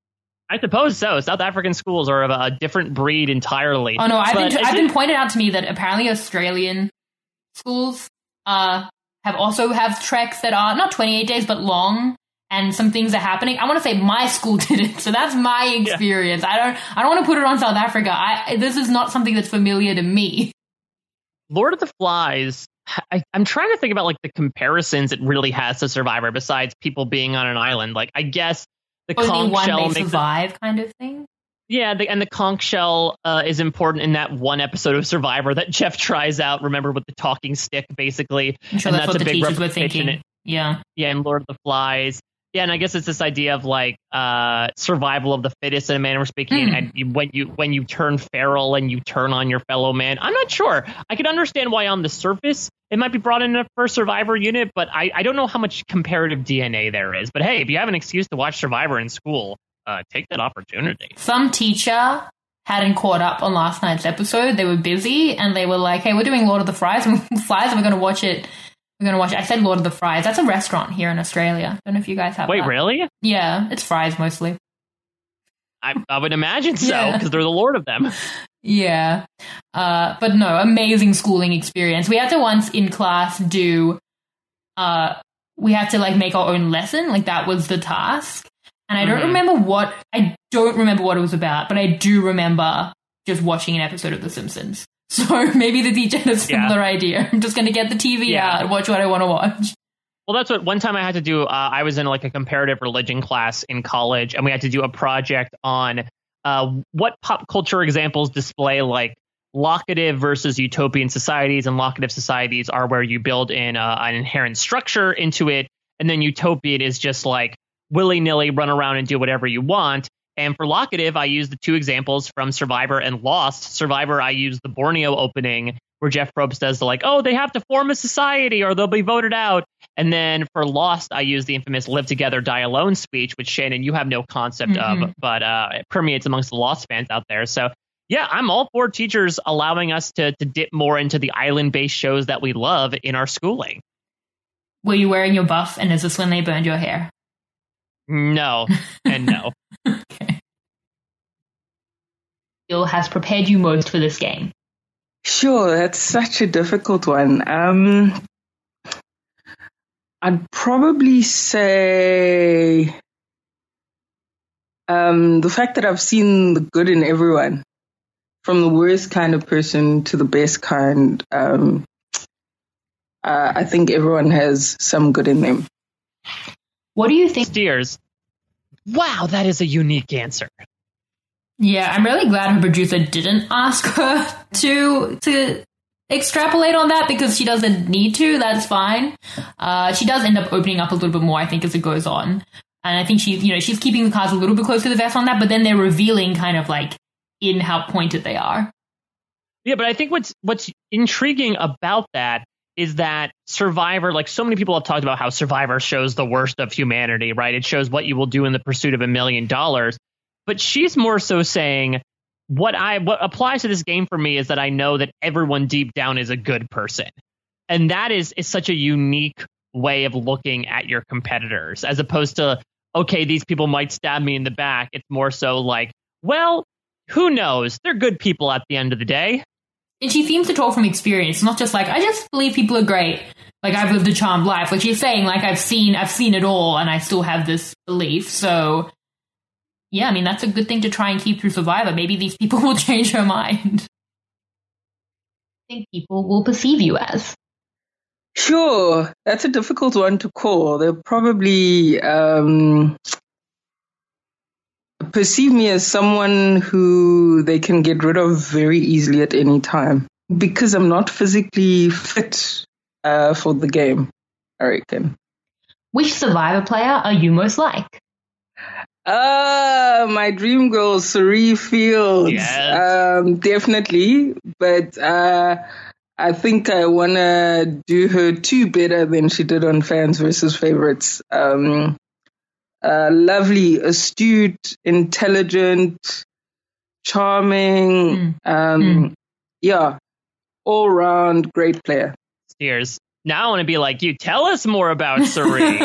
I suppose so. South African schools are of a different breed entirely. Oh no, I've But been is I've it- been pointed out to me that apparently Australian schools uh have also have treks that are not twenty-eight days but long, and some things are happening. I want to say my school did it, so that's my experience. I don't I don't want to put it on South Africa. I this is not something that's familiar to me. Lord of the Flies, I, I'm trying to think about like the comparisons it really has to Survivor besides people being on an island. Like, I guess the Only conch one shell may makes it- survive, kind of thing. Yeah, the, and the conch shell uh, is important in that one episode of Survivor that Jeff tries out. Remember, with the talking stick, basically, I'm sure and that's, what a the big teachers were representation thinking. Yeah. Yeah, in Lord of the Flies. Yeah, and I guess it's this idea of like uh, survival of the fittest in a manner of speaking, Mm. and you, when you when you turn feral and you turn on your fellow man. I'm not sure. I can understand why on the surface it might be brought in a first Survivor unit, but I, I don't know how much comparative D N A there is. But hey, if you have an excuse to watch Survivor in school, uh, take that opportunity. Some teacher hadn't caught up on last night's episode. They were busy, and they were like, "Hey, we're doing Lord of the Flies, Flies, and we're going to watch it. We're going to watch it." I said Lord of the Fries. That's a restaurant here in Australia. Don't know if you guys have. Wait, that. really? Yeah, it's fries mostly. I, I would imagine so, Yeah. because they're the lord of them. Yeah, uh, but no, amazing schooling experience. We had to once in class do. Uh, we had to like make our own lesson. Like that was the task. And I don't Mhm. remember what I don't remember what it was about, but I do remember just watching an episode of The Simpsons. So maybe the teacher had a similar idea. I'm just going to get the T V Yeah. out and watch what I want to watch. Well, that's what one time I had to do. Uh, I was in like a comparative religion class in college, and we had to do a project on uh, what pop culture examples display like locative versus utopian societies. And locative societies are where you build in uh, an inherent structure into it, and then utopian is just like willy nilly run around and do whatever you want. And for locative, I used the two examples from Survivor and Lost. Survivor, I used the Borneo opening where Jeff Probst does the like, oh, they have to form a society or they'll be voted out. And then for Lost, I used the infamous live together, die alone speech, which Shannon, you have no concept Mhm. of, but uh, it permeates amongst the Lost fans out there. So yeah, I'm all for teachers allowing us to, to dip more into the island-based shows that we love in our schooling. Were you wearing your buff, and is this when they burned your hair? No, and no. Bill has prepared you most for this game. Sure, that's such a difficult one. Um, I'd probably say um, the fact that I've seen the good in everyone, from the worst kind of person to the best kind. Um, uh, I think everyone has some good in them. What do you think? Steers. Wow, that is a unique answer. Yeah, I'm really glad her producer didn't ask her to to extrapolate on that because she doesn't need to. That's fine. Uh, she does end up opening up a little bit more, I think, as it goes on. And I think she's, you know, she's keeping the cards a little bit close to the vest on that, but then they're revealing kind of like in how pointed they are. Yeah, but I think what's what's intriguing about that is that Survivor, like so many people have talked about how Survivor shows the worst of humanity, right? It shows what you will do in the pursuit of a million dollars. But she's more so saying what I what applies to this game for me is that I know that everyone deep down is a good person. And that is, is such a unique way of looking at your competitors, as opposed to, OK, these people might stab me in the back. It's more so like, well, who knows? They're good people at the end of the day. And she seems to talk from experience. It's not just like, I just believe people are great. Like, I've lived a charmed life. Like, she's saying, like, I've seen I've seen it all and I still have this belief. So, yeah, I mean, that's a good thing to try and keep through Survivor. Maybe these people will change her mind. I think people will perceive you as. Sure. That's a difficult one to call. They'll probably um, perceive me as someone who they can get rid of very easily at any time because I'm not physically fit uh, for the game, I reckon. Which Survivor player are you most like? Uh, my dream girl, Cirie Fields. Yes. Um, definitely. But uh, I think I want to do her two better than she did on Fans versus Favorites. Um, uh, lovely, astute, intelligent, charming. Mm. Um, mm. Yeah, all round great player. Steers. Now I want to be like you. Tell us more about Cirie.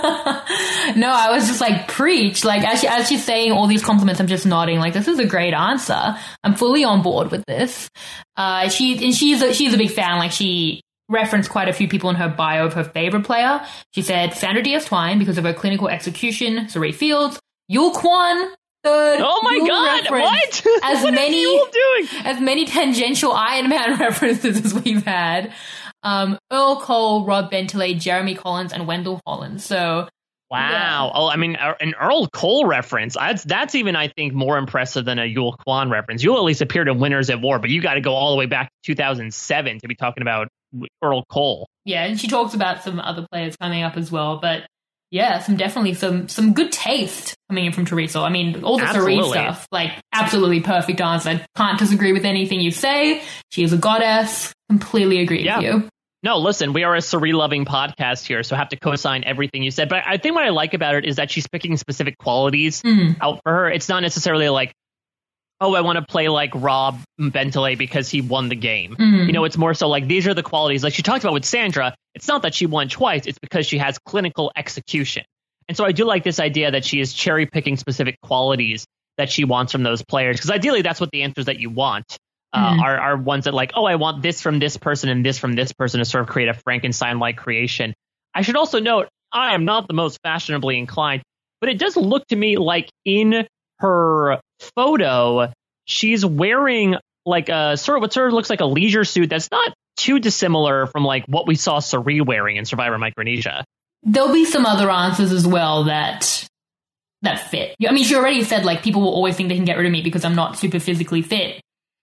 No, I was just like, preach. Like, as, she, as she's saying all these compliments, I'm just nodding. Like, this is a great answer. I'm fully on board with this. Uh, she and she's a, she's a big fan. Like, she referenced quite a few people in her bio of her favorite player. She said Sandra Diaz-Twine because of her clinical execution. Cirie Fields, Yul Kwon. Third, oh my Yul God! Reference. What? As what many is Yul doing? As many tangential Iron Man references as we've had. Um, Earl Cole, Rob Bentley, Jeremy Collins, and Wendell Holland. So, wow. Yeah. Oh, I mean, an Earl Cole reference. That's that's even, I think, more impressive than a Yul Kwon reference. Yul at least appeared in Winners at War, but you got to go all the way back to two thousand seven to be talking about Earl Cole. Yeah, and she talks about some other players coming up as well, but yeah, some definitely some some good taste coming in from Teresa. I mean, all the Cirie stuff, like, absolutely perfect answer. Can't disagree with anything you say. She is a goddess. Completely agree yeah. with you. No, listen, we are a Cirie-loving podcast here, so I have to co-sign everything you said. But I think what I like about it is that she's picking specific qualities mm. out for her. It's not necessarily like, oh, I want to play like Rob Bentley because he won the game. Mm. You know, it's more so like, these are the qualities. Like she talked about with Sandra, it's not that she won twice, it's because she has clinical execution. And so I do like this idea that she is cherry-picking specific qualities that she wants from those players, because ideally that's what the answers that you want. Uh, mm. are, are ones that like, oh, I want this from this person and this from this person to sort of create a Frankenstein-like creation. I should also note, I am not the most fashionably inclined, but it does look to me like in her photo, she's wearing like a sort of what sort of looks like a leisure suit that's not too dissimilar from like what we saw Cirie wearing in Survivor Micronesia. There'll be some other answers as well that that fit. I mean, she already said like people will always think they can get rid of me because I'm not super physically fit.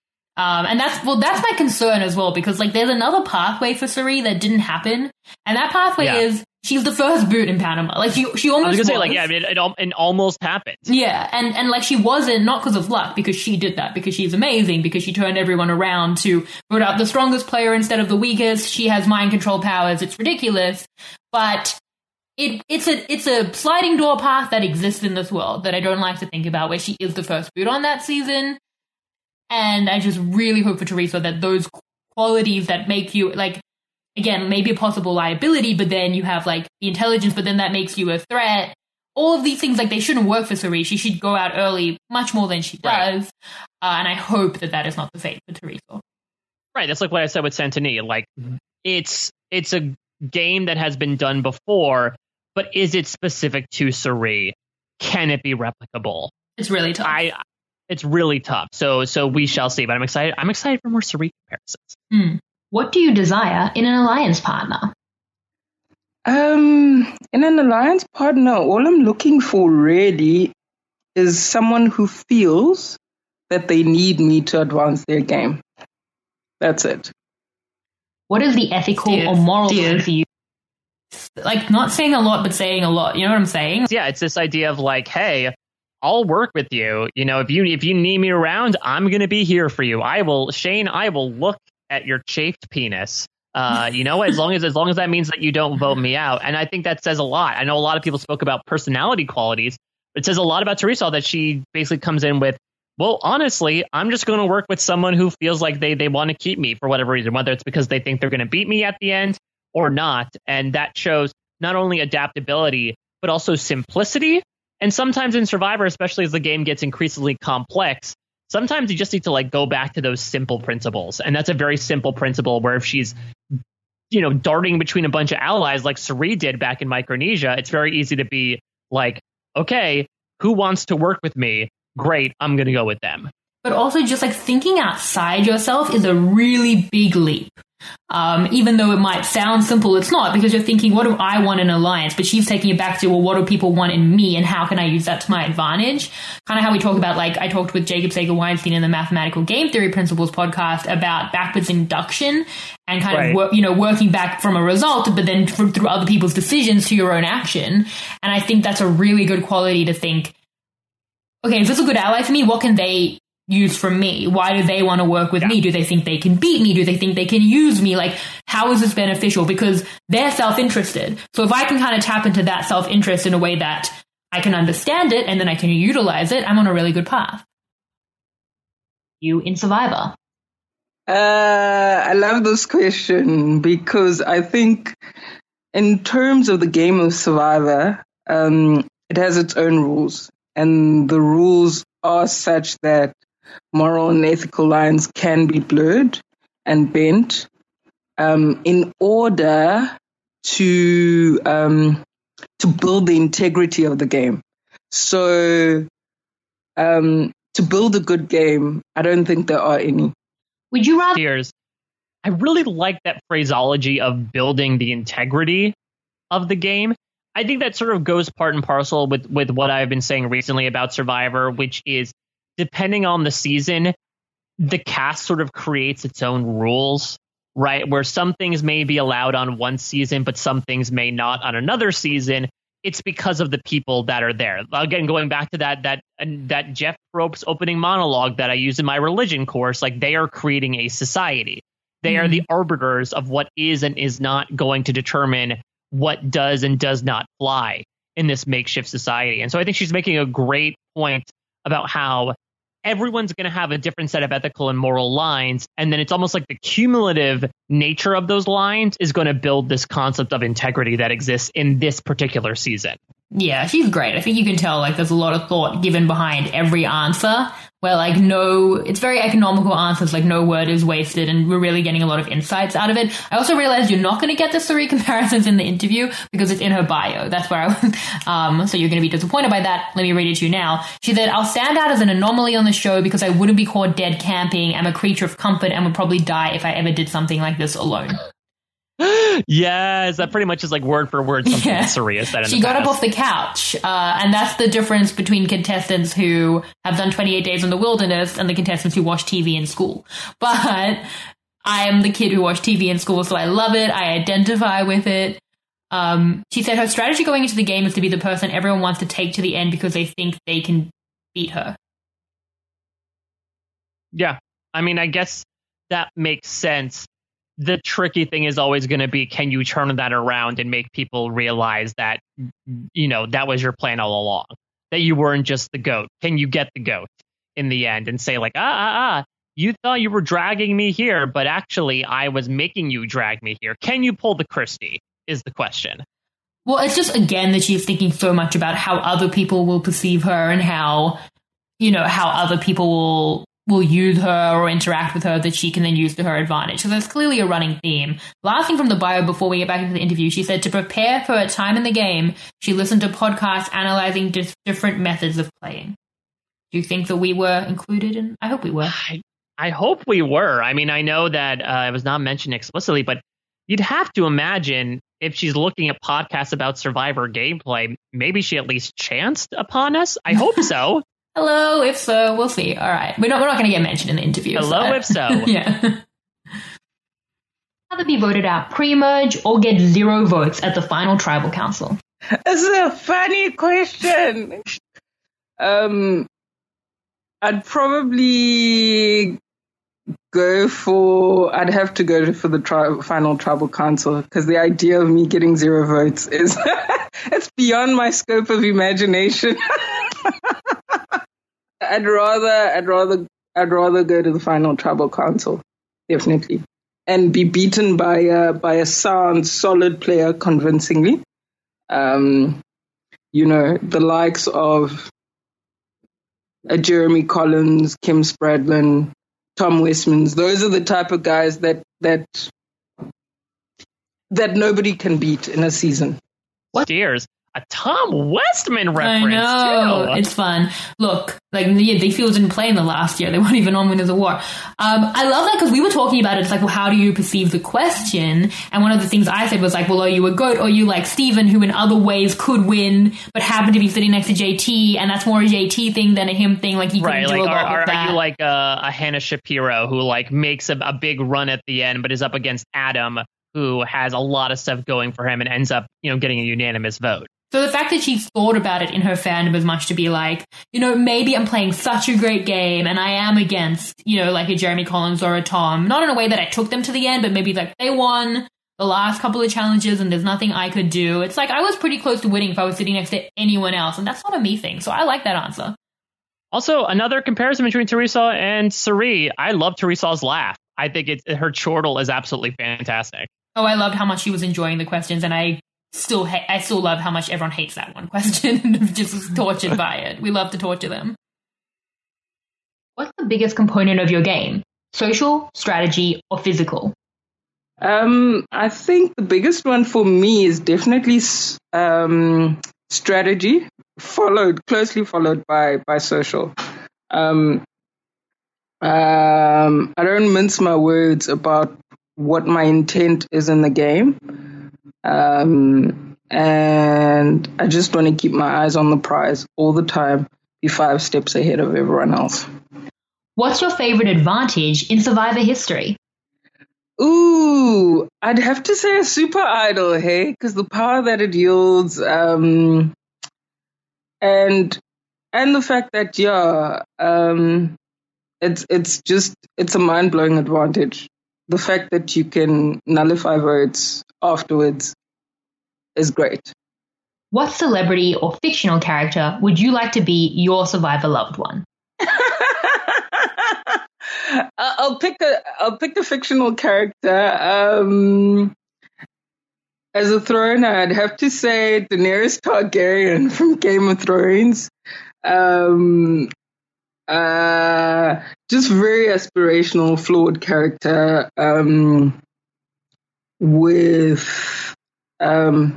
Um, and that's, well, that's my concern as well, because like there's another pathway for Cirie that didn't happen. And that pathway yeah. is she's the first boot in Panama. Like she, she almost I was gonna was. say like, yeah, it, it, it almost happened. Yeah. And, and like she wasn't, not because of luck, because she did that, because she's amazing, because she turned everyone around to vote out the strongest player instead of the weakest. She has mind control powers. It's ridiculous. But it, it's a, it's a sliding door path that exists in this world that I don't like to think about, where she is the first boot on that season. And I just really hope for Teresa that those qualities that make you, like, again, maybe a possible liability, but then you have, like, the intelligence, but then that makes you a threat. All of these things, like, they shouldn't work for Cirie. She should go out early much more than she does. Right. Uh, and I hope that that is not the fate for Teresa. Right. That's like what I said with Santini. Like, it's it's a game that has been done before, but is it specific to Cirie? Can it be replicable? It's really tough. I, it's really tough. So so we shall see. But I'm excited. I'm excited for more Cirie comparisons. Mm. What do you desire in an alliance partner? Um, in an alliance partner, all I'm looking for really is someone who feels that they need me to advance their game. That's it. What is the ethical Dude, or moral dude. thing for you? Like, not saying a lot, but saying a lot. You know what I'm saying? Yeah, it's this idea of like, hey, I'll work with you. You know, if you if you need me around, I'm gonna be here for you. I will, Shane. I will look at your chafed penis. Uh, you know, as long as as long as that means that you don't vote me out. And I think that says a lot. I know a lot of people spoke about personality qualities, but it says a lot about Teresa that she basically comes in with, well, honestly, I'm just going to work with someone who feels like they they want to keep me for whatever reason, whether it's because they think they're going to beat me at the end or not. And that shows not only adaptability, but also simplicity. And sometimes in Survivor, especially as the game gets increasingly complex, sometimes you just need to like go back to those simple principles. And that's a very simple principle where if she's, you know, darting between a bunch of allies like Cirie did back in Micronesia, it's very easy to be like, okay, who wants to work with me? Great, I'm going to go with them. But also just like thinking outside yourself is a really big leap. Um, even though it might sound simple, it's not, because you're thinking, what do I want in an alliance? But she's taking it back to, well, what do people want in me and how can I use that to my advantage? Kind of how we talk about, like, I talked with Jacob Sager-Weinstein in the Mathematical Game Theory Principles podcast about backwards induction and kind Right. of, wor- you know, working back from a result, but then through, through other people's decisions to your own action. And I think that's a really good quality to think, okay, if this is a good ally for me, what can they use from me? Why do they want to work with Yeah. me? Do they think they can beat me? Do they think they can use me? Like, how is this beneficial? Because they're self-interested. So if I can kind of tap into that self-interest in a way that I can understand it and then I can utilize it, I'm on a really good path. You in Survivor. Uh, I love this question because I think in terms of the game of Survivor, um, it has its own rules. And the rules are such that moral and ethical lines can be blurred and bent um, in order to um, to build the integrity of the game. So um, to build a good game, I don't think there are any. Would you rather? Cheers. I really like that phraseology of building the integrity of the game. I think that sort of goes part and parcel with, with what I've been saying recently about Survivor, which is depending on the season, the cast sort of creates its own rules, right? Where some things may be allowed on one season, but some things may not on another season. It's because of the people that are there. Again, going back to that that that Jeff Probst's opening monologue that I use in my religion course, like they are creating a society. They mm-hmm. are the arbiters of what is and is not going to determine what does and does not fly in this makeshift society. And so I think she's making a great point about how everyone's going to have a different set of ethical and moral lines. And then it's almost like the cumulative nature of those lines is going to build this concept of integrity that exists in this particular season. Yeah, she's great. I think you can tell, like, there's a lot of thought given behind every answer where, like, no, it's very economical answers, like, no word is wasted, and we're really getting a lot of insights out of it. I also realized you're not going to get the Cirie comparisons in the interview because it's in her bio. That's where I was. Um, so you're going to be disappointed by that. Let me read it to you now. She said, I'll stand out as an anomaly on the show because I wouldn't be caught dead camping. I'm a creature of comfort and would probably die if I ever did something like this alone. Yes, that pretty much is like word for word something Yeah. that Cirie said in She the got past. up off the couch, uh, and that's the difference between contestants who have done twenty-eight days in the wilderness and the contestants who watch T V in school. But I am the kid who watched T V in school, so I love it. I identify with it. Um, she said her strategy going into the game is to be the person everyone wants to take to the end because they think they can beat her. Yeah, I mean, I guess that makes sense. The tricky thing is always going to be, can you turn that around and make people realize that, you know, that was your plan all along, that you weren't just the goat? Can you get the goat in the end and say like, ah, ah, ah, you thought you were dragging me here, but actually I was making you drag me here. Can you pull the Christie is the question. Well, it's just, again, that she's thinking so much about how other people will perceive her and how, you know, how other people will will use her or interact with her that she can then use to her advantage. So there's clearly a running theme. Last thing from the bio before we get back into the interview, she said to prepare for a time in the game, she listened to podcasts analyzing dis- different methods of playing. Do you think that we were included in? I hope we were. I, I hope we were. I mean, I know that uh, it was not mentioned explicitly, but you'd have to imagine if she's looking at podcasts about Survivor gameplay, maybe she at least chanced upon us. I hope so. Hello, if so, we'll see. All right. We're not, we're not going to get mentioned in the interview. Hello, so. if so. Yeah. Either be voted out pre-merge or get zero votes at the final tribal council. This is a funny question. Um, I'd probably go for, I'd have to go for the tri- final tribal council because the idea of me getting zero votes is, it's beyond my scope of imagination. I'd rather, I'd rather, I'd rather go to the final tribal council, definitely, and be beaten by a by a sound, solid player convincingly. Um, you know, the likes of a Jeremy Collins, Kim Spradlin, Tom Westmans. Those are the type of guys that that that nobody can beat in a season. What? Steers. A Tom Westman reference, I know. too. It's fun. Look, like, yeah, they feel didn't play in the last year. They weren't even on Winners of War. Um, I love that because we were talking about it. It's like, well, how do you perceive the question? And one of the things I said was like, well, are you a GOAT or are you like Steven, who in other ways could win, but happened to be sitting next to J T, and that's more a J T thing than a him thing. Like, he couldn't right, do like, a lot are, with are, that. are you like a, a Hannah Shapiro who like makes a, a big run at the end, but is up against Adam, who has a lot of stuff going for him and ends up, you know, getting a unanimous vote? So the fact that she's thought about it in her fandom as much to be like, you know, maybe I'm playing such a great game and I am against, you know, like a Jeremy Collins or a Tom, not in a way that I took them to the end, but maybe like they won the last couple of challenges and there's nothing I could do. It's like I was pretty close to winning if I was sitting next to anyone else, and that's not a me thing. So I like that answer. Also, another comparison between Teresa and Cirie. I love Teresa's laugh. I think it's, her chortle is absolutely fantastic. Oh, I loved how much she was enjoying the questions, and I still ha- I still love how much everyone hates that one question and just is tortured by it. We love to torture them. What's the biggest component of your game? Social, strategy, or physical? Um, I think the biggest one for me is definitely um, strategy, followed closely followed by by social. Um, um, I don't mince my words about what my intent is in the game. Um, and I just want to keep my eyes on the prize all the time, be five steps ahead of everyone else. What's your favorite advantage in Survivor history? Ooh, I'd have to say a super idol, hey, because the power that it yields, um, and and the fact that yeah, um, it's it's just it's a mind blowing advantage. The fact that you can nullify votes afterwards is great. What celebrity or fictional character would you like to be your Survivor loved one? I'll pick a I'll pick a fictional character. Um, as a thrower, I'd have to say Daenerys Targaryen from Game of Thrones. Um, uh, just very aspirational, flawed character. Um, with um,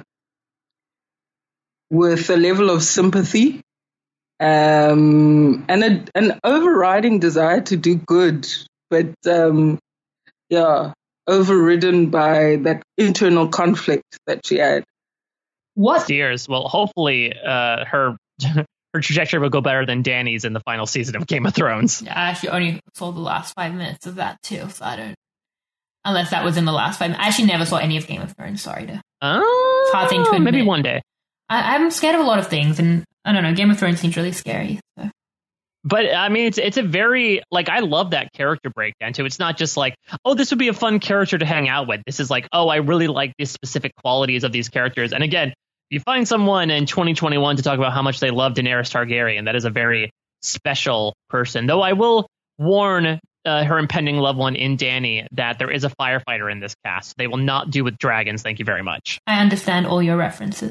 with a level of sympathy. Um, and a, an overriding desire to do good, but um, yeah, overridden by that internal conflict that she had. What years? Well, hopefully, uh, her her trajectory will go better than Dany's in the final season of Game of Thrones. Yeah, I actually only saw the last five minutes of that too, so I don't. Unless that was in the last five minutes. I actually never saw any of Game of Thrones. Sorry to. Oh, it's a hard thing to admit. Maybe one day. I, I'm scared of a lot of things, and I don't know. Game of Thrones seems really scary. So. But I mean, it's it's a very like I love that character breakdown too. It's not just like, oh, this would be a fun character to hang out with. This is like, oh, I really like these specific qualities of these characters. And again, if you find someone in twenty twenty-one to talk about how much they love Daenerys Targaryen, that is a very special person. Though I will warn uh, her impending loved one in Dany that there is a firefighter in this cast. They will not do with dragons. Thank you very much. I understand all your references.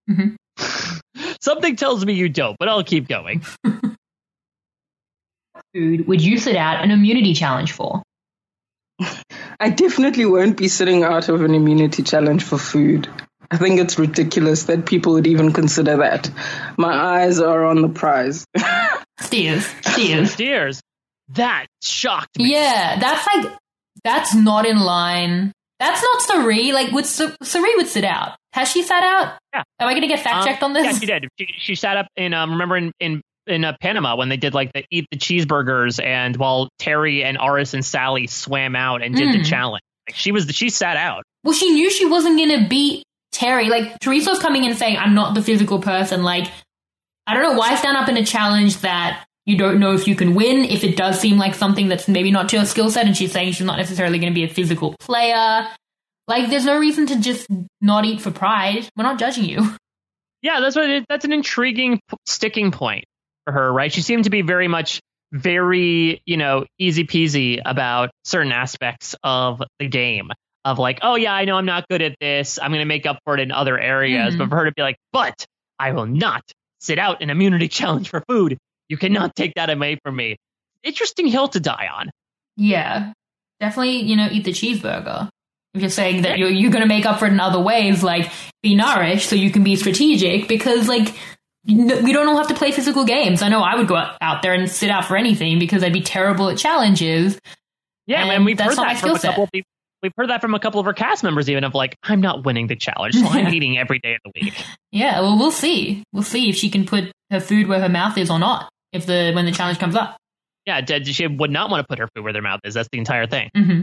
Mm-hmm. Something tells me you don't, but I'll keep going. food would you sit out an immunity challenge for? I definitely won't be sitting out of an immunity challenge for food. I think it's ridiculous that people would even consider that. My eyes are on the prize. Steers. Steers. Steers. That shocked me. Yeah, that's like, that's not in line. That's not Sari. Like, would Sari would sit out. Has she sat out? Yeah. Am I going to get fact checked um, on this? Yeah, she did. She, she sat up in, um, remember in, in, in uh, Panama when they did like the eat the cheeseburgers, and while Terry and Aris and Sally swam out and did Mm. the challenge. Like, she was, she sat out. Well, she knew she wasn't going to beat Terry. Like, Teresa was coming in saying, I'm not the physical person. Like, I don't know why stand up in a challenge that you don't know if you can win, if it does seem like something that's maybe not to her skill set, and she's saying she's not necessarily going to be a physical player. Like, there's no reason to just not eat for pride. We're not judging you. Yeah, that's what it, that's an intriguing p- sticking point for her, right? She seemed to be very much very, you know, easy peasy about certain aspects of the game. Of like, oh yeah, I know I'm not good at this. I'm going to make up for it in other areas. Mhm. But for her to be like, but I will not sit out an immunity challenge for food. You cannot take that away from me. Interesting hill to die on. Yeah. Definitely, you know, eat the cheeseburger. If you're saying that you're, you're going to make up for it in other ways, like be nourished so you can be strategic, because like you- we don't all have to play physical games. I know I would go out there and sit out for anything because I'd be terrible at challenges. Yeah, and and we've that's heard not my that from skill a set. couple of people. We've heard that from a couple of our cast members, even of like, I'm not winning the challenge, so I'm eating every day of the week. Yeah, well, we'll see. We'll see if she can put her food where her mouth is or not. If the when the challenge comes up. Yeah, d- she would not want to put her food where their mouth is. That's the entire thing. Mm-hmm.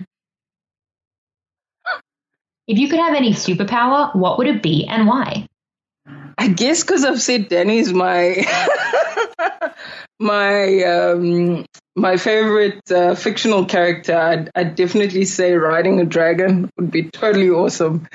If you could have any superpower, what would it be and why? I guess because I've said Danny's my my um, my favorite uh, fictional character. I'd, I'd definitely say riding a dragon would be totally awesome.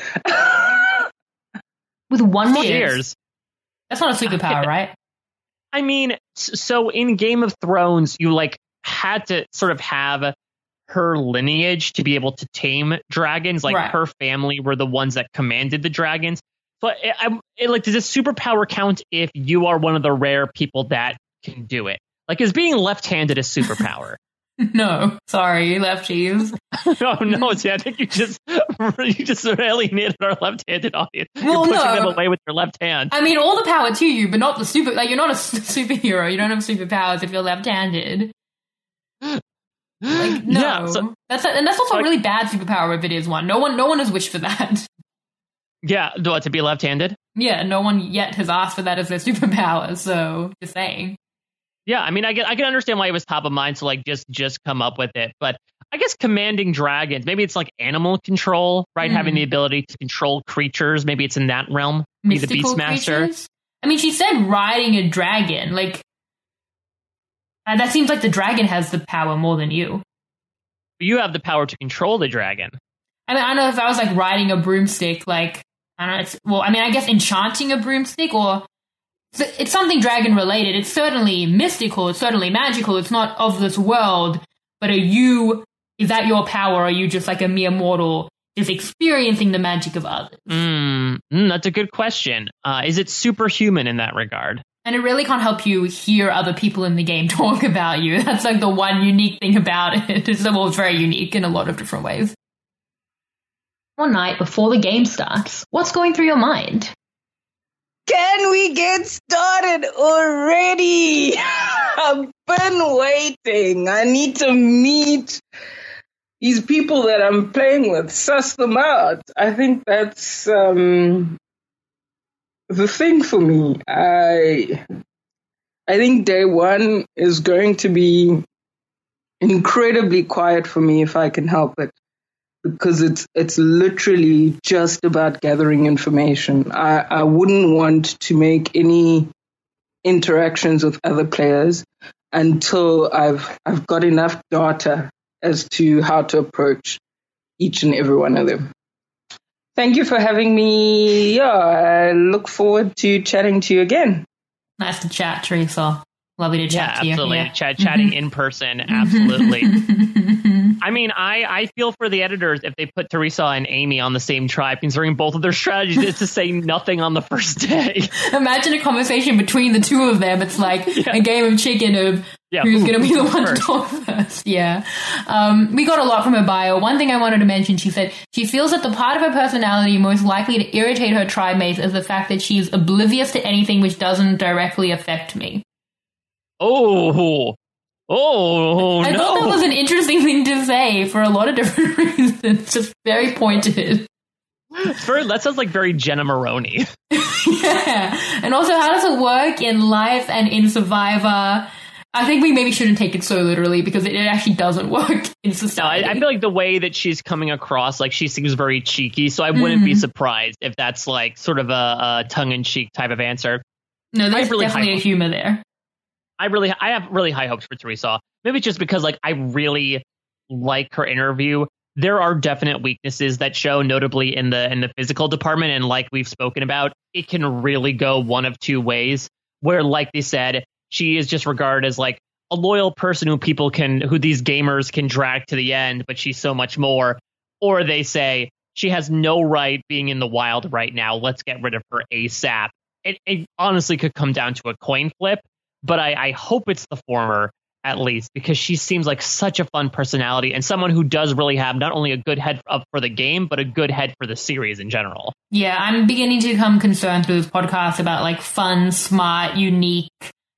With one more Cheers. That's not a superpower, right? I mean, s- so in Game of Thrones, you like had to sort of have her lineage to be able to tame dragons. Like Right. her family were the ones that commanded the dragons. But it, I'm it, like, does a superpower count if you are one of the rare people that can do it? Like, is being left-handed a superpower? No, sorry, lefties. No, no, see, I think you just you just alienated our left-handed audience. Well, You're pushing no. them away with your left hand. I mean, all the power to you, but not the super. Like, you're not a s- superhero. You don't have superpowers if you're left-handed. Like, no, Yeah, so- that's a, and that's also like- a really bad superpower if it is one. No one, no one has wished for that. Yeah, do what, to be left-handed? Yeah, no one yet has asked for that as their superpower. So, just saying. Yeah, I mean, I can I can understand why it was top of mind to like just just come up with it, but I guess commanding dragons, maybe it's like animal control, right? Mm. Having the ability to control creatures, maybe it's in that realm. Be the Mystical Beastmaster. creatures? I mean, she said riding a dragon. Like, uh, that seems like the dragon has the power more than you. You have the power to control the dragon. I mean, I don't know if I was like riding a broomstick, like, I don't know, it's, well, I mean, I guess enchanting a broomstick, or it's, it's something dragon related. It's certainly mystical, it's certainly magical, it's not of this world, but are you, is that your power, or are you just like a mere mortal just experiencing the magic of others? Mm, mm, that's a good question. Uh, is it superhuman in that regard? And it really can't help you hear other people in the game talk about you. That's like the one unique thing about it. It's, well, it's very unique in a lot of different ways. One night before the game starts, what's going through your mind? Can we get started already? I've been waiting. I need to meet these people that I'm playing with, suss them out. I think that's um, the thing for me. I I think day one is going to be incredibly quiet for me if I can help it, because it's it's literally just about gathering information. I, I wouldn't want to make any interactions with other players until I've I've got enough data as to how to approach each and every one of them. Thank you for having me. Yeah, I look forward to chatting to you again. Nice to chat, Teresa. Lovely to chat Yeah, to you. absolutely. Yeah. Chat, chatting in person, absolutely. I mean, I, I feel for the editors if they put Teresa and Amy on the same tribe, considering both of their strategies is to say nothing on the first day. Imagine a conversation between the two of them. It's like Yeah. a game of chicken of Yeah, who's who- going to be who the goes one to first? talk first? Yeah. Um, we got a lot from her bio. One thing I wanted to mention, she said she feels that the part of her personality most likely to irritate her tribe mates is the fact that she's oblivious to anything which doesn't directly affect me. Oh, oh, I no. thought that was an interesting thing to say for a lot of different reasons. Just very pointed. For, that sounds like very Jenna Maroney. Yeah. And also, how does it work in life and in Survivor? I think we maybe shouldn't take it so literally because it, it actually doesn't work in No, society. I, I feel like the way that she's coming across, like she seems very cheeky, so I wouldn't be Mhm. surprised if that's like sort of a, a tongue-in-cheek type of answer. No, there's I really definitely high a humor there. I really, I have really high hopes for Teresa. Maybe it's just because like I really like her interview. There are definite weaknesses that show, notably in the in the physical department, and like we've spoken about, it can really go one of two ways. Where, like they said, she is just regarded as like a loyal person who people can, who these gamers can drag to the end, but she's so much more. Or they say she has no right being in the wild right now. Let's get rid of her ASAP. It, it honestly could come down to a coin flip, but I, I hope it's the former at least, because she seems like such a fun personality and someone who does really have not only a good head up for the game, but a good head for the series in general. Yeah, I'm beginning to become concerned through this podcast about like fun, smart, unique,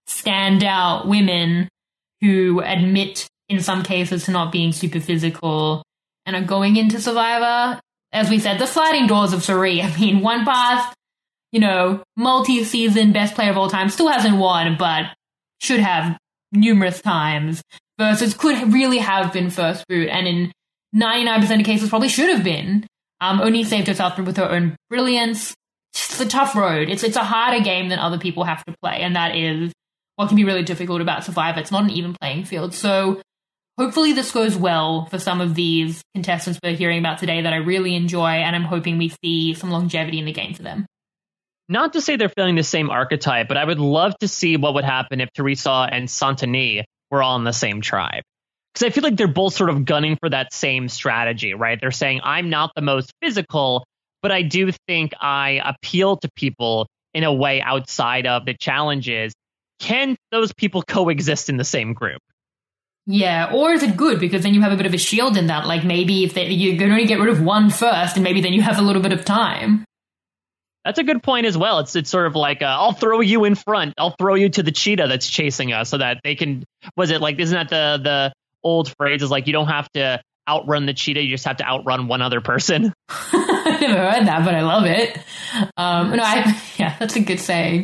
standout women who admit in some cases to not being super physical and are going into Survivor. As we said, the sliding doors of Suri. I mean, one path, you know, multi-season best player of all time, still hasn't won, but should have numerous times, versus could really have been first boot, and in ninety-nine percent of cases probably should have been. Um, only saved herself with her own brilliance. It's a tough road. It's it's a harder game than other people have to play, and that is what can be really difficult about Survivor. It's not an even playing field. So hopefully this goes well for some of these contestants we're hearing about today that I really enjoy, and I'm hoping we see some longevity in the game for them. Not to say they're feeling the same archetype, but I would love to see what would happen if Teresa and Santini were all in the same tribe. Because I feel like they're both sort of gunning for that same strategy, right? They're saying, I'm not the most physical, but I do think I appeal to people in a way outside of the challenges. Can those people coexist in the same group? Yeah, or is it good? Because then you have a bit of a shield in that. Like maybe if they, you can only get rid of one first, and maybe then you have a little bit of time. That's a good point as well. It's it's sort of like, uh, I'll throw you in front. I'll throw you to the cheetah that's chasing us so that they can, was it like, isn't that the, the old phrase is like, you don't have to outrun the cheetah, you just have to outrun one other person? I've never heard that, but I love it. Um, no, I, yeah, that's a good saying.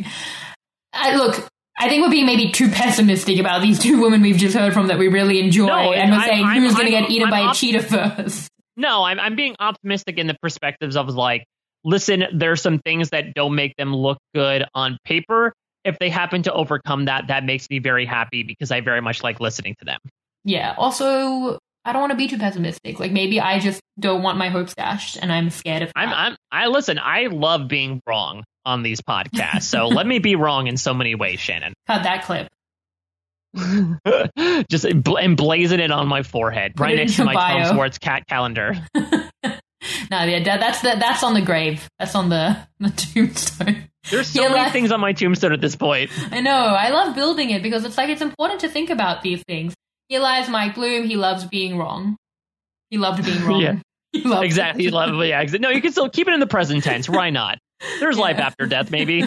I, look, I think we're being maybe too pessimistic about these two women we've just heard from that we really enjoy, No, and we're I'm- saying I'm- who's going to I'm- get eaten I'm by a op- cheetah first. No, I'm I'm being optimistic in the perspectives of like, listen, there's some things that don't make them look good on paper. If they happen to overcome that, that makes me very happy because I very much like listening to them. Yeah, also, I don't want to be too pessimistic. Like, maybe I just don't want my hopes dashed, and I'm scared of that. I'm I'm I listen, I love being wrong on these podcasts. So let me be wrong in so many ways, Shannon. Cut that clip. Just embla- emblazon it on my forehead, Put right it next in to your my bio. Tom Swartz cat calendar. No, yeah, that, that's the, that's on the grave. That's on the, the tombstone. There's so Yeah, many like- things on my tombstone at this point. I know. I love building it because it's like it's important to think about these things. Here lies Mike Bloom. He loves being wrong. He loved being wrong. Yeah. He loved Exactly. You love it. Yeah, exa- no, you can still keep it in the present tense. Why not? There's life after death, maybe.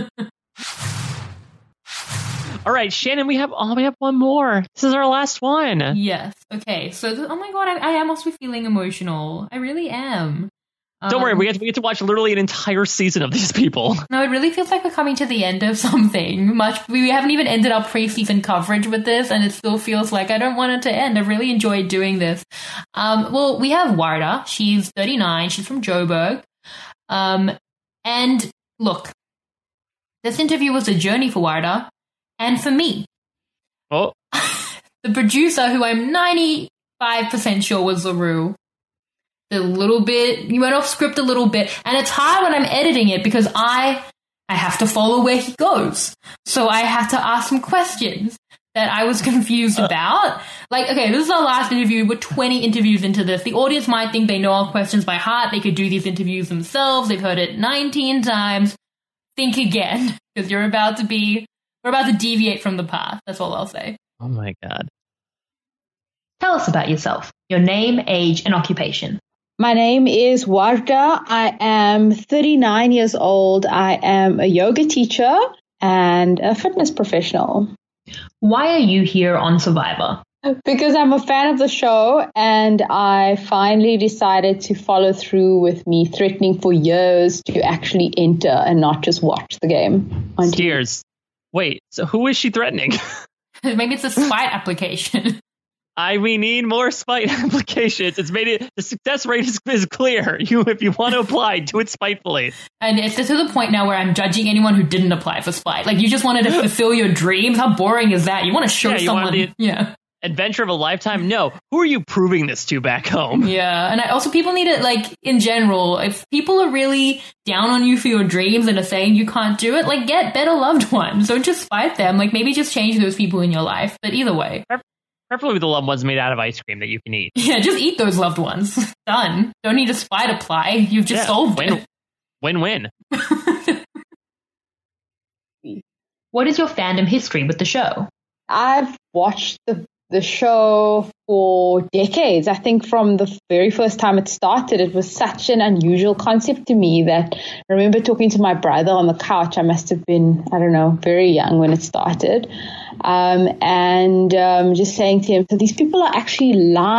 All right, Shannon, we have oh, we have one more. This is our last one. Yes. Okay. So, th- oh my god, I, I am also feeling emotional. I really am. Don't worry, Um, we get, we get to watch literally an entire season of these people. No, it really feels like we're coming to the end of something. Much we haven't even ended our preseason coverage with this, and it still feels like I don't want it to end. I've really enjoyed doing this. Um, well, we have Warda. She's thirty-nine. She's from Joburg. Um, and look, this interview was a journey for Warda and for me. Oh, The producer, who I'm ninety-five percent sure was LaRue, a little bit, you went off script a little bit, and it's hard when I'm editing it because I I have to follow where he goes. So I have to ask him questions that I was confused about. Like, okay, this is our last interview. We're twenty interviews into this. The audience might think they know our questions by heart. They could do these interviews themselves. They've heard it nineteen times. Think again, because you're about to be, we're about to deviate from the path. That's all I'll say. Oh my God. Tell us about yourself, your name, age, and occupation. My name is Warda. I am thirty-nine years old. I am a yoga teacher and a fitness professional. Why are you here on Survivor? Because I'm a fan of the show, and I finally decided to follow through with me threatening for years to actually enter and not just watch the game. Steers. Wait, so who is she threatening? Maybe it's a spite application. I we need more spite applications. It's made it the success rate is, is clear. You if you want to apply, do it spitefully. And it's to the point now where I'm judging anyone who didn't apply for spite. Like you just wanted to fulfill your dreams. How boring is that? You want to show yeah, you someone. The yeah. Adventure of a lifetime? No. Who are you proving this to back home? Yeah. And I, also people need to, like, in general, if people are really down on you for your dreams and are saying you can't do it, like, get better loved ones. Don't just spite them. Like, maybe just change those people in your life. But either way. Preferably the loved ones made out of ice cream that you can eat. Yeah, just eat those loved ones. Done. Don't need a spite apply. You've just yeah, solved win, it. Win-win. What is your fandom history with the show? I've watched the the show for decades. I think from the very first time it started, it was such an unusual concept to me that I remember talking to my brother on the couch. I must have been, I don't know, very young when it started. Um, and um, just saying to him, so these people are actually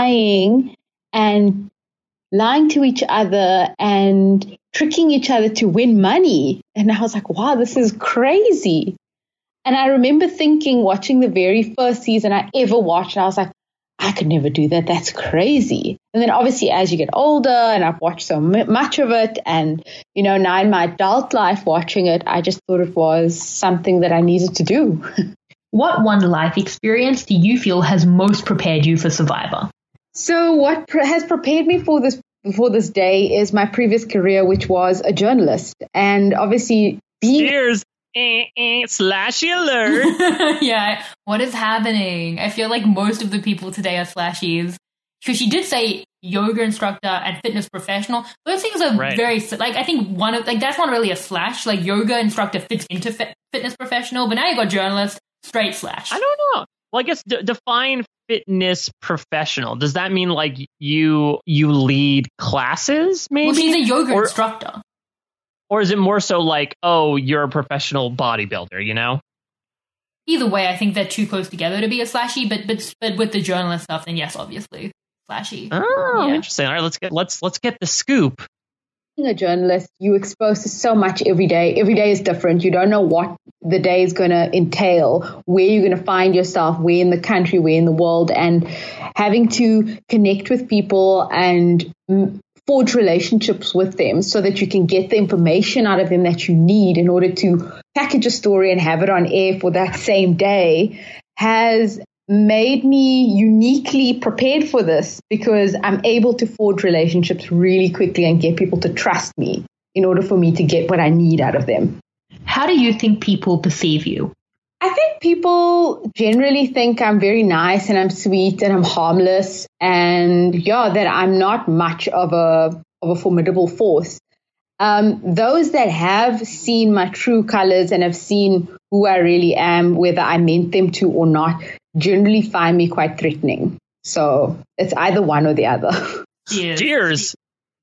lying and lying to each other and tricking each other to win money. And I was like, wow, this is crazy. And I remember thinking, watching the very first season I ever watched, and I was like, I could never do that. That's crazy. And then obviously as you get older, and I've watched so much of it, and, you know, now in my adult life watching it, I just thought it was something that I needed to do. What one life experience do you feel has most prepared you for Survivor? So what pre- has prepared me for this for this day is my previous career, which was a journalist. And obviously being... Cheers. Eh, eh, slashy alert. Yeah, what is happening? I feel like most of the people today are slashies. Because she did say yoga instructor and fitness professional. Those things are right. very, like, I think one of, like, that's not really a slash. Like, yoga instructor fits into fit, fitness professional, but now you got journalist, straight slash. I don't know. Well, I guess d- define fitness professional. Does that mean, like, you you lead classes, maybe? Well, she's a yoga or- instructor. Or is it more so like, oh, you're a professional bodybuilder, you know? Either way, I think they're too close together to be a slashy, but but but with the journalist stuff, then yes, obviously, slashy. Oh, yeah. Interesting. All right, let's get let's let's get the scoop. Being a journalist, you're exposed to so much every day. Every day is different. You don't know what the day is going to entail, where you're going to find yourself, where in the country, where in the world, and having to connect with people and forge relationships with them so that you can get the information out of them that you need in order to package a story and have it on air for that same day has made me uniquely prepared for this, because I'm able to forge relationships really quickly and get people to trust me in order for me to get what I need out of them. How do you think people perceive you? I think people generally think I'm very nice and I'm sweet and I'm harmless, and yeah, that I'm not much of a of a formidable force. Um, those that have seen my true colors and have seen who I really am, whether I meant them to or not, generally find me quite threatening. So it's either one or the other. Cheers. Cheers.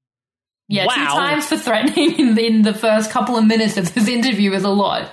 Yeah, wow. two times for threatening in the, in the first couple of minutes of this interview is a lot.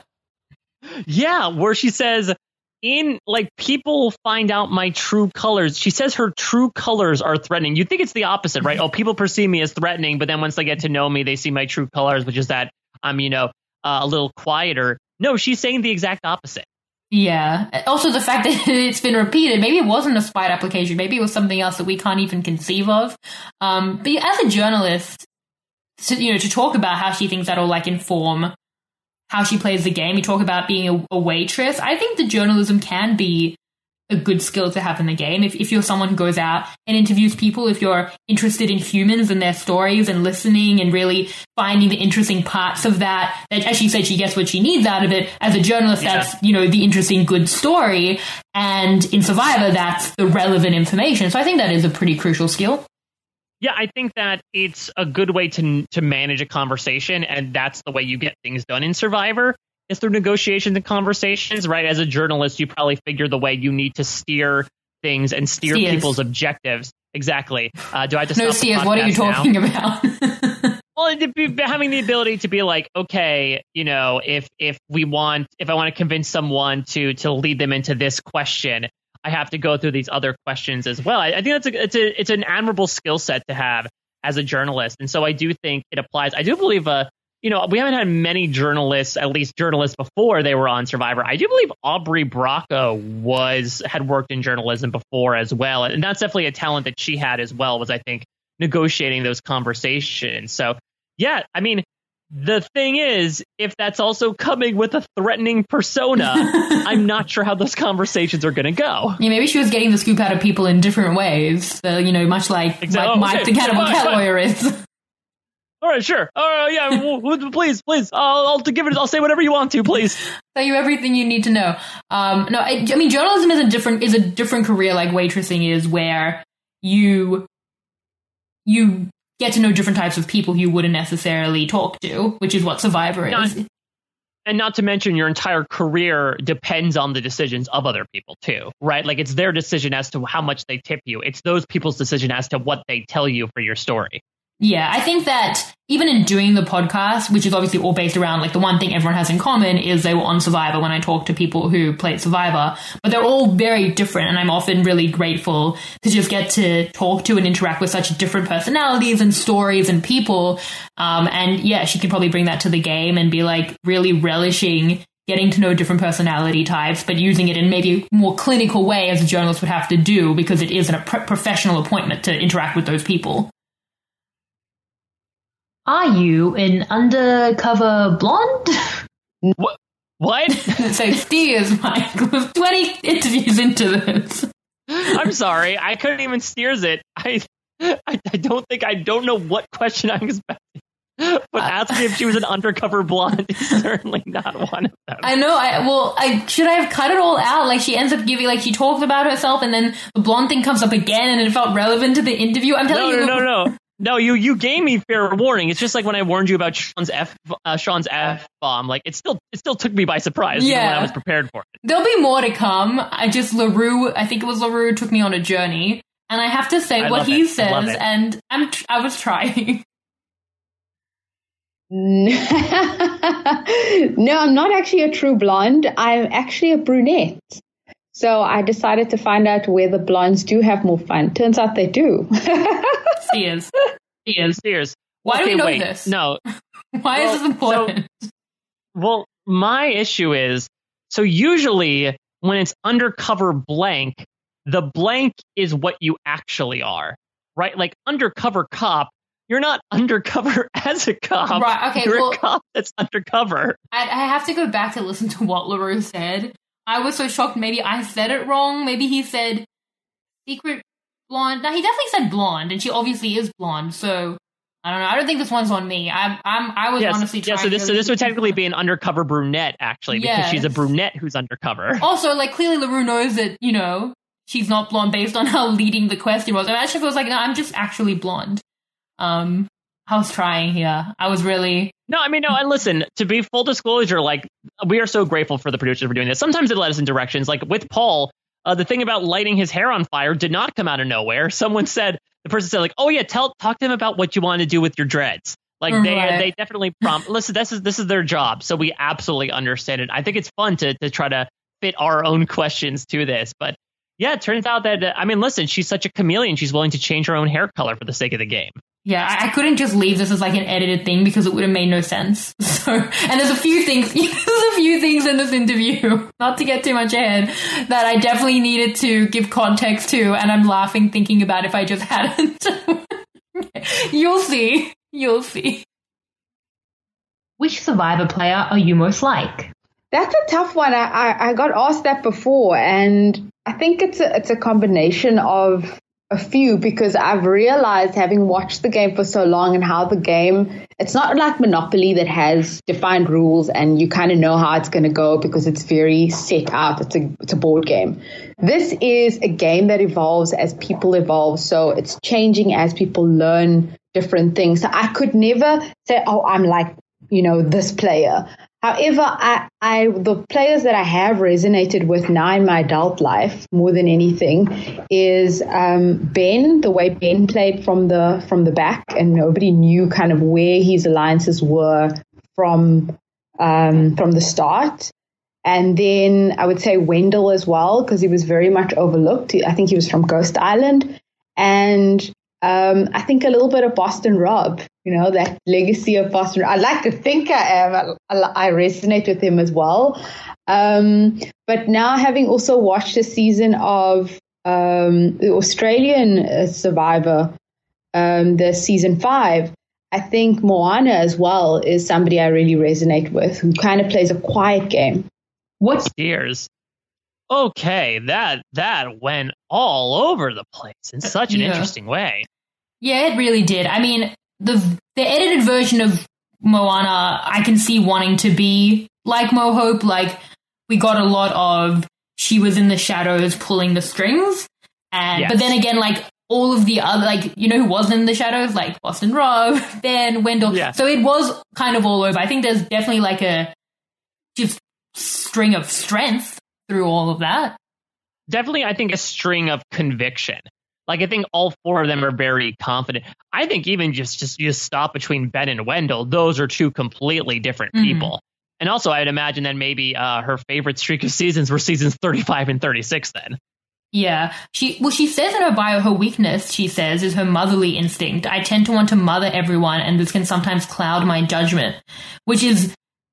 Yeah, where she says, in, like, people find out my true colors. She says her true colors are threatening. You'd think it's the opposite, right? Oh, people perceive me as threatening, but then once they get to know me, they see my true colors, which is that I'm, you know, uh, a little quieter. No, she's saying the exact opposite. Yeah. Also, the fact that it's been repeated, maybe it wasn't a spite application. Maybe it was something else that we can't even conceive of. Um, but as a journalist, to, you know, to talk about how she thinks that'll, like, inform how she plays the game. You talk about being a, a waitress. I think the journalism can be a good skill to have in the game. If, if you're someone who goes out and interviews people, if you're interested in humans and their stories and listening and really finding the interesting parts of that, that as she said, she gets what she needs out of it. As a journalist, yeah. that's, you know, the interesting, good story. And in Survivor, that's the relevant information. So I think that is a pretty crucial skill. Yeah, I think that it's a good way to to manage a conversation, and that's the way you get things done in Survivor. is through negotiations and conversations, right? As a journalist, you probably figure the way you need to steer things and steer Steers. people's objectives. Exactly. Uh, do I have to No, stop the Steers, what are you podcast talking now? about? Well, it'd be having the ability to be like, okay, you know, if if we want, if I want to convince someone to to lead them into this question, I have to go through these other questions as well. I, I think that's a, it's a it's an admirable skill set to have as a journalist, and so I do think it applies. I do believe, uh, you know, we haven't had many journalists, at least journalists before they were on Survivor. I do believe Aubrey Bracco was had worked in journalism before as well, and that's definitely a talent that she had as well. Was I think negotiating those conversations. So. Yeah, I mean, the thing is, if that's also coming with a threatening persona, I'm not sure how those conversations are going to go. Yeah, maybe she was getting the scoop out of people in different ways. So, you know, much like Exactly. Mike, Oh, Mike okay. the Cannibal Fine, Cat fine. lawyer is. All right, sure. All right, yeah, w- w- please, please. I'll, I'll give it. I'll say whatever you want to, please. Tell you everything you need to know. Um, no, I, I mean, journalism is a different is a different career, like waitressing is, where you you. get to know different types of people you wouldn't necessarily talk to, which is what Survivor Not, is. and not to mention your entire career depends on the decisions of other people too, right? Like it's their decision as to how much they tip you. It's those people's decision as to what they tell you for your story. Yeah, I think that even in doing the podcast, which is obviously all based around, like, the one thing everyone has in common is they were on Survivor when I talk to people who played Survivor, but they're all very different, and I'm often really grateful to just get to talk to and interact with such different personalities and stories and people. Um, and yeah, she could probably bring that to the game and be, like, really relishing getting to know different personality types, but using it in maybe a more clinical way as a journalist would have to do, because it is a pro- professional appointment to interact with those people. Are you an undercover blonde? What? What? So Steers, Mike, was twenty interviews into this. I'm sorry, I couldn't even steers it. I, I, I don't think I don't know what question I'm expecting. But ask me if she was an undercover blonde. It's certainly not one of them. I know. I well, I should I have cut it all out? Like, she ends up giving, like, she talks about herself, and then the blonde thing comes up again, and it felt relevant to the interview. I'm telling No, you, no, no, no. No, you you gave me fair warning. It's just like when I warned you about Sean's F uh, Sean's F bomb. Like it still it still took me by surprise. Even Yeah. when I was prepared for it. There'll be more to come. I just LaRue. I think it was LaRue took me on a journey, and I have to say I what love he it. I love says, it. and I'm tr- I was trying. No, I'm not actually a true blonde. I'm actually a brunette. So I decided to find out whether blondes do have more fun. Turns out they do. Steers. Steers. Steers. Why do okay, we know wait. this? No. Why Well, is this important? So, well, my issue is, so usually when it's undercover blank, the blank is what you actually are, right? Like undercover cop, you're not undercover as a cop. Right, okay, You're well- a cop that's undercover. I, I have to go back to listen to what LaRue said. I was so shocked. Maybe I said it wrong. Maybe he said secret blonde. No, he definitely said blonde, and she obviously is blonde. So I don't know. I don't think this one's on me. I'm. I'm. I was Yes, honestly yeah. trying. So this, to so this would listen to- technically be an undercover brunette, actually, because she's a Yes. brunette who's undercover. Also, like, clearly LaRue knows that, you know, she's not blonde based on how leading the question was. Imagine if it was like, no, I'm just actually blonde. Um, I was trying here. I was really. No, I mean, no, and listen, to be full disclosure, like, we are so grateful for the producers for doing this. Sometimes it led us in directions. Like, with Paul, uh, the thing about lighting his hair on fire did not come out of nowhere. Someone said, the person said, like, oh, yeah, tell talk to him about what you want to do with your dreads. Like, they Right. they definitely prompt. Listen, this is this is their job, so we absolutely understand it. I think it's fun to to try to fit our own questions to this. But, yeah, it turns out that, uh, I mean, listen, she's such a chameleon. She's willing to change her own hair color for the sake of the game. Yeah, I, I couldn't just leave this as like an edited thing because it would have made no sense. So, and there's a few things, there's a few things in this interview, not to get too much ahead, that I definitely needed to give context to, and I'm laughing thinking about if I just hadn't. You'll see. You'll see. Which Survivor player are you most like? That's a tough one. I, I, I got asked that before, and I think it's a, it's a combination of a few, because I've realized, having watched the game for so long, and how the game, it's not like Monopoly that has defined rules and you kind of know how it's going to go because it's very set out. It's a, it's a board game. This is a game that evolves as people evolve. So it's changing as people learn different things. So I could never say, oh, I'm like, you know, this player. However, I, I the players that I have resonated with now in my adult life more than anything is um, Ben. The way Ben played from the from the back, and nobody knew kind of where his alliances were from um, from the start. And then I would say Wendell as well, because he was very much overlooked. I think he was from Ghost Island, and um, I think a little bit of Boston Rob. You know, that legacy of Boston. I like to think I am. I, I resonate with him as well. Um, but now, having also watched a season of um, the Australian uh, Survivor, um, the season five, I think Moana as well is somebody I really resonate with, who kind of plays a quiet game. What's years? Okay, that that went all over the place in such an Yeah. interesting way. Yeah, it really did. I mean, the the edited version of Moana, I can see wanting to be like Mo Hope. Like, we got a lot of she was in the shadows pulling the strings, and Yes. but then again, like all of the other, like, you know, who was in the shadows, like Boston Rob, Ben, Wendell. Yeah. So it was kind of all over. I think there's definitely like a just string of strength through all of that. Definitely, I think a string of conviction. Like, I think all four of them are very confident. I think even just just just stop between Ben and Wendell, those are two completely different Mhm. people. And also, I'd imagine that maybe uh, her favorite streak of seasons were seasons thirty-five and thirty-six then. Yeah, she well, she says in her bio, her weakness, she says, is her motherly instinct. I tend to want to mother everyone, and this can sometimes cloud my judgment, which is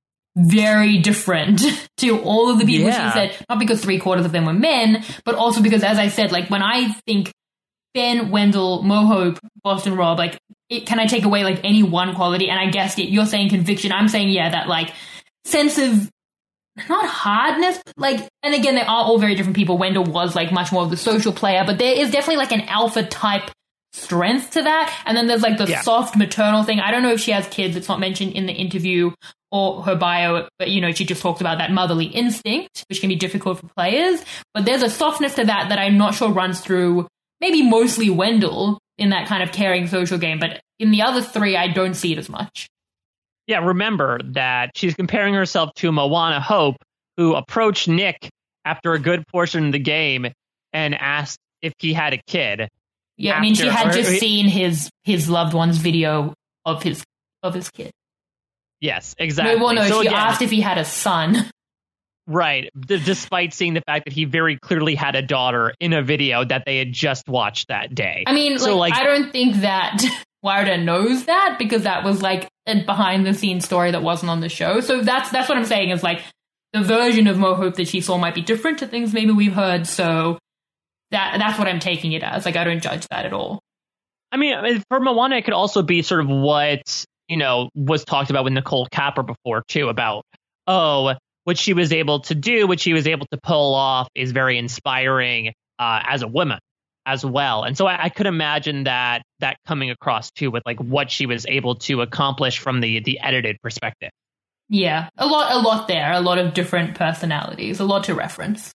very different to all of the people Yeah. she said. Not because three quarters of them were men, but also because, as I said, like when I think Ben, Wendell, Mo Hope, Boston Rob, like, it, can I take away like any one quality? And I guessed it. You're saying conviction. I'm saying, yeah, that like sense of not hardness, but like, and again, they are all very different people. Wendell was like much more of the social player, but there is definitely like an alpha type strength to that. And then there's like the Yeah. soft maternal thing. I don't know if she has kids. It's not mentioned in the interview or her bio, but you know, she just talks about that motherly instinct, which can be difficult for players. But there's a softness to that that I'm not sure runs through maybe mostly Wendell in that kind of caring social game. But in the other three, I don't see it as much. Yeah, remember that she's comparing herself to Moana Hope, who approached Nick after a good portion of the game and asked if he had a kid. Yeah, I mean, she After- had or- just or- seen his his loved one's video of his of his kid. Yes, exactly. No, well, no, So she again- asked if he had a son. Right. D- despite seeing the fact that he very clearly had a daughter in a video that they had just watched that day. I mean, so like, like, I don't think that Wilder knows that, because that was like a behind the scenes story that wasn't on the show. So that's that's what I'm saying is like the version of Mo Hope that she saw might be different to things maybe we've heard. So that that's what I'm taking it as. Like, I don't judge that at all. I mean, I mean, for Moana, it could also be sort of what, you know, was talked about with Nicole Capper before, too, about, oh, what she was able to do, what she was able to pull off is very inspiring uh, as a woman as well. And so I, I could imagine that that coming across, too, with like what she was able to accomplish from the the edited perspective. Yeah, a lot, a lot there, a lot of different personalities, a lot to reference.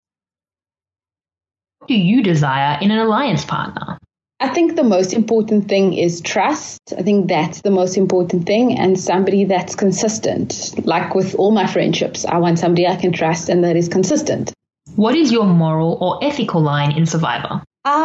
What do you desire in an alliance partner? I think the most important thing is trust. I think that's the most important thing, and somebody that's consistent. Like with all my friendships, I want somebody I can trust and that is consistent. What is your moral or ethical line in Survivor?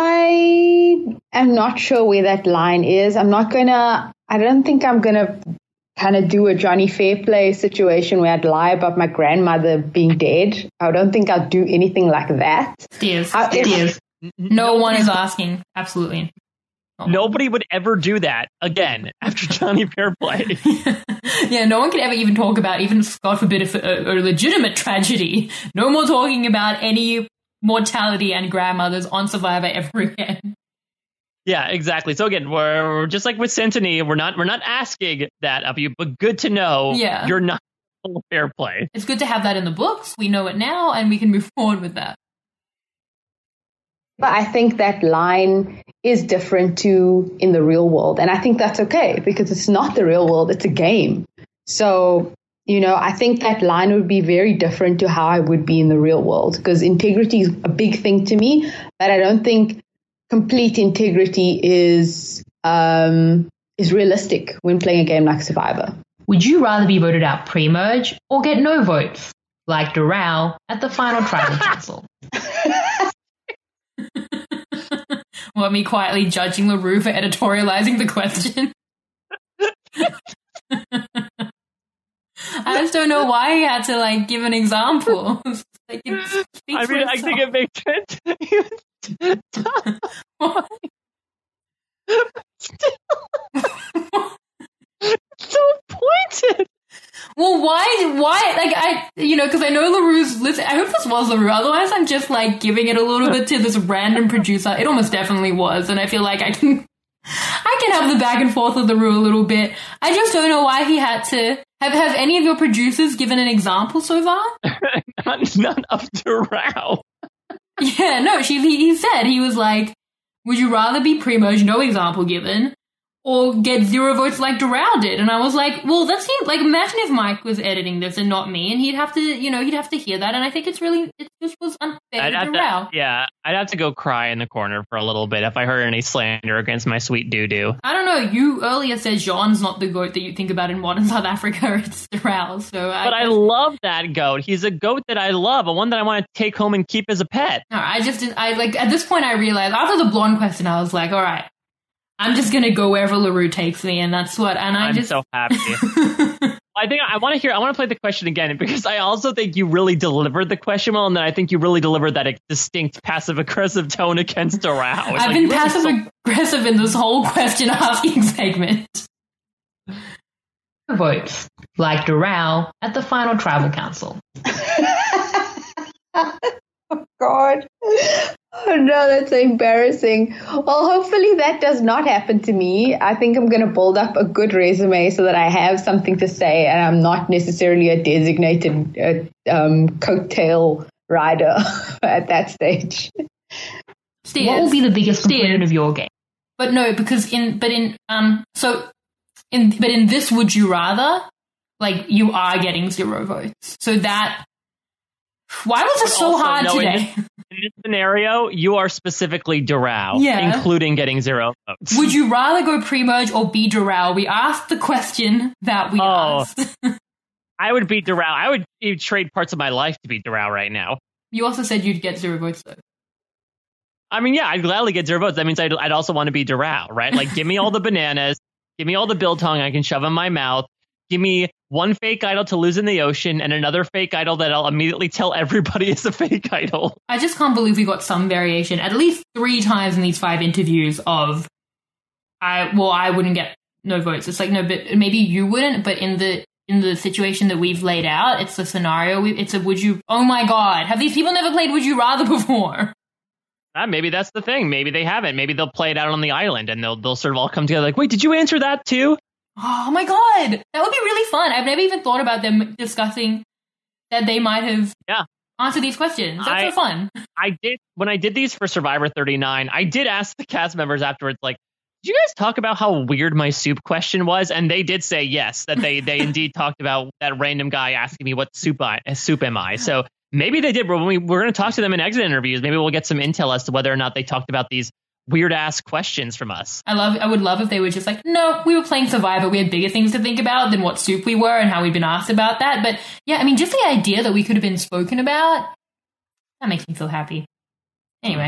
I am not sure where that line is. I'm not going to, I don't think I'm going to kind of do a Johnny Fairplay situation where I'd lie about my grandmother being dead. I don't think I'll do anything like that. Steers. However- Steers. No one is asking. Absolutely. Nobody would ever do that again after Johnny Fairplay. Yeah, no one could ever even talk about, even, God forbid, if a, a legitimate tragedy. No more talking about any mortality and grandmothers on Survivor ever again. Yeah, exactly. So again, we're, we're just like with Centony, we're not we're not asking that of you, but good to know Yeah. you're not full of fair play. It's good to have that in the books. We know it now, and we can move forward with that. But I think that line is different to in the real world. And I think that's okay because it's not the real world. It's a game. So, you know, I think that line would be very different to how I would be in the real world, because integrity is a big thing to me. But I don't think complete integrity is um, is realistic when playing a game like Survivor. Would you rather be voted out pre-merge or get no votes, like Doral at the final tribal council? Want me quietly judging LaRue for editorializing the question? I just don't know why he had to like give an example. Like, it I mean, I think it makes sense. So pointed. Well, why? Why? Like I, you know, because I know LaRue's. Listen, I hope this was LaRue. Otherwise, I'm just like giving it a little bit to this random producer. It almost definitely was, and I feel like I can, I can have the back and forth with LaRue a little bit. I just don't know why he had to. Have Have any of your producers given an example so far? None of Doral. Yeah, no. She he, he said he was like, would you rather be pre-merge, no example given, or get zero votes like Doral did? And I was like, well, that seems like, imagine if Mike was editing this and not me, and he'd have to, you know, he'd have to hear that. And I think it's really, it just was unfair I'd to have Doral. to, yeah, I'd have to go cry in the corner for a little bit if I heard any slander against my sweet doo-doo. I don't know. You earlier said Jean's not the goat that you think about in modern South Africa. It's Doral. So, I but I love that goat. He's a goat that I love, a one that I want to take home and keep as a pet. No, I just, didn't, I like at this point I realized after the blonde question, I was like, all right. I'm just gonna go wherever LaRue takes me, and that's what. And I I'm just so happy. I think I want to hear. I want to play the question again because I also think you really delivered the question well, and then I think you really delivered that distinct passive aggressive tone against Doral. I've like, been really passive so- aggressive in this whole question asking segment. Votes, like Doral at the final tribal council. Oh, God. Oh, no, that's so embarrassing. Well, hopefully that does not happen to me. I think I'm going to build up a good resume so that I have something to say and I'm not necessarily a designated uh, um, coattail rider at that stage. Steers. What will be the biggest component of your game? But no, because in, but in, um, so in, but in this would you rather, like, you are getting zero votes. So that, why was it so Also, hard no, today? In this, in this scenario, you are specifically Doral, Yeah. including getting zero votes. Would you rather go pre-merge or be Doral? We asked the question that we Oh. asked. I would be Doral. I would even trade parts of my life to be Doral right now. You also said you'd get zero votes, though. I mean, yeah, I'd gladly get zero votes. That means I'd, I'd also want to be Doral, right? Like, give me all the bananas, give me all the biltong I can shove in my mouth, give me one fake idol to lose in the ocean and another fake idol that I'll immediately tell everybody is a fake idol. I just can't believe we got some variation, at least three times in these five interviews of, I well, I wouldn't get no votes. It's like, no, but maybe you wouldn't, but in the in the situation that we've laid out, it's the scenario, we, it's a would you, oh my God, have these people never played Would You Rather before? Uh, maybe that's the thing. Maybe they haven't. Maybe they'll play it out on the island and they'll they'll sort of all come together like, wait, did you answer that too? Oh my God, that would be really fun. I've never even thought about them discussing that they might have yeah. answered these questions. That's I, so fun. I did, when I did these for Survivor thirty-nine, I did ask the cast members afterwards, like, did you guys talk about how weird my soup question was? And they did say yes, that they they indeed talked about that random guy asking me what soup I soup am I. So maybe they did. But when we, we're going to talk to them in exit interviews, maybe we'll get some intel as to whether or not they talked about these weird ass questions from us. I love. I would love if they were just like, no, we were playing Survivor. We had bigger things to think about than what soup we were and how we'd been asked about that. But yeah, I mean, just the idea that we could have been spoken about, that makes me feel happy. Anyway.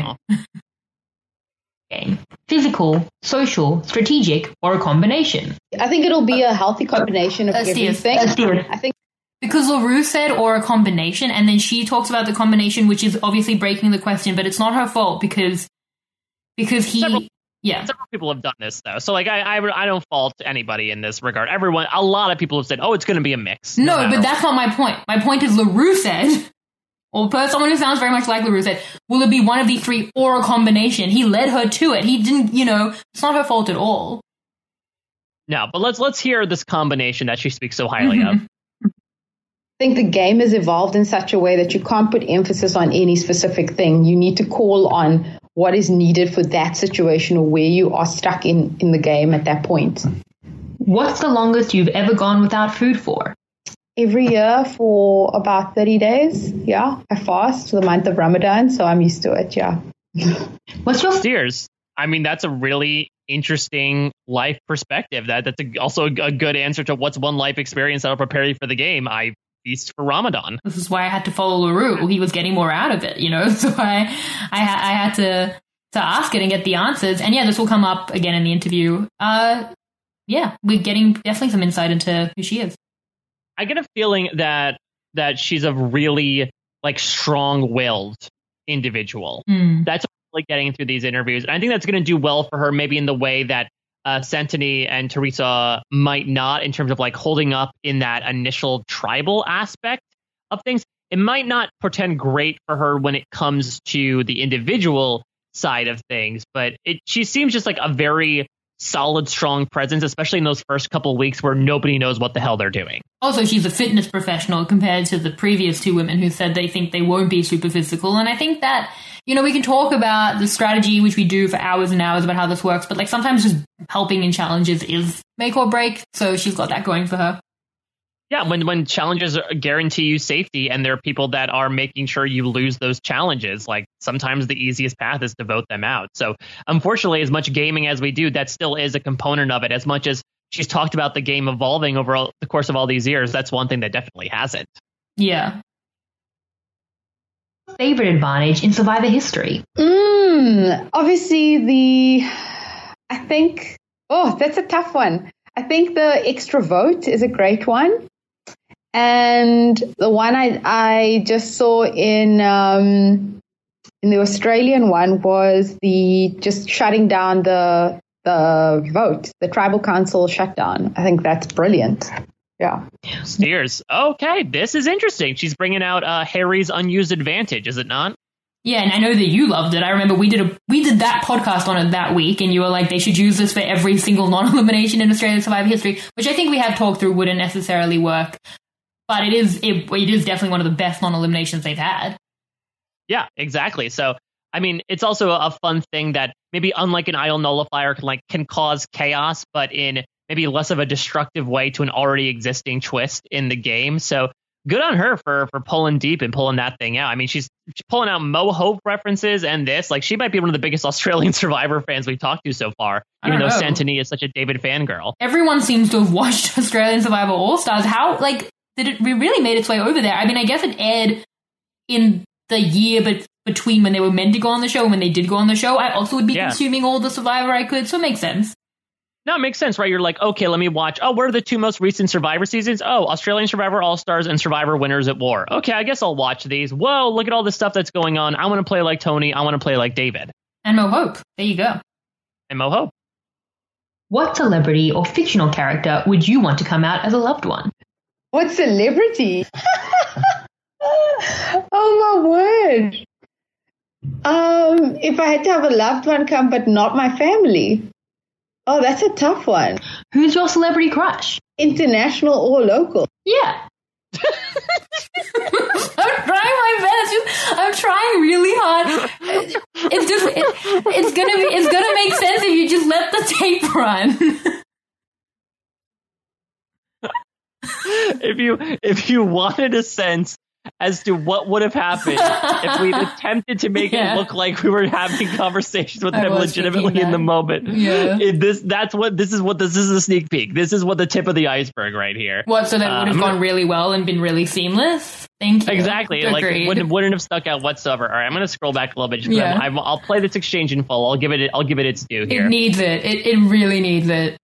Game. Physical, social, strategic, or a combination? I think it'll be a healthy combination of Uh, Steers. everything. Uh, Steers. I think because LaRue said or a combination, and then she talks about the combination, which is obviously breaking the question, but it's not her fault because because he Several, yeah several people have done this though. So like I I, I don't fault anybody in this regard. Everyone, a lot of people have said, oh, it's going to be a mix. No, matter but that's not my point. My point is LaRue said, or per someone who sounds very much like LaRue said, will it be one of these three or a combination? He led her to it. He didn't, you know, it's not her fault at all. No, but let's let's hear this combination that she speaks so highly of. I think the game has evolved in such a way that you can't put emphasis on any specific thing. You need to call on what is needed for that situation or where you are stuck in, in the game at that point. What's the longest you've ever gone without food for? Every year for about thirty days. Yeah, I fast for the month of Ramadan, so I'm used to it. Yeah. What's your Steers? I mean, that's a really interesting life perspective. That that's a, also a, a good answer to what's one life experience that'll prepare you for the game. I feast for Ramadan. This is why I had to follow LaRue. He was getting more out of it, you know. So I, I, I had to to ask it and get the answers. And yeah, this will come up again in the interview. Uh, yeah, we're getting definitely some insight into who she is. I get a feeling that that she's a really like strong-willed individual. Mm. That's what I'm really getting through these interviews. And I think that's going to do well for her, maybe in the way that uh, Santini and Teresa might not, in terms of like holding up in that initial tribal aspect of things. It might not portend great for her when it comes to the individual side of things, but it she seems just like a very solid, strong presence, especially in those first couple of weeks where nobody knows what the hell they're doing. Also, she's a fitness professional compared to the previous two women who said they think they won't be super physical. And I think that, you know, we can talk about the strategy, which we do for hours and hours about how this works, but like sometimes just helping in challenges is make or break. So she's got that going for her. Yeah, when when challenges guarantee you safety and there are people that are making sure you lose those challenges, like sometimes the easiest path is to vote them out. So unfortunately, as much gaming as we do, that still is a component of it. As much as she's talked about the game evolving over all, the course of all these years, that's one thing that definitely hasn't. Yeah. Favorite advantage in Survivor history? Mm, obviously, the, I think, oh, that's a tough one. I think the extra vote is a great one. And the one I I just saw in um, in the Australian one was the just shutting down the the vote, the tribal council shutdown. I think that's brilliant. Yeah. Steers. Okay, this is interesting. She's bringing out uh, Harry's unused advantage, is it not? Yeah, and I know that you loved it. I remember we did a we did that podcast on it that week, and you were like, they should use this for every single non-elimination in Australian Survivor history, which I think we have talked through wouldn't necessarily work. But it is it, it is definitely one of the best non-eliminations they've had. Yeah, exactly. So, I mean, it's also a fun thing that maybe unlike an idle nullifier can like can cause chaos, but in maybe less of a destructive way to an already existing twist in the game. So good on her for for pulling deep and pulling that thing out. I mean, she's, she's pulling out Mo Hope references and this. Like, she might be one of the biggest Australian Survivor fans we've talked to so far, even though know. Santini is such a David fangirl. Everyone seems to have watched Australian Survivor All-Stars. How, like, did it really made its way over there? I mean, I guess it aired in the year but between when they were meant to go on the show and when they did go on the show. I also would be yeah. consuming all the Survivor I could, so it makes sense. No, it makes sense, right? You're like, okay, let me watch. Oh, what are the two most recent Survivor seasons? Oh, Australian Survivor All-Stars and Survivor Winners at War. Okay, I guess I'll watch these. Whoa, look at all this stuff that's going on. I want to play like Tony. I want to play like David. And Mo Hope. There you go. And Mo Hope. What celebrity or fictional character would you want to come out as a loved one? What celebrity? Oh, my word. Um, if I had to have a loved one come, but not my family. Oh, that's a tough one. Who's your celebrity crush? International or local? Yeah. I'm trying my best. I'm trying really hard. It's just it, it's gonna be it's gonna make sense if you just let the tape run. if you if you wanted a sense as to what would have happened if we'd attempted to make yeah. it look like we were having conversations with them legitimately in the moment. Yeah. It, this that's what this is what this is a sneak peek. This is what the tip of the iceberg right here. What, so that um, would have gone really well and been really seamless? Thank you. Exactly. Agreed. Like it wouldn't, wouldn't have stuck out whatsoever. All right, I'm going to scroll back a little bit. Just yeah. I'm, I'll play this exchange in full. I'll give it I'll give it its due here. It needs it. It it really needs it.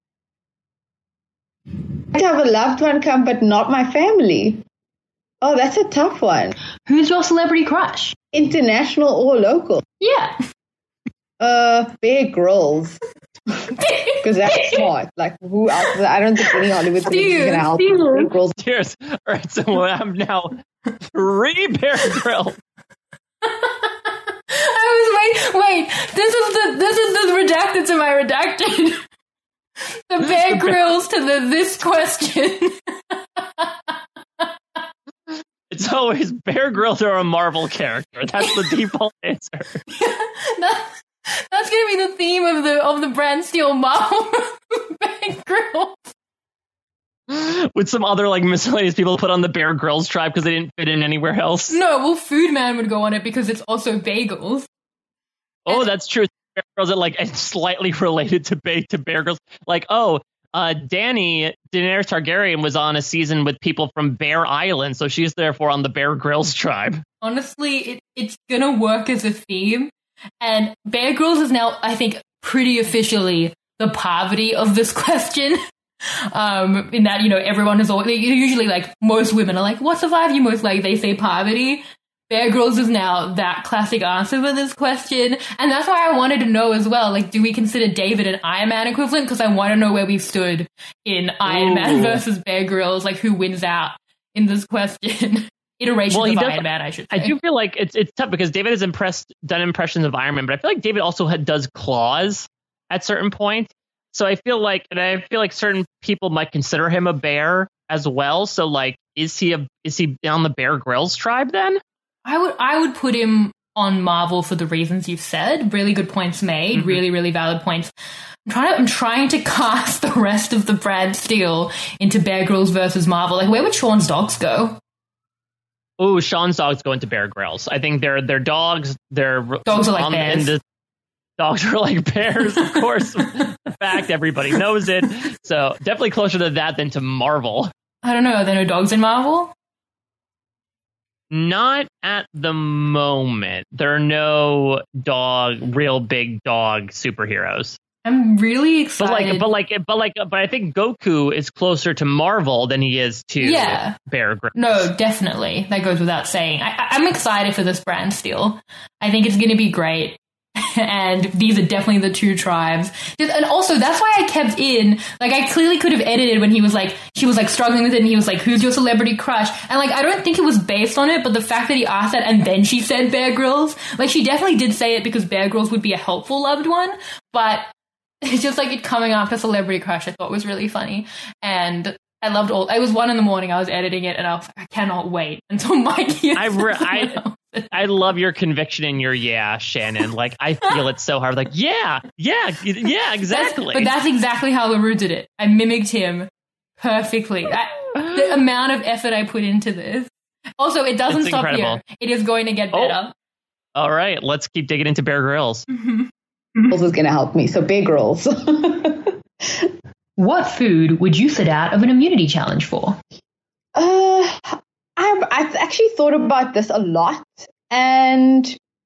I have a loved one come, but not my family. Oh, that's a tough one. Who's your celebrity crush? International or local? Yeah. Uh, Bear Grylls. Because that's smart. Like, who else? I don't think any Hollywood celebrity is going to help. Bear Grylls. Cheers. All right, so I'm now three Bear Grylls. I was wait, wait. This is the this is the redacted to my redacted. The Bear Grylls to the this question. It's always Bear Grylls or a Marvel character. That's the default answer. that, that's gonna be the theme of the of the Brand Steel Marvel. Bear Grylls. With some other like miscellaneous people put on the Bear Grylls tribe because they didn't fit in anywhere else. No, well, Food Man would go on it because it's also bagels. Oh, and that's true. Bear Grylls are like slightly related to Bear, to Bear Grylls. Like, oh, uh, Dany, Daenerys Targaryen was on a season with people from Bear Island, so she's therefore on the Bear Grylls tribe. Honestly, it, it's gonna work as a theme. And Bear Grylls is now, I think, pretty officially the Parvati of this question. Um, in that, you know, everyone is always, usually like most women are like, what survive you most like? They say Parvati. Bear Grylls is now that classic answer for this question. And that's why I wanted to know as well, like, do we consider David an Iron Man equivalent? Because I want to know where we stood in Iron Ooh. Man versus Bear Grylls, like who wins out in this question. Iterations well, of does, Iron Man, I should say. I do feel like it's it's tough because David has impressed, done impressions of Iron Man, but I feel like David also had, does claws at certain point. So I feel like, and I feel like certain people might consider him a bear as well. So like, is he a is he on the Bear Grylls tribe then? I would I would put him on Marvel for the reasons you've said. Really good points made. Mm-hmm. Really, really valid points. I'm trying, to, I'm trying to cast the rest of the Brand Steel into Bear Grylls versus Marvel. Like, where would Sean's dogs go? Oh, Sean's dogs go into Bear Grylls. I think they're they're dogs. They're dogs are like um, bears. The dogs are like bears, of course. Fact, everybody knows it. So definitely closer to that than to Marvel. I don't know. Are there no dogs in Marvel? Not at the moment. There are no dog, real big dog superheroes. I'm really excited. But like, but like, but like, but I think Goku is closer to Marvel than he is to yeah. Bear Grylls. No, definitely. That goes without saying. I, I'm excited for this Brand Steel. I think it's going to be great. And these are definitely the two tribes. And also, that's why I kept in, like, I clearly could have edited when he was like, she was like struggling with it and he was like, who's your celebrity crush? And like, I don't think it was based on it, but the fact that he asked that and then she said Bear Grylls, like, she definitely did say it because Bear Grylls would be a helpful loved one, but it's just like it coming after celebrity crush I thought was really funny. And I loved all, it was one in the morning, I was editing it and I was like, I cannot wait until Mike hears I, re- I, I love your conviction in your yeah, Shannon. Like, I feel it so hard. Like, yeah, yeah, yeah, exactly. That's, but that's exactly how LaRue did it. I mimicked him perfectly. I, the amount of effort I put into this. Also, it doesn't it's stop incredible. Here. It is going to get better. Oh. All right, let's keep digging into Bear Grylls. Grylls is going to help me. So, Bear Grylls. What food would you sit out of an immunity challenge for? Uh, I've, I've actually thought about this a lot, and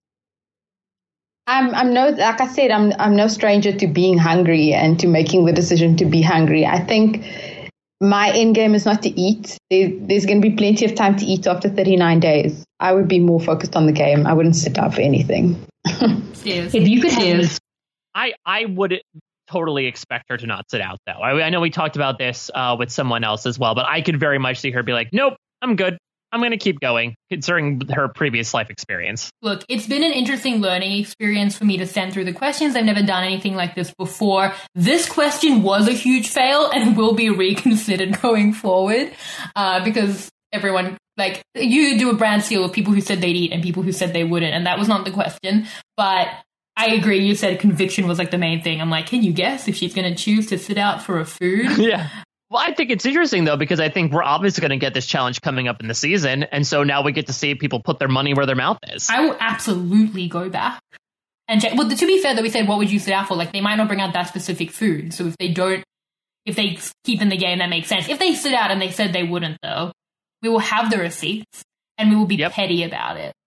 I'm I'm no like I said I'm I'm no stranger to being hungry and to making the decision to be hungry. I think my end game is not to eat. There, there's going to be plenty of time to eat after thirty-nine days. I would be more focused on the game. I wouldn't sit out for anything. If you could have, I I would. Totally expect her to not sit out, though. I, I know we talked about this uh, with someone else as well, but I could very much see her be like, nope, I'm good. I'm going to keep going, considering her previous life experience. Look, it's been an interesting learning experience for me to send through the questions. I've never done anything like this before. This question was a huge fail and will be reconsidered going forward uh, because everyone, like, you do a Brand Steel of people who said they'd eat and people who said they wouldn't, and that was not the question, but I agree. You said conviction was like the main thing. I'm like, can you guess if she's going to choose to sit out for a food? Yeah. Well, I think it's interesting, though, because I think we're obviously going to get this challenge coming up in the season. And so now we get to see people put their money where their mouth is. I will absolutely go back and check. Well, to be fair, though, we said, what would you sit out for? Like, they might not bring out that specific food. So if they don't, if they keep in the game, that makes sense. If they sit out and they said they wouldn't, though, we will have the receipts and we will be yep. petty about it.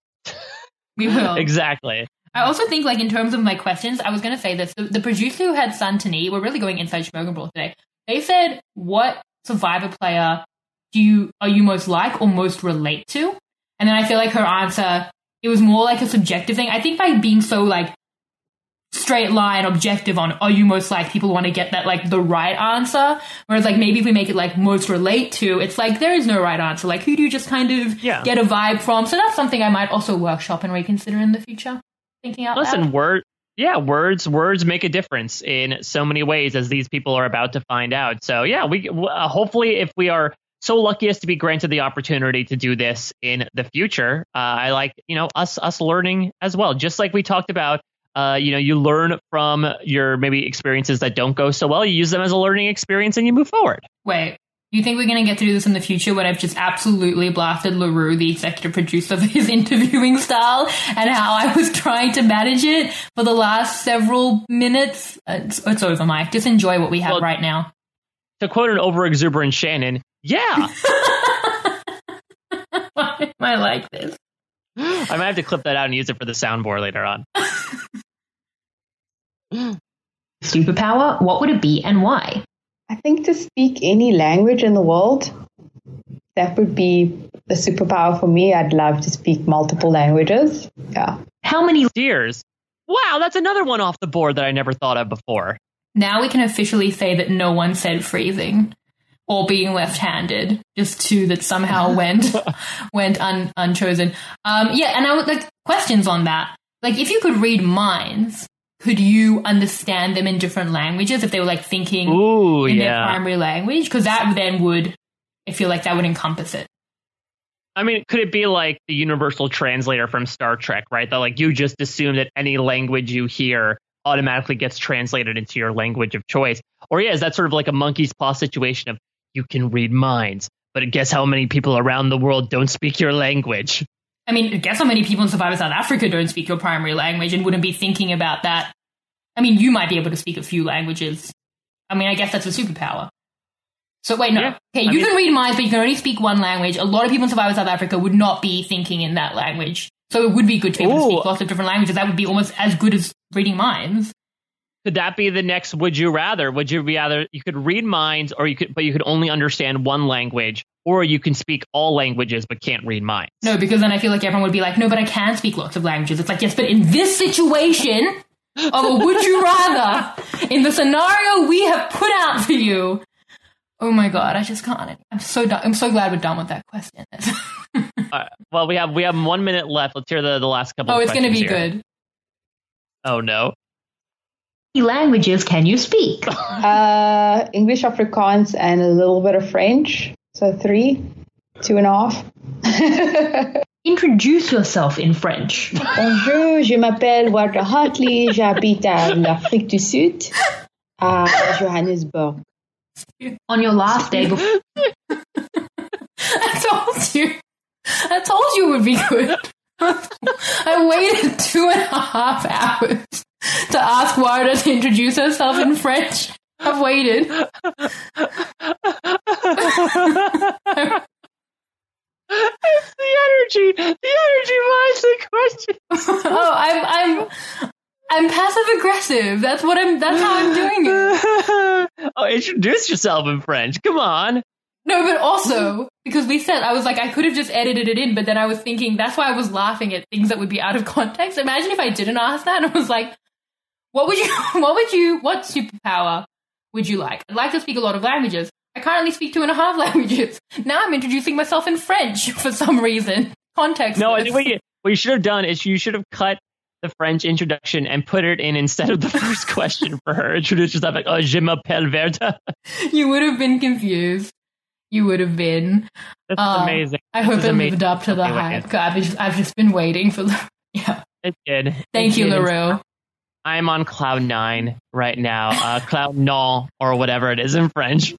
We will. Exactly. I also think, like, in terms of my questions, I was going to say this. The, the producer who had Sun Tani, we're really going inside Schmogan Brawl today. They said, what Survivor player do you are you most like or most relate to? And then I feel like her answer, it was more like a subjective thing. I think by being so, like, straight line objective on are you most like, people want to get that, like, the right answer. Whereas, like, maybe if we make it, like, most relate to, it's like there is no right answer. Like, who do you just kind of yeah. get a vibe from? So that's something I might also workshop and reconsider in the future. Thinking out Listen, loud. word, yeah, words, words make a difference in so many ways, as these people are about to find out. So, yeah, we uh, hopefully, if we are so lucky as to be granted the opportunity to do this in the future, uh, I like, you know, us, us learning as well. Just like we talked about, uh, you know, you learn from your maybe experiences that don't go so well. You use them as a learning experience and you move forward. Wait, You think we're going to get to do this in the future when I've just absolutely blasted LaRue, the executive producer, for his interviewing style and how I was trying to manage it for the last several minutes? It's, it's over, Mike. Just enjoy what we have well, right now. To quote an over-exuberant Shannon, yeah. Why am I like this? I might have to clip that out and use it for the soundboard later on. Superpower, what would it be and why? I think to speak any language in the world, that would be a superpower for me. I'd love to speak multiple languages. Yeah. How many years? Wow, that's another one off the board that I never thought of before. Now we can officially say that no one said freezing or being left-handed. Just two that somehow went went un, unchosen. Um, yeah, and I would like questions on that. Like, if you could read minds, could you understand them in different languages if they were like thinking Ooh, in yeah. their primary language? Because that then would, I feel like that would encompass it. I mean, could it be like the universal translator from Star Trek, right? That like you just assume that any language you hear automatically gets translated into your language of choice? Or yeah, is that sort of like a monkey's paw situation of you can read minds, but guess how many people around the world don't speak your language? I mean, guess how many people in Survivor South Africa don't speak your primary language and wouldn't be thinking about that? I mean, you might be able to speak a few languages. I mean, I guess that's a superpower. So wait, no. Yeah, okay, you I mean, can read minds, but you can only speak one language. A lot of people in Survivor South Africa would not be thinking in that language. So it would be good to be able to Ooh. speak lots of different languages. That would be almost as good as reading minds. Could that be the next would you rather? Would you rather you could read minds, or you could, but you could only understand one language, or you can speak all languages but can't read minds? No, because then I feel like everyone would be like, no, but I can speak lots of languages. It's like, yes, but in this situation of a would you rather, in the scenario we have put out for you, oh my god, I just can't. I'm so done. I'm so glad we're done with that question. All right, well, we have we have one minute left. Let's hear the, the last couple. Oh, of it's going to be here. good. Oh no. How many languages can you speak? Uh, English, Afrikaans, and a little bit of French. So three, two and a half. Introduce yourself in French. Bonjour, je m'appelle Walter Hartley. J'habite à l'Afrique du Sud, à Johannesburg. On your last day before... I told you. I told you it would be good. I waited two and a half hours to ask Warda to introduce herself in French. I've waited. It's the energy. The energy behind the question. Oh, I'm I'm I'm passive aggressive. That's what I'm. That's how I'm doing it. Oh, introduce yourself in French. Come on. No, but also because we said I was like I could have just edited it in, but then I was thinking that's why I was laughing at things that would be out of context. Imagine if I didn't ask that and I was like, what would you? What would you? What superpower would you like? I'd like to speak a lot of languages. I currently speak two and a half languages. Now I'm introducing myself in French for some reason. Context. No, I think what you, what you should have done is you should have cut the French introduction and put it in instead of the first question for her. Introduce yourself like, oh, je m'appelle Verda. You would have been confused. You would have been. That's um, amazing. I This hope is it amazing. lived up to the Okay, hype. wicked. God, I've just, I've just been waiting for the. Yeah. It did. Thank It you, did. LaRue. I'm on cloud nine right now. Uh, cloud non or whatever it is in French.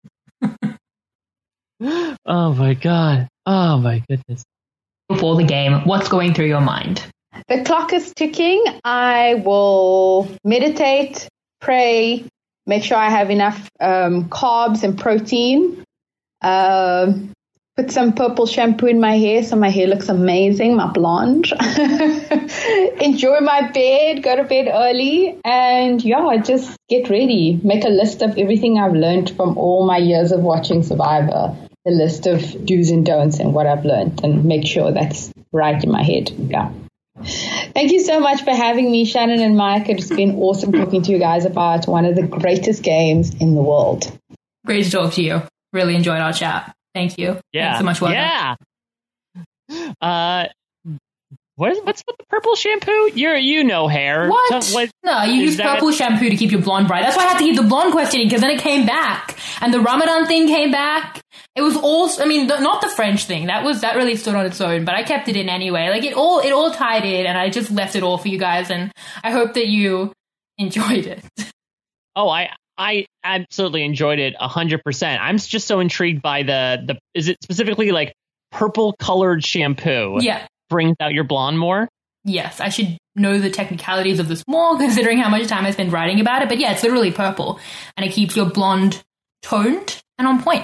Oh my god. Oh my goodness. Before the game, what's going through your mind? The clock is ticking. I will meditate, pray, make sure I have enough um, carbs and protein. Um, put some purple shampoo in my hair so my hair looks amazing, my blonde. Enjoy my bed, go to bed early, and yeah, just get ready. Make a list of everything I've learned from all my years of watching Survivor. A list of do's and don'ts and what I've learned, and make sure that's right in my head. Yeah. Thank you so much for having me, Shannon and Mike. It's been awesome talking to you guys about one of the greatest games in the world. Great to talk to you. Really enjoyed our chat. Thank you. Yeah. Thanks so much, Wanda. Yeah. Uh, what is, what's with the purple shampoo? You're you know hair. What? So what- No, you is use that- purple shampoo to keep your blonde bright. That's why I had to keep the blonde question in, because then it came back. And the Ramadan thing came back. It was all, I mean, the, not the French thing. That was, that really stood on its own, but I kept it in anyway. Like, it all, it all tied in, and I just left it all for you guys, and I hope that you enjoyed it. Oh, I I absolutely enjoyed it one hundred percent. I'm just so intrigued by the, the is it specifically like purple colored shampoo? Yeah. Brings out your blonde more? Yes, I should know the technicalities of this more considering how much time I spent writing about it. But yeah, it's literally purple and it keeps your blonde toned and on point.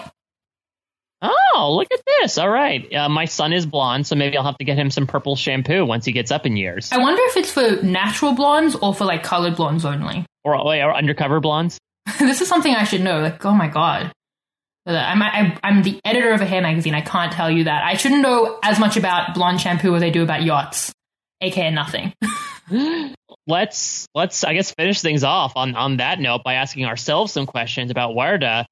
Oh, look at this. All right. Uh, my son is blonde, so maybe I'll have to get him some purple shampoo once he gets up in years. I wonder if it's for natural blondes or for like colored blondes only. Or, or undercover blondes. This is something I should know. Like, oh my God. I'm, I, I'm the editor of a hair magazine. I can't tell you that. I shouldn't know as much about blonde shampoo as I do about yachts, aka nothing. let's, let's, I guess, finish things off on, on that note by asking ourselves some questions about Warda.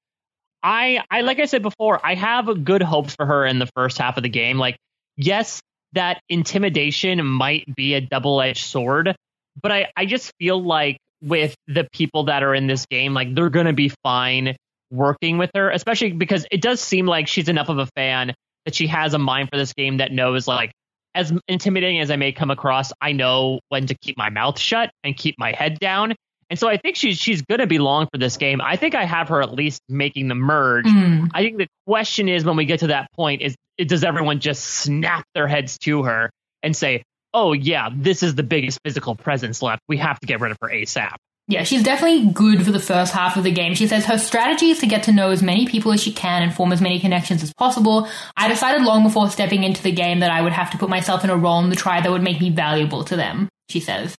I, I, like I said before, I have good hopes for her in the first half of the game. Like, yes, that intimidation might be a double-edged sword, but I, I just feel like with the people that are in this game, like they're going to be fine working with her, especially because it does seem like she's enough of a fan that she has a mind for this game that knows, like, as intimidating as I may come across, I know when to keep my mouth shut and keep my head down. And so I think she's she's going to be long for this game. I think I have her at least making the merge. Mm. I think the question is, when we get to that point, is does everyone just snap their heads to her and say, oh, yeah, this is the biggest physical presence left. We have to get rid of her ASAP. Yeah, she's definitely good for the first half of the game. She says her strategy is to get to know as many people as she can and form as many connections as possible. I decided long before stepping into the game that I would have to put myself in a role in the tribe that would make me valuable to them, she says.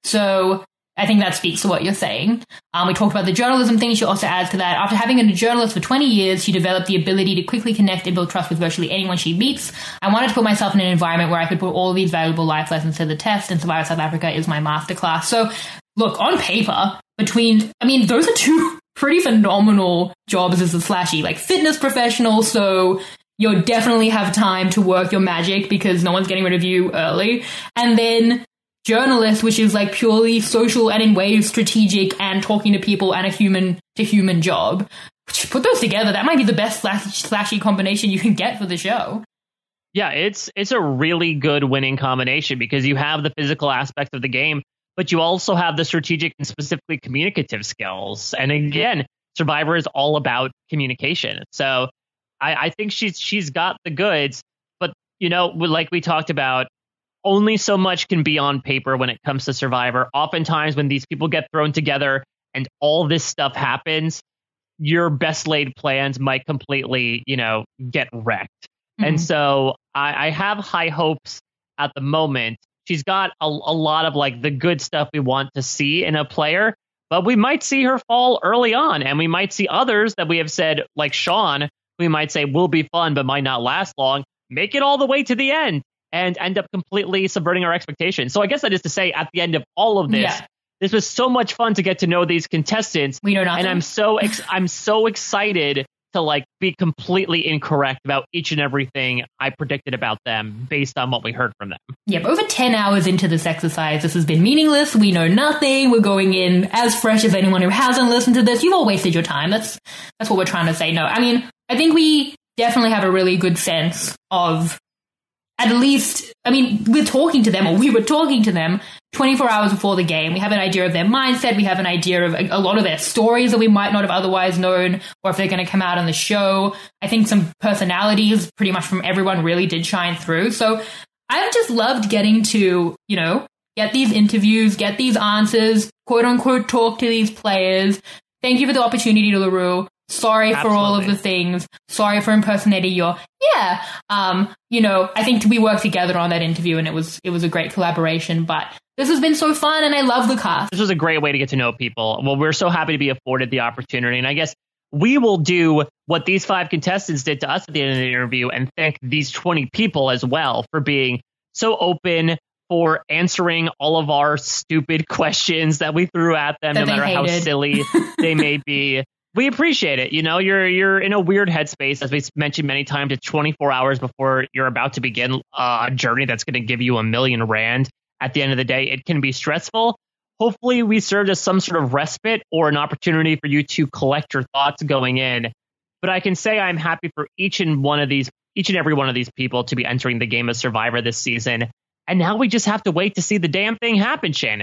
So I think that speaks to what you're saying. Um, we talked about the journalism thing. She also adds to that, after having been a journalist for twenty years, she developed the ability to quickly connect and build trust with virtually anyone she meets. I wanted to put myself in an environment where I could put all of these valuable life lessons to the test, and Survivor South Africa is my masterclass. So, look, on paper, between, I mean, those are two pretty phenomenal jobs as a slashy, like fitness professional, so you'll definitely have time to work your magic because no one's getting rid of you early. And then journalist, which is like purely social and in ways strategic and talking to people and a human to human job. Put those together, that might be the best slash, slashy combination you can get for the show. Yeah, it's it's a really good winning combination because you have the physical aspects of the game, but you also have the strategic and specifically communicative skills. And again, Survivor is all about communication. So I, I think she's she's got the goods, but you know, like we talked about, only so much can be on paper when it comes to Survivor. Oftentimes when these people get thrown together and all this stuff happens, your best laid plans might completely, you know, get wrecked. Mm-hmm. And so I, I have high hopes at the moment. She's got a, a lot of like the good stuff we want to see in a player, but we might see her fall early on, and we might see others that we have said, like Sean, we might say will be fun but might not last long, make it all the way to the end and end up completely subverting our expectations. So I guess that is to say, at the end of all of this, yeah. This was so much fun to get to know these contestants. We know nothing. And I'm so ex- I'm so excited to like be completely incorrect about each and everything I predicted about them based on what we heard from them. Yeah, but over ten hours into this exercise, this has been meaningless. We know nothing. We're going in as fresh as anyone who hasn't listened to this. You've all wasted your time. That's that's what we're trying to say. No, I mean, I think we definitely have a really good sense of, at least, I mean, we're talking to them, or we were talking to them twenty-four hours before the game. We have an idea of their mindset. We have an idea of a, a lot of their stories that we might not have otherwise known, or if they're going to come out on the show. I think some personalities pretty much from everyone really did shine through. So I've just loved getting to, you know, get these interviews, get these answers, quote unquote, talk to these players. Thank you for the opportunity, LaRue. Sorry Absolutely. For all of the things. Sorry for impersonating your, yeah. Um, you know, I think we worked together on that interview and it was, it was a great collaboration, but this has been so fun and I love the cast. This was a great way to get to know people. Well, we're so happy to be afforded the opportunity. And I guess we will do what these five contestants did to us at the end of the interview and thank these twenty people as well for being so open, for answering all of our stupid questions that we threw at them, that no matter hated. how silly they may be. We appreciate it. You know, you're you're in a weird headspace, as we mentioned many times. It's twenty-four hours before you're about to begin a journey that's going to give you a million rand. At the end of the day, it can be stressful. Hopefully, we served as some sort of respite or an opportunity for you to collect your thoughts going in. But I can say I'm happy for each and one of these, each and every one of these people to be entering the game of Survivor this season. And now we just have to wait to see the damn thing happen, Shannon.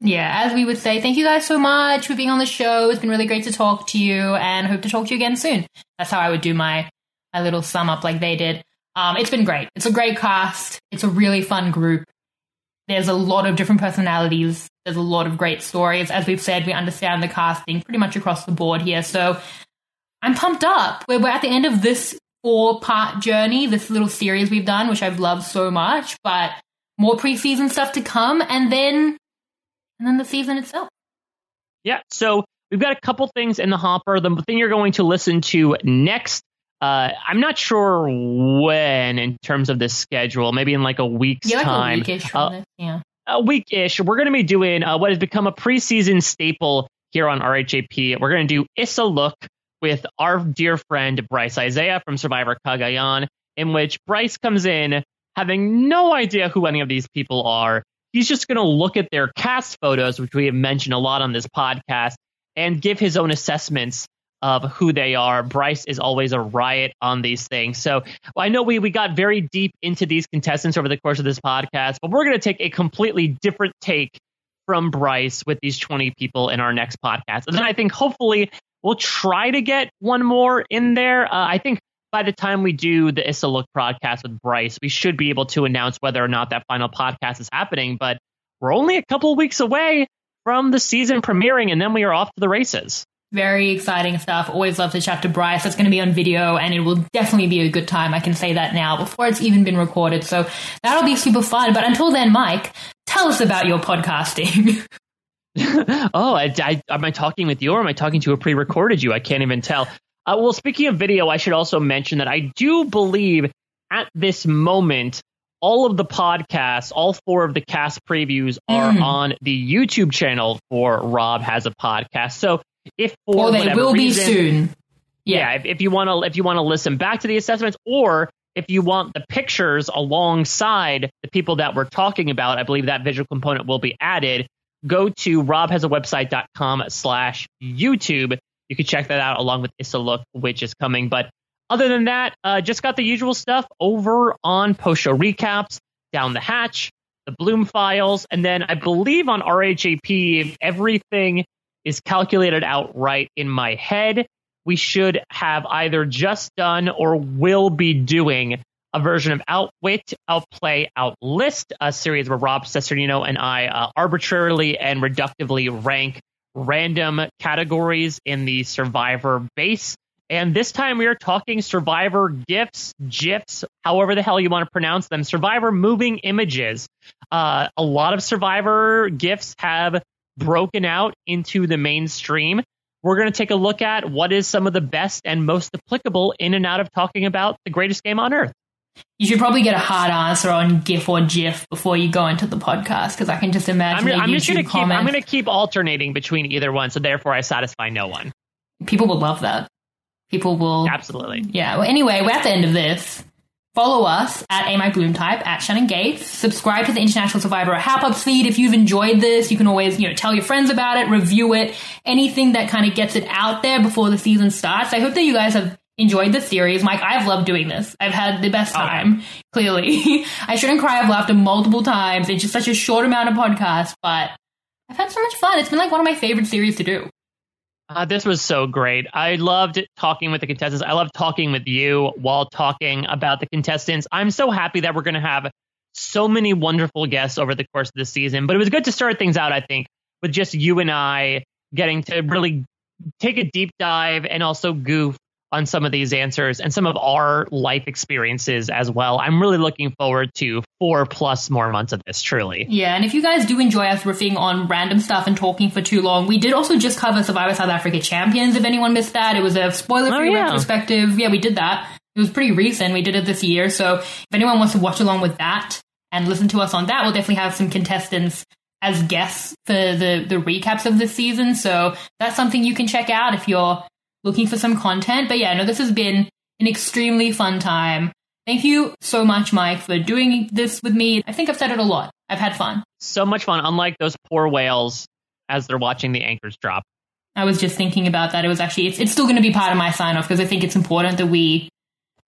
Yeah, as we would say, thank you guys so much for being on the show. It's been really great to talk to you and hope to talk to you again soon. That's how I would do my, my little sum up like they did. Um, it's been great. It's a great cast. It's a really fun group. There's a lot of different personalities. There's a lot of great stories. As we've said, we understand the casting pretty much across the board here. So I'm pumped up. We're, we're at the end of this four-part journey, this little series we've done, which I've loved so much, but more preseason stuff to come, and then and then the season itself. Yeah, so we've got a couple things in the hopper. The thing you're going to listen to next, uh, I'm not sure when in terms of the schedule, maybe in like a week's yeah, like time. A weekish from uh, this, yeah. A week-ish. We're going to be doing uh, what has become a preseason staple here on R H A P. We're going to do Issa Look with our dear friend Bryce Isaiah from Survivor Cagayan, in which Bryce comes in having no idea who any of these people are. He's just going to look at their cast photos, which we have mentioned a lot on this podcast, and give his own assessments of who they are. Bryce is always a riot on these things. So well, I know we, we got very deep into these contestants over the course of this podcast, but we're going to take a completely different take from Bryce with these twenty people in our next podcast. And then I think hopefully we'll try to get one more in there. Uh, I think by the time we do the Issa Look podcast with Bryce, we should be able to announce whether or not that final podcast is happening. But we're only a couple of weeks away from the season premiering, and then we are off to the races. Very exciting stuff. Always love to chat to Bryce. That's going to be on video, and it will definitely be a good time. I can say that now before it's even been recorded. So that'll be super fun. But until then, Mike, tell us about your podcasting. oh, I, I, am I talking with you or am I talking to a pre-recorded you? I can't even tell. Uh, well, speaking of video, I should also mention that I do believe at this moment, all of the podcasts, all four of the cast previews are mm. on the YouTube channel for Rob Has a Podcast. So if for or they whatever will reason, be soon. Yeah, yeah if, if you want to if you want to listen back to the assessments, or if you want the pictures alongside the people that we're talking about, I believe that visual component will be added. Go to robhasawebsite.com slash YouTube. You can check that out along with Issa Look, which is coming. But other than that, uh, just got the usual stuff over on post-show recaps, Down the Hatch, the Bloom Files, and then I believe on R H A P, if everything is calculated out right in my head, we should have either just done or will be doing a version of Outwit, Outplay, Outlist, a series where Rob Cesternino and I uh, arbitrarily and reductively rank random categories in the Survivor base. And this time we are talking Survivor GIFs, GIFs, however the hell you want to pronounce them, Survivor moving images. Uh, a lot of Survivor GIFs have broken out into the mainstream. We're going to take a look at what is some of the best and most applicable in and out of talking about the greatest game on earth. You should probably get a hard answer on GIF or GIF before you go into the podcast, because I can just imagine. I'm, I'm just going to keep. comment. I'm going to keep alternating between either one, so therefore I satisfy no one. People would love that. People will absolutely. Yeah. Well, anyway, we're at the end of this. Follow us at A My Bloom Type, at Shannon Gates. Subscribe to the International Survivor Hap-Ups feed. If you've enjoyed this, you can always, you know, tell your friends about it, review it, anything that kind of gets it out there before the season starts. I hope that you guys have enjoyed the series. Mike, I've loved doing this. I've had the best time, okay. Clearly. I shouldn't cry. I've laughed multiple times. It's just such a short amount of podcast, but I've had so much fun. It's been like one of my favorite series to do. Uh, this was so great. I loved talking with the contestants. I loved talking with you while talking about the contestants. I'm so happy that we're going to have so many wonderful guests over the course of the season. But it was good to start things out, I think, with just you and I getting to really take a deep dive and also goof on some of these answers and some of our life experiences as well. I'm really looking forward to four plus more months of this, truly. Yeah, and if you guys do enjoy us riffing on random stuff and talking for too long, we did also just cover Survivor South Africa Champions, if anyone missed that. It was a spoiler-free oh, yeah. retrospective. Yeah, we did that. It was pretty recent. We did it this year. So if anyone wants to watch along with that and listen to us on that, we'll definitely have some contestants as guests for the, the recaps of this season. So that's something you can check out if you're looking for some content. But yeah, no, this has been an extremely fun time. Thank you so much, Mike, for doing this with me. I think I've said it a lot. I've had fun. So much fun, unlike those poor whales as they're watching the anchors drop. I was just thinking about that. It was actually, it's, it's still going to be part of my sign-off because I think it's important that we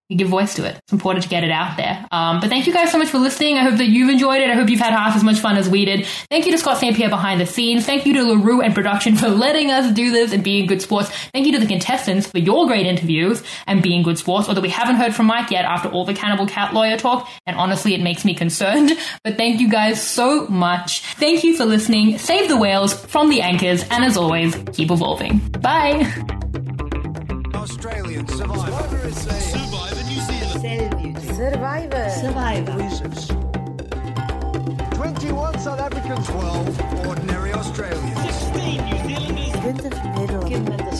you give voice to it. It's important to get it out there. Um, but thank you guys so much for listening. I hope that you've enjoyed it. I hope you've had half as much fun as we did. Thank you to Scott Saint Pierre behind the scenes. Thank you to LaRue and production for letting us do this and being good sports. Thank you to the contestants for your great interviews and being good sports, although we haven't heard from Mike yet after all the Cannibal Cat lawyer talk, and honestly, it makes me concerned. But thank you guys so much. Thank you for listening. Save the whales from the anchors, and as always, keep evolving. Bye! Australian Survivor. Survivor New Zealand. Survivor. Survivor. twenty-one South Africans. twelve ordinary Australians. sixteen New Zealanders. twintig Nederlanders.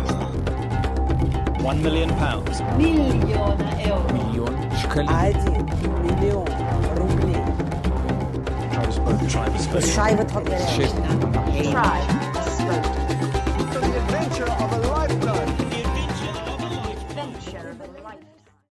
One million pounds. Miljoner euro. Million shkelling. один миллион рублей. Travis Boat, Travis Boat. Beschrijf het wat je hebt. Shit. Beschrijf.